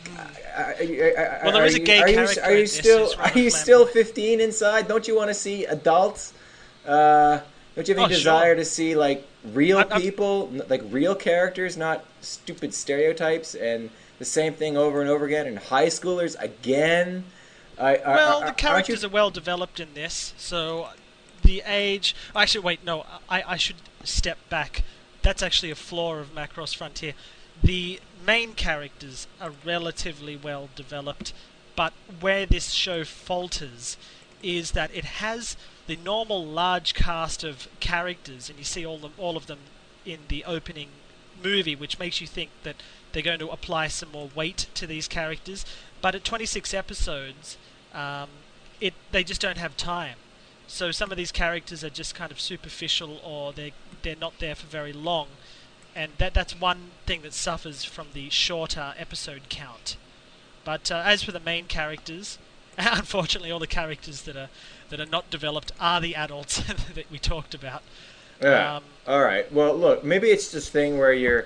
A: I- I- I-
B: Well, there
A: are
B: is a
A: you-
B: gay
A: are you,
B: character
A: Are you
B: in this
A: still?
B: who's rather
A: Are you still
B: flamboyant.
A: fifteen inside? Don't you want to see adults? Uh, don't you have any
B: Oh,
A: desire
B: sure.
A: to see like real
B: I'm- I'm-
A: people, n- like real characters, not stupid stereotypes and the same thing over and over again? And high schoolers again. I, I,
B: Well,
A: I-
B: the
A: aren't
B: characters
A: you-
B: are well developed in this, so the age. Actually, wait, no, I, I should step back. That's actually a flaw of Macross Frontier. The main characters are relatively well developed, but where this show falters is that it has the normal large cast of characters, and you see all them, all of them in the opening movie, which makes you think that they're going to apply some more weight to these characters. But at twenty-six episodes, um, it they just don't have time. So some of these characters are just kind of superficial, or they they're not there for very long, and that that's one thing that suffers from the shorter episode count. But uh, as for the main characters, unfortunately, all the characters that are that are not developed are the adults that we talked about.
A: Yeah.
B: Um,
A: All right. Well, look, maybe it's this thing where you're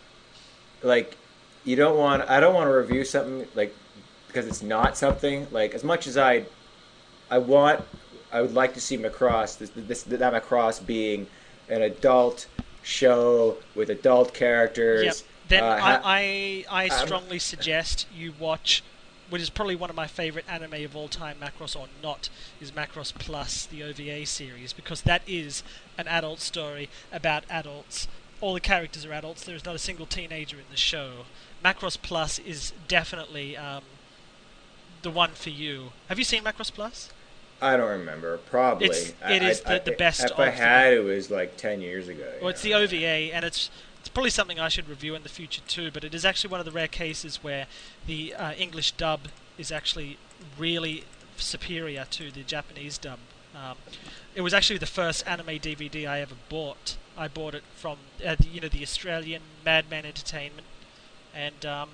A: like, you don't want. I don't want to review something like because it's not something like as much as I, I want. I would like to see Macross this, this that Macross being an adult show with adult characters.
B: Yep. Then
A: Uh, ha-
B: I, I I
A: um,
B: strongly suggest you watch, which is probably one of my favourite anime of all time, Macross or not, is Macross Plus, the O V A series, because that is an adult story about adults. All the characters are adults. There is not a single teenager in the show. Macross Plus is definitely um, the one for you. Have you seen Macross Plus?
A: I don't remember. Probably.
B: It's-
A: I-
B: it is
A: I-
B: the- the
A: I-
B: best
A: If
B: of
A: I
B: them.
A: had, it was like ten years ago. you
B: Well, it's
A: know.
B: the O V A, and it's it's probably something I should review in the future too. But it is actually one of the rare cases where the uh, English dub is actually really superior to the Japanese dub. Um, it was actually the first anime D V D I ever bought. I bought it from uh, the, you know the Australian Madman Entertainment, and um,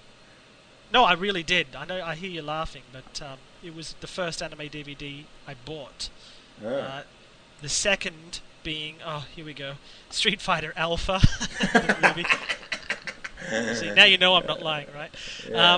B: no, I really did. I know I hear you laughing, but um, it was the first anime D V D I bought.
A: Oh.
B: Uh, the second being, oh, here we go, Street Fighter Alpha, the movie. See, now you know I'm not lying, right?
A: Yeah.
B: Um,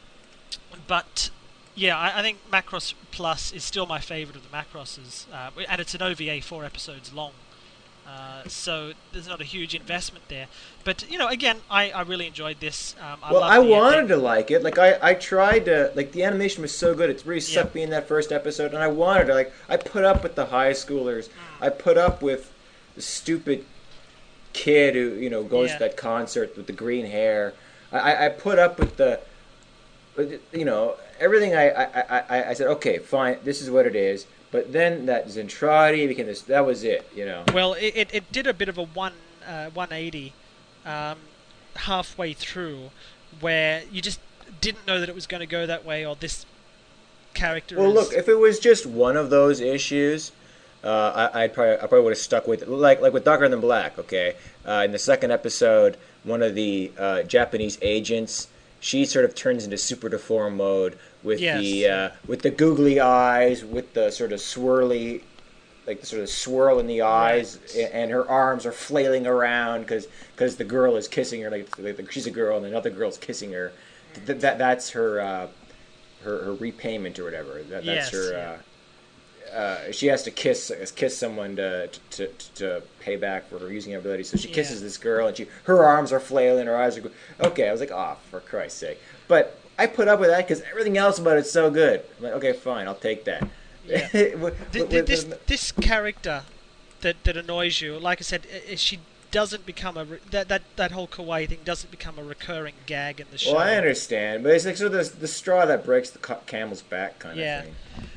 B: but yeah, I, I think Macross Plus is still my favourite of the Macrosses, uh, and it's an O V A, four episodes long. Uh, so there's not a huge investment there, but you know, again, I, I really enjoyed this. Um, I
A: Well,
B: loved
A: I
B: the
A: wanted
B: ending.
A: to like it. Like I, I tried to. Like the animation was so good. It really
B: Yeah.
A: sucked me in that first episode, and I wanted to. Like I put up with the high schoolers.
B: Mm.
A: I put up with the stupid kid who you know goes
B: Yeah.
A: to that concert with the green hair. I, I, I put up with the, with the- you know, everything. I, I, I, I said, okay, fine. This is what it is. But then that Zentradi became this. That was it. You know.
B: Well, it, it, it did a bit of a one uh, one eighty um, halfway through, where you just didn't know that it was going to go that way, or this character.
A: Well,
B: is,
A: look, if it was just one of those issues, uh, I, I'd probably, I probably would have stuck with it. Like, like with Darker Than Black, okay? Uh, in the second episode, one of the uh, Japanese agents, she sort of turns into super deformed mode with
B: Yes.
A: the uh, with the googly eyes, with the sort of swirly, like the sort of swirl in the eyes,
B: Right.
A: a- and her arms are flailing around because the girl is kissing her, like, like she's a girl and another girl's kissing her. Th- that that's her. Uh, Her, her repayment or whatever. That, that's
B: Yes,
A: her.
B: yeah.
A: Uh, uh, she has to kiss kiss someone to, to to pay back for her using her ability. So she
B: Yeah.
A: kisses this girl, and she her arms are flailing, her eyes are. Go- okay, I was like, oh, for Christ's sake! But I put up with that because everything else about it's so good. I'm like, okay, fine, I'll take that.
B: Yeah.
A: With-
B: Th-
A: with-
B: th- this
A: with-
B: this character that that annoys you, like I said, i- i- she doesn't become a re- that that that whole kawaii thing doesn't become a recurring gag in the show.
A: well, I understand, but it's like sort of the, the straw that breaks the ca- camel's back kind
B: Yeah.
A: of thing.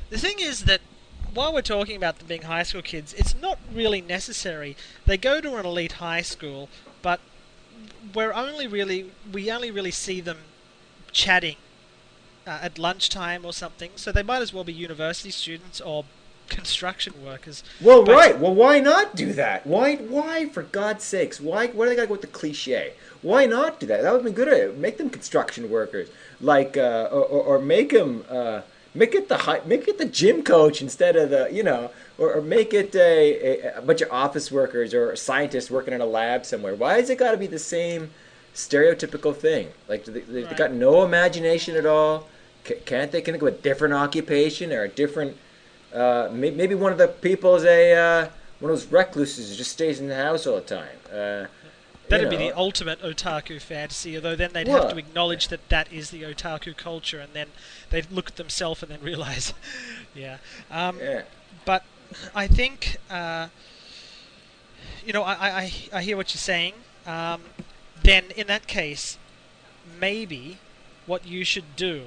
B: The thing is that while we're talking about them being high school kids, it's not really necessary. They go to an elite high school, but we're only really we only really see them chatting uh, at lunchtime or something. So they might as well be university students or construction workers.
A: Well,
B: But-
A: right. Well, why not do that? Why? Why, for God's sakes? Why? Why do they got to go with the cliche? Why not do that? That would be good. Make them construction workers, like, uh, or, or, or make them. Uh, Make it the high, make it the gym coach instead of the, you know, or, or make it a, a, a bunch of office workers or scientists working in a lab somewhere. Why has it got to be the same stereotypical thing? Like, they, they've
B: Right.
A: got no imagination at all. C- can't they? Can they go with a different occupation or a different? Uh, may- maybe one of the people is a uh, one of those recluses who just stays in the house all the time. Uh,
B: That'd
A: you
B: be
A: know.
B: the ultimate otaku fantasy, although then they'd
A: What?
B: have to acknowledge that that is the otaku culture, and then they'd look at themselves and then realize, yeah. Um,
A: Yeah.
B: But I think, uh, you know, I, I, I hear what you're saying. Um, then in that case, maybe what you should do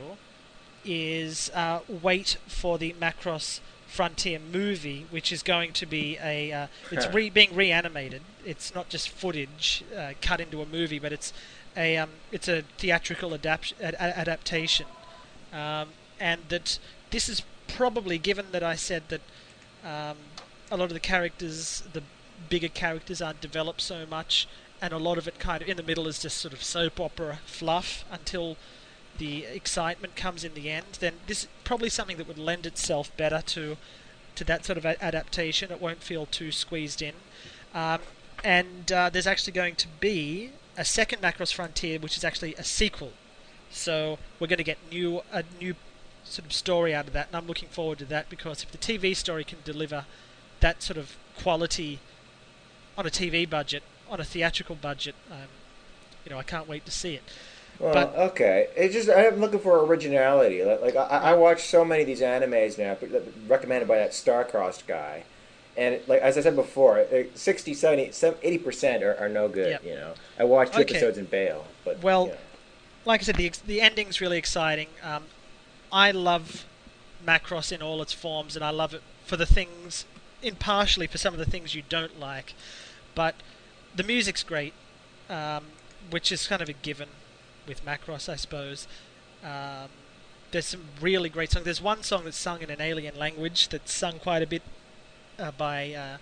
B: is uh, wait for the Macross Frontier movie, which is going to be a uh, it's re- being reanimated. It's not just footage uh, cut into a movie, but it's a um, it's a theatrical adapt- ad- adaptation, um, and that this is probably, given that I said that um, a lot of the characters, the bigger characters, aren't developed so much, and a lot of it kind of in the middle is just sort of soap opera fluff until the excitement comes in the end, then this is probably something that would lend itself better to to that sort of a- adaptation. It won't feel too squeezed in. Um, and uh, there's actually going to be a second Macross Frontier, which is actually a sequel. So we're going to get new a new sort of story out of that, and I'm looking forward to that, because if the T V story can deliver that sort of quality on a T V budget, on a theatrical budget, um, you know, I can't wait to see it.
A: Well,
B: But-
A: okay. It's just I'm looking for originality. Like, like I, I watch so many of these animes now, recommended by that Starcrossed guy, and like as I said before, uh, sixty, seventy, eighty percent are, are no good.
B: Yep.
A: You know, I watch two
B: Okay.
A: episodes and bail. But
B: Well,
A: you know.
B: like I said, the ex- the ending's really exciting. Um, I love Macross in all its forms, and I love it for the things, impartially for some of the things you don't like. But the music's great, um, which is kind of a given with Macross, I suppose. Um, there's some really great songs. There's one song that's sung in an alien language that's sung quite a bit uh, by uh,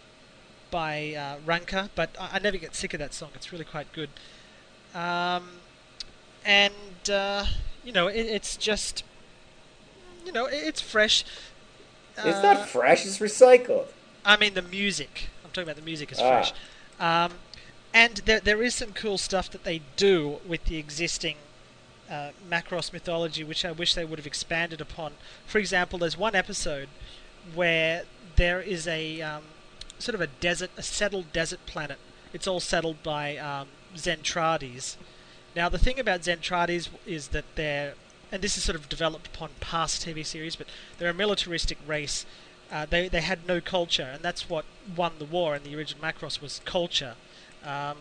B: by uh, Ranka, but I, I never get sick of that song. It's really quite good. Um, and uh, you know, it, it's just, you know, it, it's fresh.
A: It's
B: Uh,
A: not fresh. It's recycled.
B: I mean, the music. I'm talking about the music is
A: Ah.
B: fresh. Um, and there, there is some cool stuff that they do with the existing uh, Macross mythology, which I wish they would have expanded upon. For example, there's one episode where there is a um, sort of a desert, a settled desert planet. It's all settled by um, Zentrades. Now, the thing about Zentrades is that they're, and this is sort of developed upon past T V series, but they're a militaristic race. Uh, they they had no culture, and that's what won the war in the original Macross was culture. Um,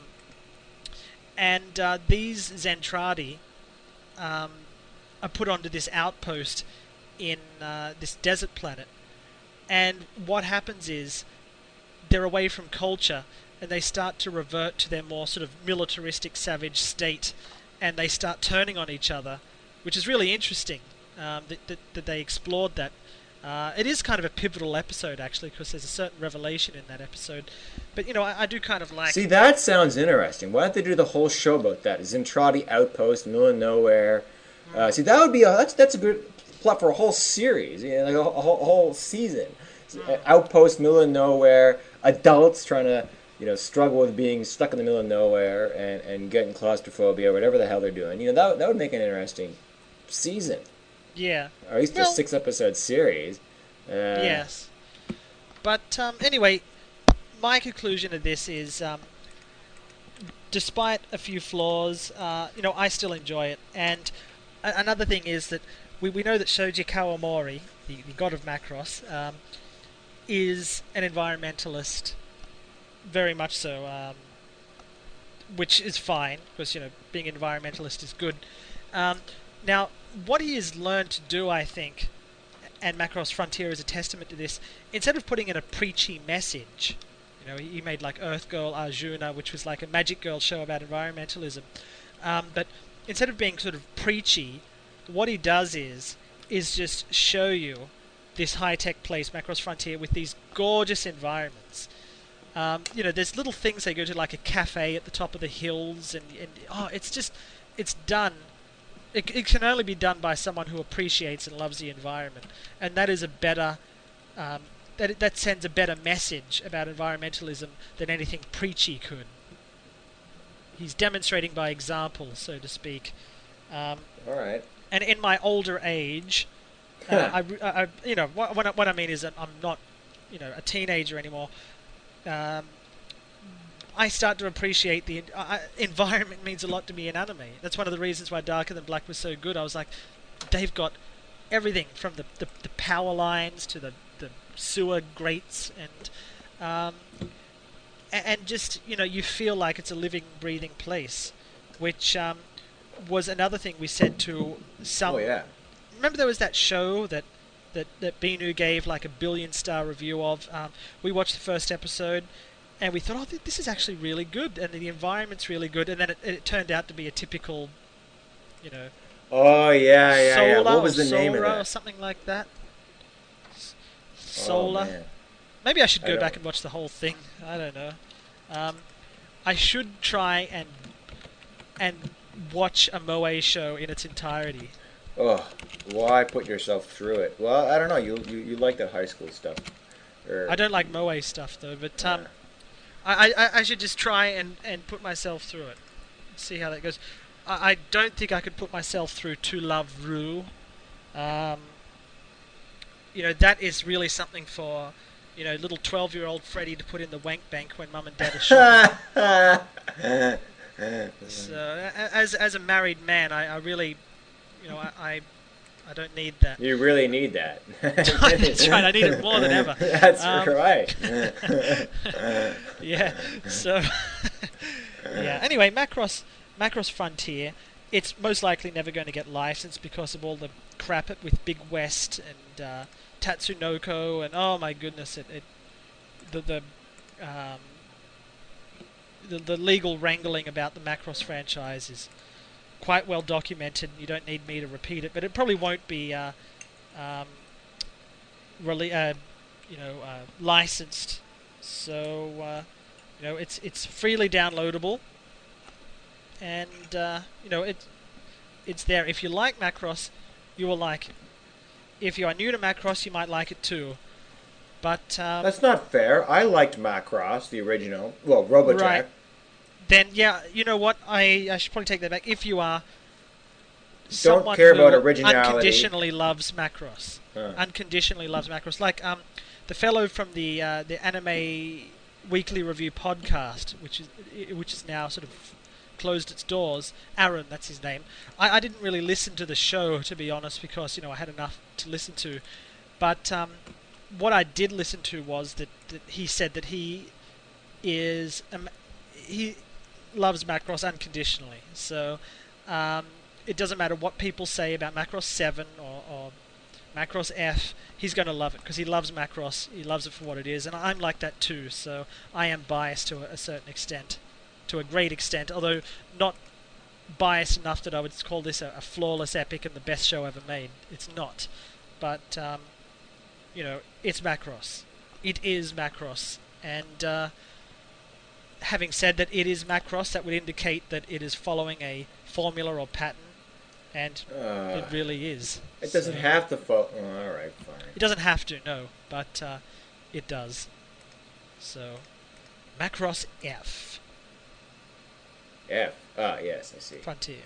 B: and uh, these Zentradi um, are put onto this outpost in uh, this desert planet, and what happens is they're away from culture, and they start to revert to their more sort of militaristic, savage state, and they start turning on each other, which is really interesting um, that, that, that they explored that. Uh, it is kind of a pivotal episode, actually, because there's a certain revelation in that episode. But, you know, I, I do kind of like...
A: See, that sounds interesting. Why don't they do the whole show about that? Zentradi outpost, middle of nowhere. Uh, see, that would be a that's that's a good plot for a whole series, you know, like a, a, whole, a whole season. Uh, Outpost, middle of nowhere, adults trying to you know struggle with being stuck in the middle of nowhere and, and getting claustrophobia, or whatever the hell they're doing. You know, that that would make an interesting season,
B: Yeah.
A: or at least
B: Well-
A: a six episode series. Uh,
B: Yes. But um, anyway, my conclusion of this is, um, despite a few flaws, uh, you know, I still enjoy it. And a- another thing is that we, we know that Shoji Kawamori, the, the god of Macross, um, is an environmentalist, very much so, um, which is fine, because, you know, being an environmentalist is good. Um, now, what he has learned to do, I think, and Macross Frontier is a testament to this. Instead of putting in a preachy message, you know, he, he made like Earth Girl Arjuna, which was like a Magic Girl show about environmentalism. Um, but instead of being sort of preachy, what he does is is just show you this high-tech place, Macross Frontier, with these gorgeous environments. Um, you know, there's little things they go to, like a cafe at the top of the hills, and, and oh, it's just, it's done. It, it can only be done by someone who appreciates and loves the environment, and that is a better, um, that that sends a better message about environmentalism than anything preachy could. He's demonstrating by example, so to speak. Um,
A: All right.
B: And in my older age, uh, I, I, you know, what, what, I, what I mean is that I'm not, you know, a teenager anymore. Um, I start to appreciate the uh, environment means a lot to me in anime. That's one of the reasons why Darker Than Black was so good. I was like, they've got everything from the, the, the power lines to the, the sewer grates and um, and just, you know, you feel like it's a living, breathing place, which um, was another thing we said to some...
A: Oh, yeah.
B: Remember there was that show that, that, that Binu gave like a billion star review of? Um, we watched the first episode and we thought, oh, this is actually really good and the environment's really good, and then it, it turned out to be a typical, you know...
A: Oh, yeah, yeah,
B: Solar
A: yeah. What was the
B: or
A: name of
B: Sora
A: that?
B: or something like that. S- Solar.
A: Oh, man.
B: Maybe I should
A: I
B: go
A: don't-
B: back and watch the whole thing. I don't know. Um, I should try and and watch a Moe show in its entirety.
A: Oh, why put yourself through it? Well, I don't know. You you, you like that high school stuff. Or,
B: I don't like Moe stuff though, but um,
A: Yeah.
B: I, I I should just try and, and put myself through it. See how that goes. I, I don't think I could put myself through To Love Ru. Um, you know, that is really something for, you know, little twelve-year-old Freddie to put in the wank bank when mum and dad are shopping. So, a- as as a married man, I, I really, you know, I, I I don't need that.
A: You really need that.
B: That's right. I need it more than ever.
A: That's
B: Um,
A: right.
B: Yeah. So, yeah. Anyway, Macross Macross Frontier. It's most likely never going to get licensed because of all the crap it with Big West and uh, Tatsunoko and oh my goodness, it, it the the um, the the legal wrangling about the Macross franchise is quite well documented. You don't need me to repeat it, but it probably won't be uh, um, really uh, you know uh, licensed. So uh, you know it's it's freely downloadable, and uh, you know it it's there. If you like Macross, you will like it. If you are new to Macross, you might like it too. But um,
A: That's not fair. I liked Macross, the original. Well, Robotech.
B: Right. Then, yeah, you know what? I, I should probably take that back. If you are someone
A: care
B: who
A: about originality.
B: unconditionally loves Macross,
A: Huh.
B: unconditionally loves Macross, like um, the fellow from the uh, the Anime Weekly Review podcast, which is which is now sort of closed its doors. Aaron, that's his name. I, I didn't really listen to the show, to be honest, because you know I had enough to listen to. But um, what I did listen to was that, that he said that he is um, he loves Macross unconditionally. So um, it doesn't matter what people say about Macross seven or, or Macross F, he's going to love it because he loves Macross. He loves it for what it is, and I'm like that too. So I am biased to a, a certain extent, to a great extent, although not biased enough that I would call this a, a flawless epic and the best show ever made. It's not, but um, you know, it's Macross. It is Macross, and uh, having said that it is Macross, that would indicate that it is following a formula or pattern, and
A: Uh,
B: it really is.
A: It doesn't
B: So-
A: have to fo- oh, all right, fine.
B: It doesn't have to, no, but uh, it does. So, Macross F.
A: F. Ah, yes, I see.
B: Frontier.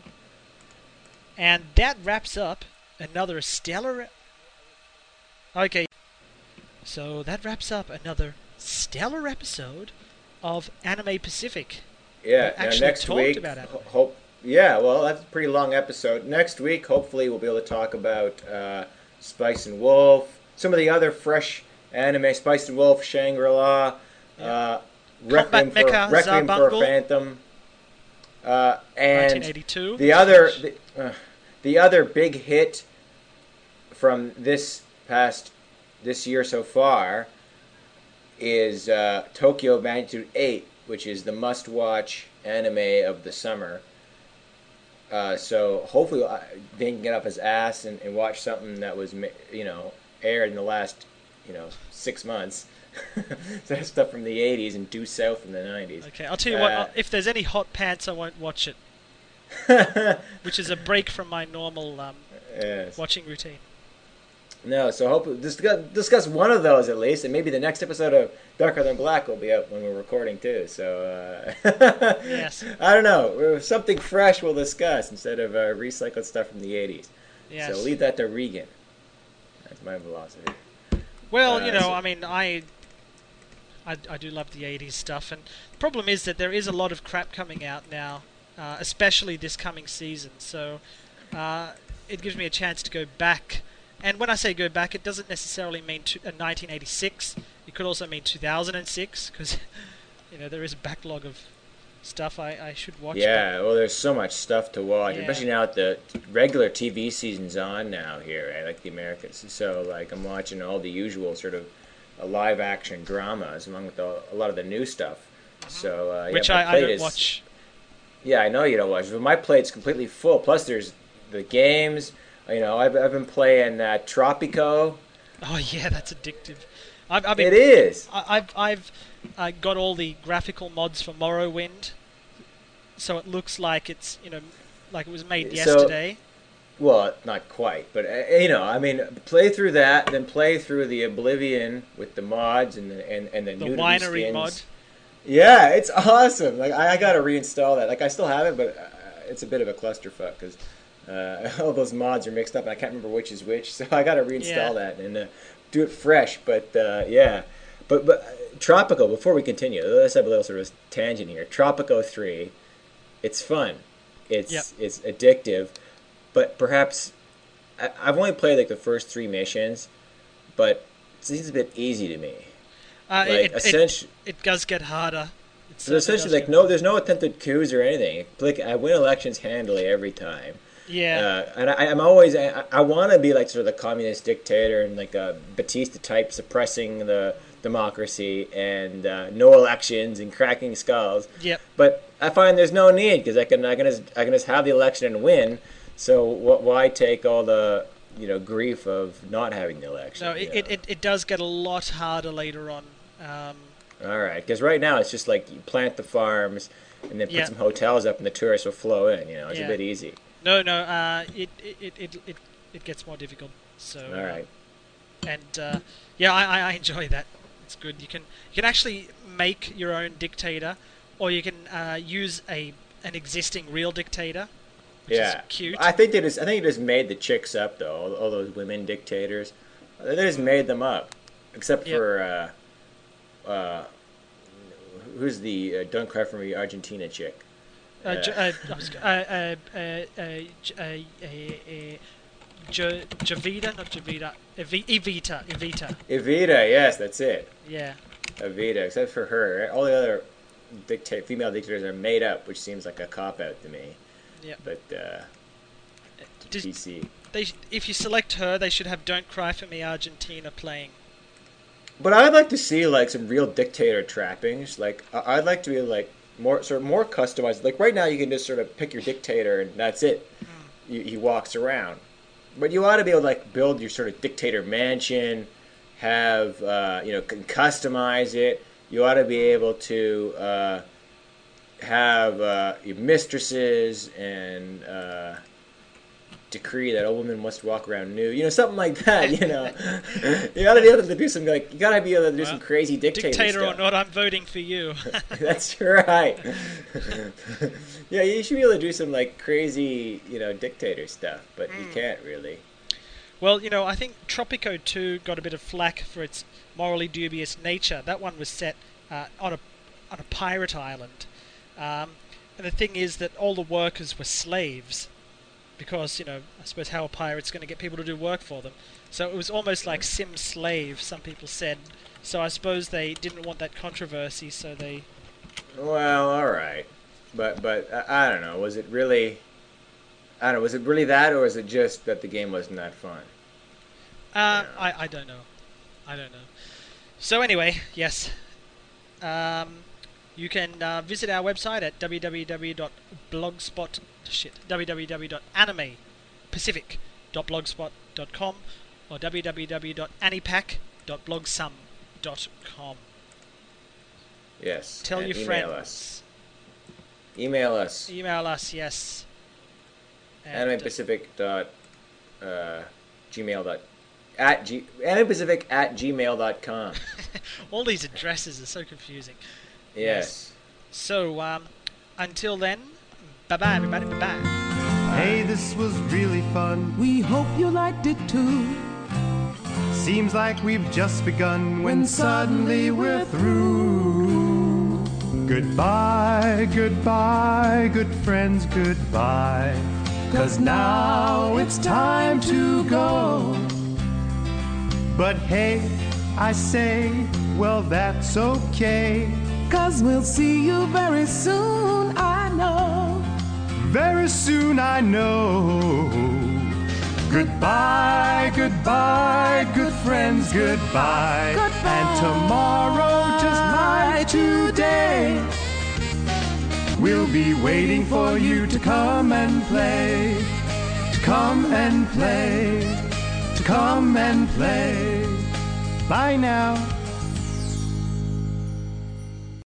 B: And that wraps up another stellar... Okay. So that wraps up another stellar episode of Anime Pacific.
A: Yeah,
B: We
A: now
B: actually
A: next
B: talked
A: week,
B: about it.
A: ho- hope. Yeah, well, that's a pretty long episode. Next week, hopefully, we'll be able to talk about uh, Spice and Wolf, some of the other fresh anime, Spice and Wolf, Shangri-La, uh, Requiem, for,
B: Mecha
A: Requiem for a
B: Zabungle.
A: Phantom, uh, and
B: nineteen eighty-two.
A: the other, the, uh, the other big hit from this past this year so far is uh, Tokyo Magnitude eight, which is the must-watch anime of the summer. Uh, so hopefully I, they can get up his ass and, and watch something that was, you know, aired in the last, you know, six months. So that's stuff from the eighties and due south in the nineties.
B: Okay, I'll tell you
A: uh,
B: what. If there's any hot pants, I won't watch it. Which is a break from my normal um,
A: yes.
B: watching routine.
A: No, so hopefully discuss, discuss one of those at least, and maybe the next episode of Darker Than Black will be out when we're recording too. So uh,
B: yes,
A: I don't know, something fresh we'll discuss instead of uh, recycled stuff from the eighties.
B: yes.
A: So leave that to Regan. That's my philosophy.
B: Well,
A: Uh,
B: you know,
A: so-
B: I mean, I, I, I do love the eighties stuff, and the problem is that there is a lot of crap coming out now, uh, especially this coming season. So uh, it gives me a chance to go back. And when I say go back, it doesn't necessarily mean to, uh, nineteen eighty-six. It could also mean two thousand six, because you know there is a backlog of stuff I, I should watch.
A: Yeah, well, there's so much stuff to watch,
B: Yeah.
A: especially now that the regular T V season's on now here, right? Like the Americans. So, like, I'm watching all the usual sort of uh, live-action dramas, along with the, a lot of the new stuff. So, uh,
B: but,
A: yeah,
B: which
A: my
B: I, I
A: plate
B: don't
A: is-
B: watch.
A: Yeah, I know you don't watch, but my plate's completely full. Plus, there's the games. You know, I've I've been playing uh, Tropico.
B: Oh yeah, that's addictive. I've, I mean,
A: It is.
B: I, I've I've uh, got all the graphical mods for Morrowind, so it looks like it's you know like it was made
A: So-
B: yesterday.
A: Well, not quite, but uh, you know, I mean, play through that, then play through the Oblivion with the mods and the and, and the,
B: The
A: nudity
B: winery
A: skins.
B: mod.
A: Yeah, it's awesome. Like I, I got to reinstall that. Like I still have it, but uh, it's a bit of a clusterfuck because uh, all those mods are mixed up, and I can't remember which is which. So I got to reinstall
B: Yeah.
A: that and uh, do it fresh. But uh, yeah, but but uh, Tropico. Before we continue, let's have a little sort of tangent here. Tropico three, it's fun. It's
B: Yep.
A: it's addictive, but perhaps I, I've only played like the first three missions, but it seems a bit easy to me.
B: Uh,
A: Like
B: it, it,
A: essentially.
B: it does get harder. It
A: So
B: certainly
A: essentially,
B: does
A: like
B: get
A: no,
B: harder.
A: there's no attempted coups or anything. Like I win elections handily every time.
B: Yeah.
A: Uh, and I, I'm always I, I want to be like sort of the communist dictator and like a Batista type, suppressing the democracy and uh, no elections and cracking skulls.
B: Yep.
A: But I find there's no need because I can I can just I can just have the election and win. So wh- why take all the you know grief of not having the election?
B: No,
A: you
B: it, it,
A: know?
B: it, it does get a lot harder later on. Um,
A: All right, because right now it's just like you plant the farms and then put
B: Yeah.
A: some hotels up and the tourists will flow in. You know, it's
B: Yeah.
A: a bit easy.
B: no, no, uh, it, it, it, it, it, it gets more difficult. So.
A: All right.
B: And uh, yeah, I, I- I enjoy that. It's good. You can you can actually make your own dictator, or you can uh, use a an existing real dictator, which
A: Yeah,
B: is cute.
A: I think they just I think they just made the chicks up though. All, all those women dictators, they just made them up. Except
B: Yep.
A: for uh, uh, who's the uh, Don't Cry for Me Argentina chick?
B: Uh, J- uh, I was- uh, uh, uh, uh, J- uh, uh, uh, J- Javita, not Javita, Evi- Evita, Evita.
A: Evita, yes, that's it.
B: Yeah.
A: Evita, except for her, all the other dicta- female dictators are made up, which seems like a cop out to me.
B: Yeah.
A: But uh,
B: Did-
A: P C.
B: They, sh- if you select her, they should have "Don't Cry for Me, Argentina" playing.
A: But I'd like to see like some real dictator trappings. Like I- I'd like to be like more sort of more customized. Like right now, you can just sort of pick your dictator and that's it. He, he walks around. But you ought to be able to like build your sort of dictator mansion, have uh, you know can customize it. You ought to be able to uh, have uh, your mistresses and uh, decree that all women must walk around nude. You know, something like that. You know, you got to be able to do some like you got to be able to do
B: Well,
A: some crazy dictator,
B: Dictator or
A: stuff.
B: not, I'm voting for you.
A: That's right. Yeah, you should be able to do some like crazy, you know, dictator stuff, but you
B: Mm.
A: can't really.
B: Well, you know, I think Tropico two got a bit of flack for its morally dubious nature. That one was set uh, on a on a pirate island, um, and the thing is that all the workers were slaves, because you know, I suppose how are pirates going to get people to do work for them? So it was almost like sim slave. Some people said. So I suppose they didn't want that controversy, so they.
A: Well, all right, but but I, I don't know. Was it really? I don't know. Was it really that, or was it just that the game wasn't that fun?
B: Uh, I, I don't know. I don't know. So anyway, yes. Um, you can uh, visit our website at www.blogspot shit www.animepacific.blogspot.com or www.anipac.blogsum.com.
A: Yes.
B: Tell
A: and
B: your
A: email
B: friends.
A: Us. Email us.
B: Email us, yes.
A: Anime Pacific dot uh, gmail dot at g Anime Pacific at gmail dot com.
B: All these addresses are so confusing.
A: Yes.
B: So, um, until then, bye bye, everybody. Bye bye.
E: Hey, this was really fun.
F: We hope you liked it too.
E: Seems like we've just begun when suddenly we're through. Goodbye, goodbye, good friends, goodbye. 'Cause now it's time to go. But hey, I say, well, that's okay.
F: 'Cause we'll see you very soon, I know.
E: Very soon, I know. Goodbye, goodbye, good friends, goodbye.
F: Goodbye.
E: And tomorrow, just like today, we'll be waiting for you to come and play. To come and play. To come and play. Bye now.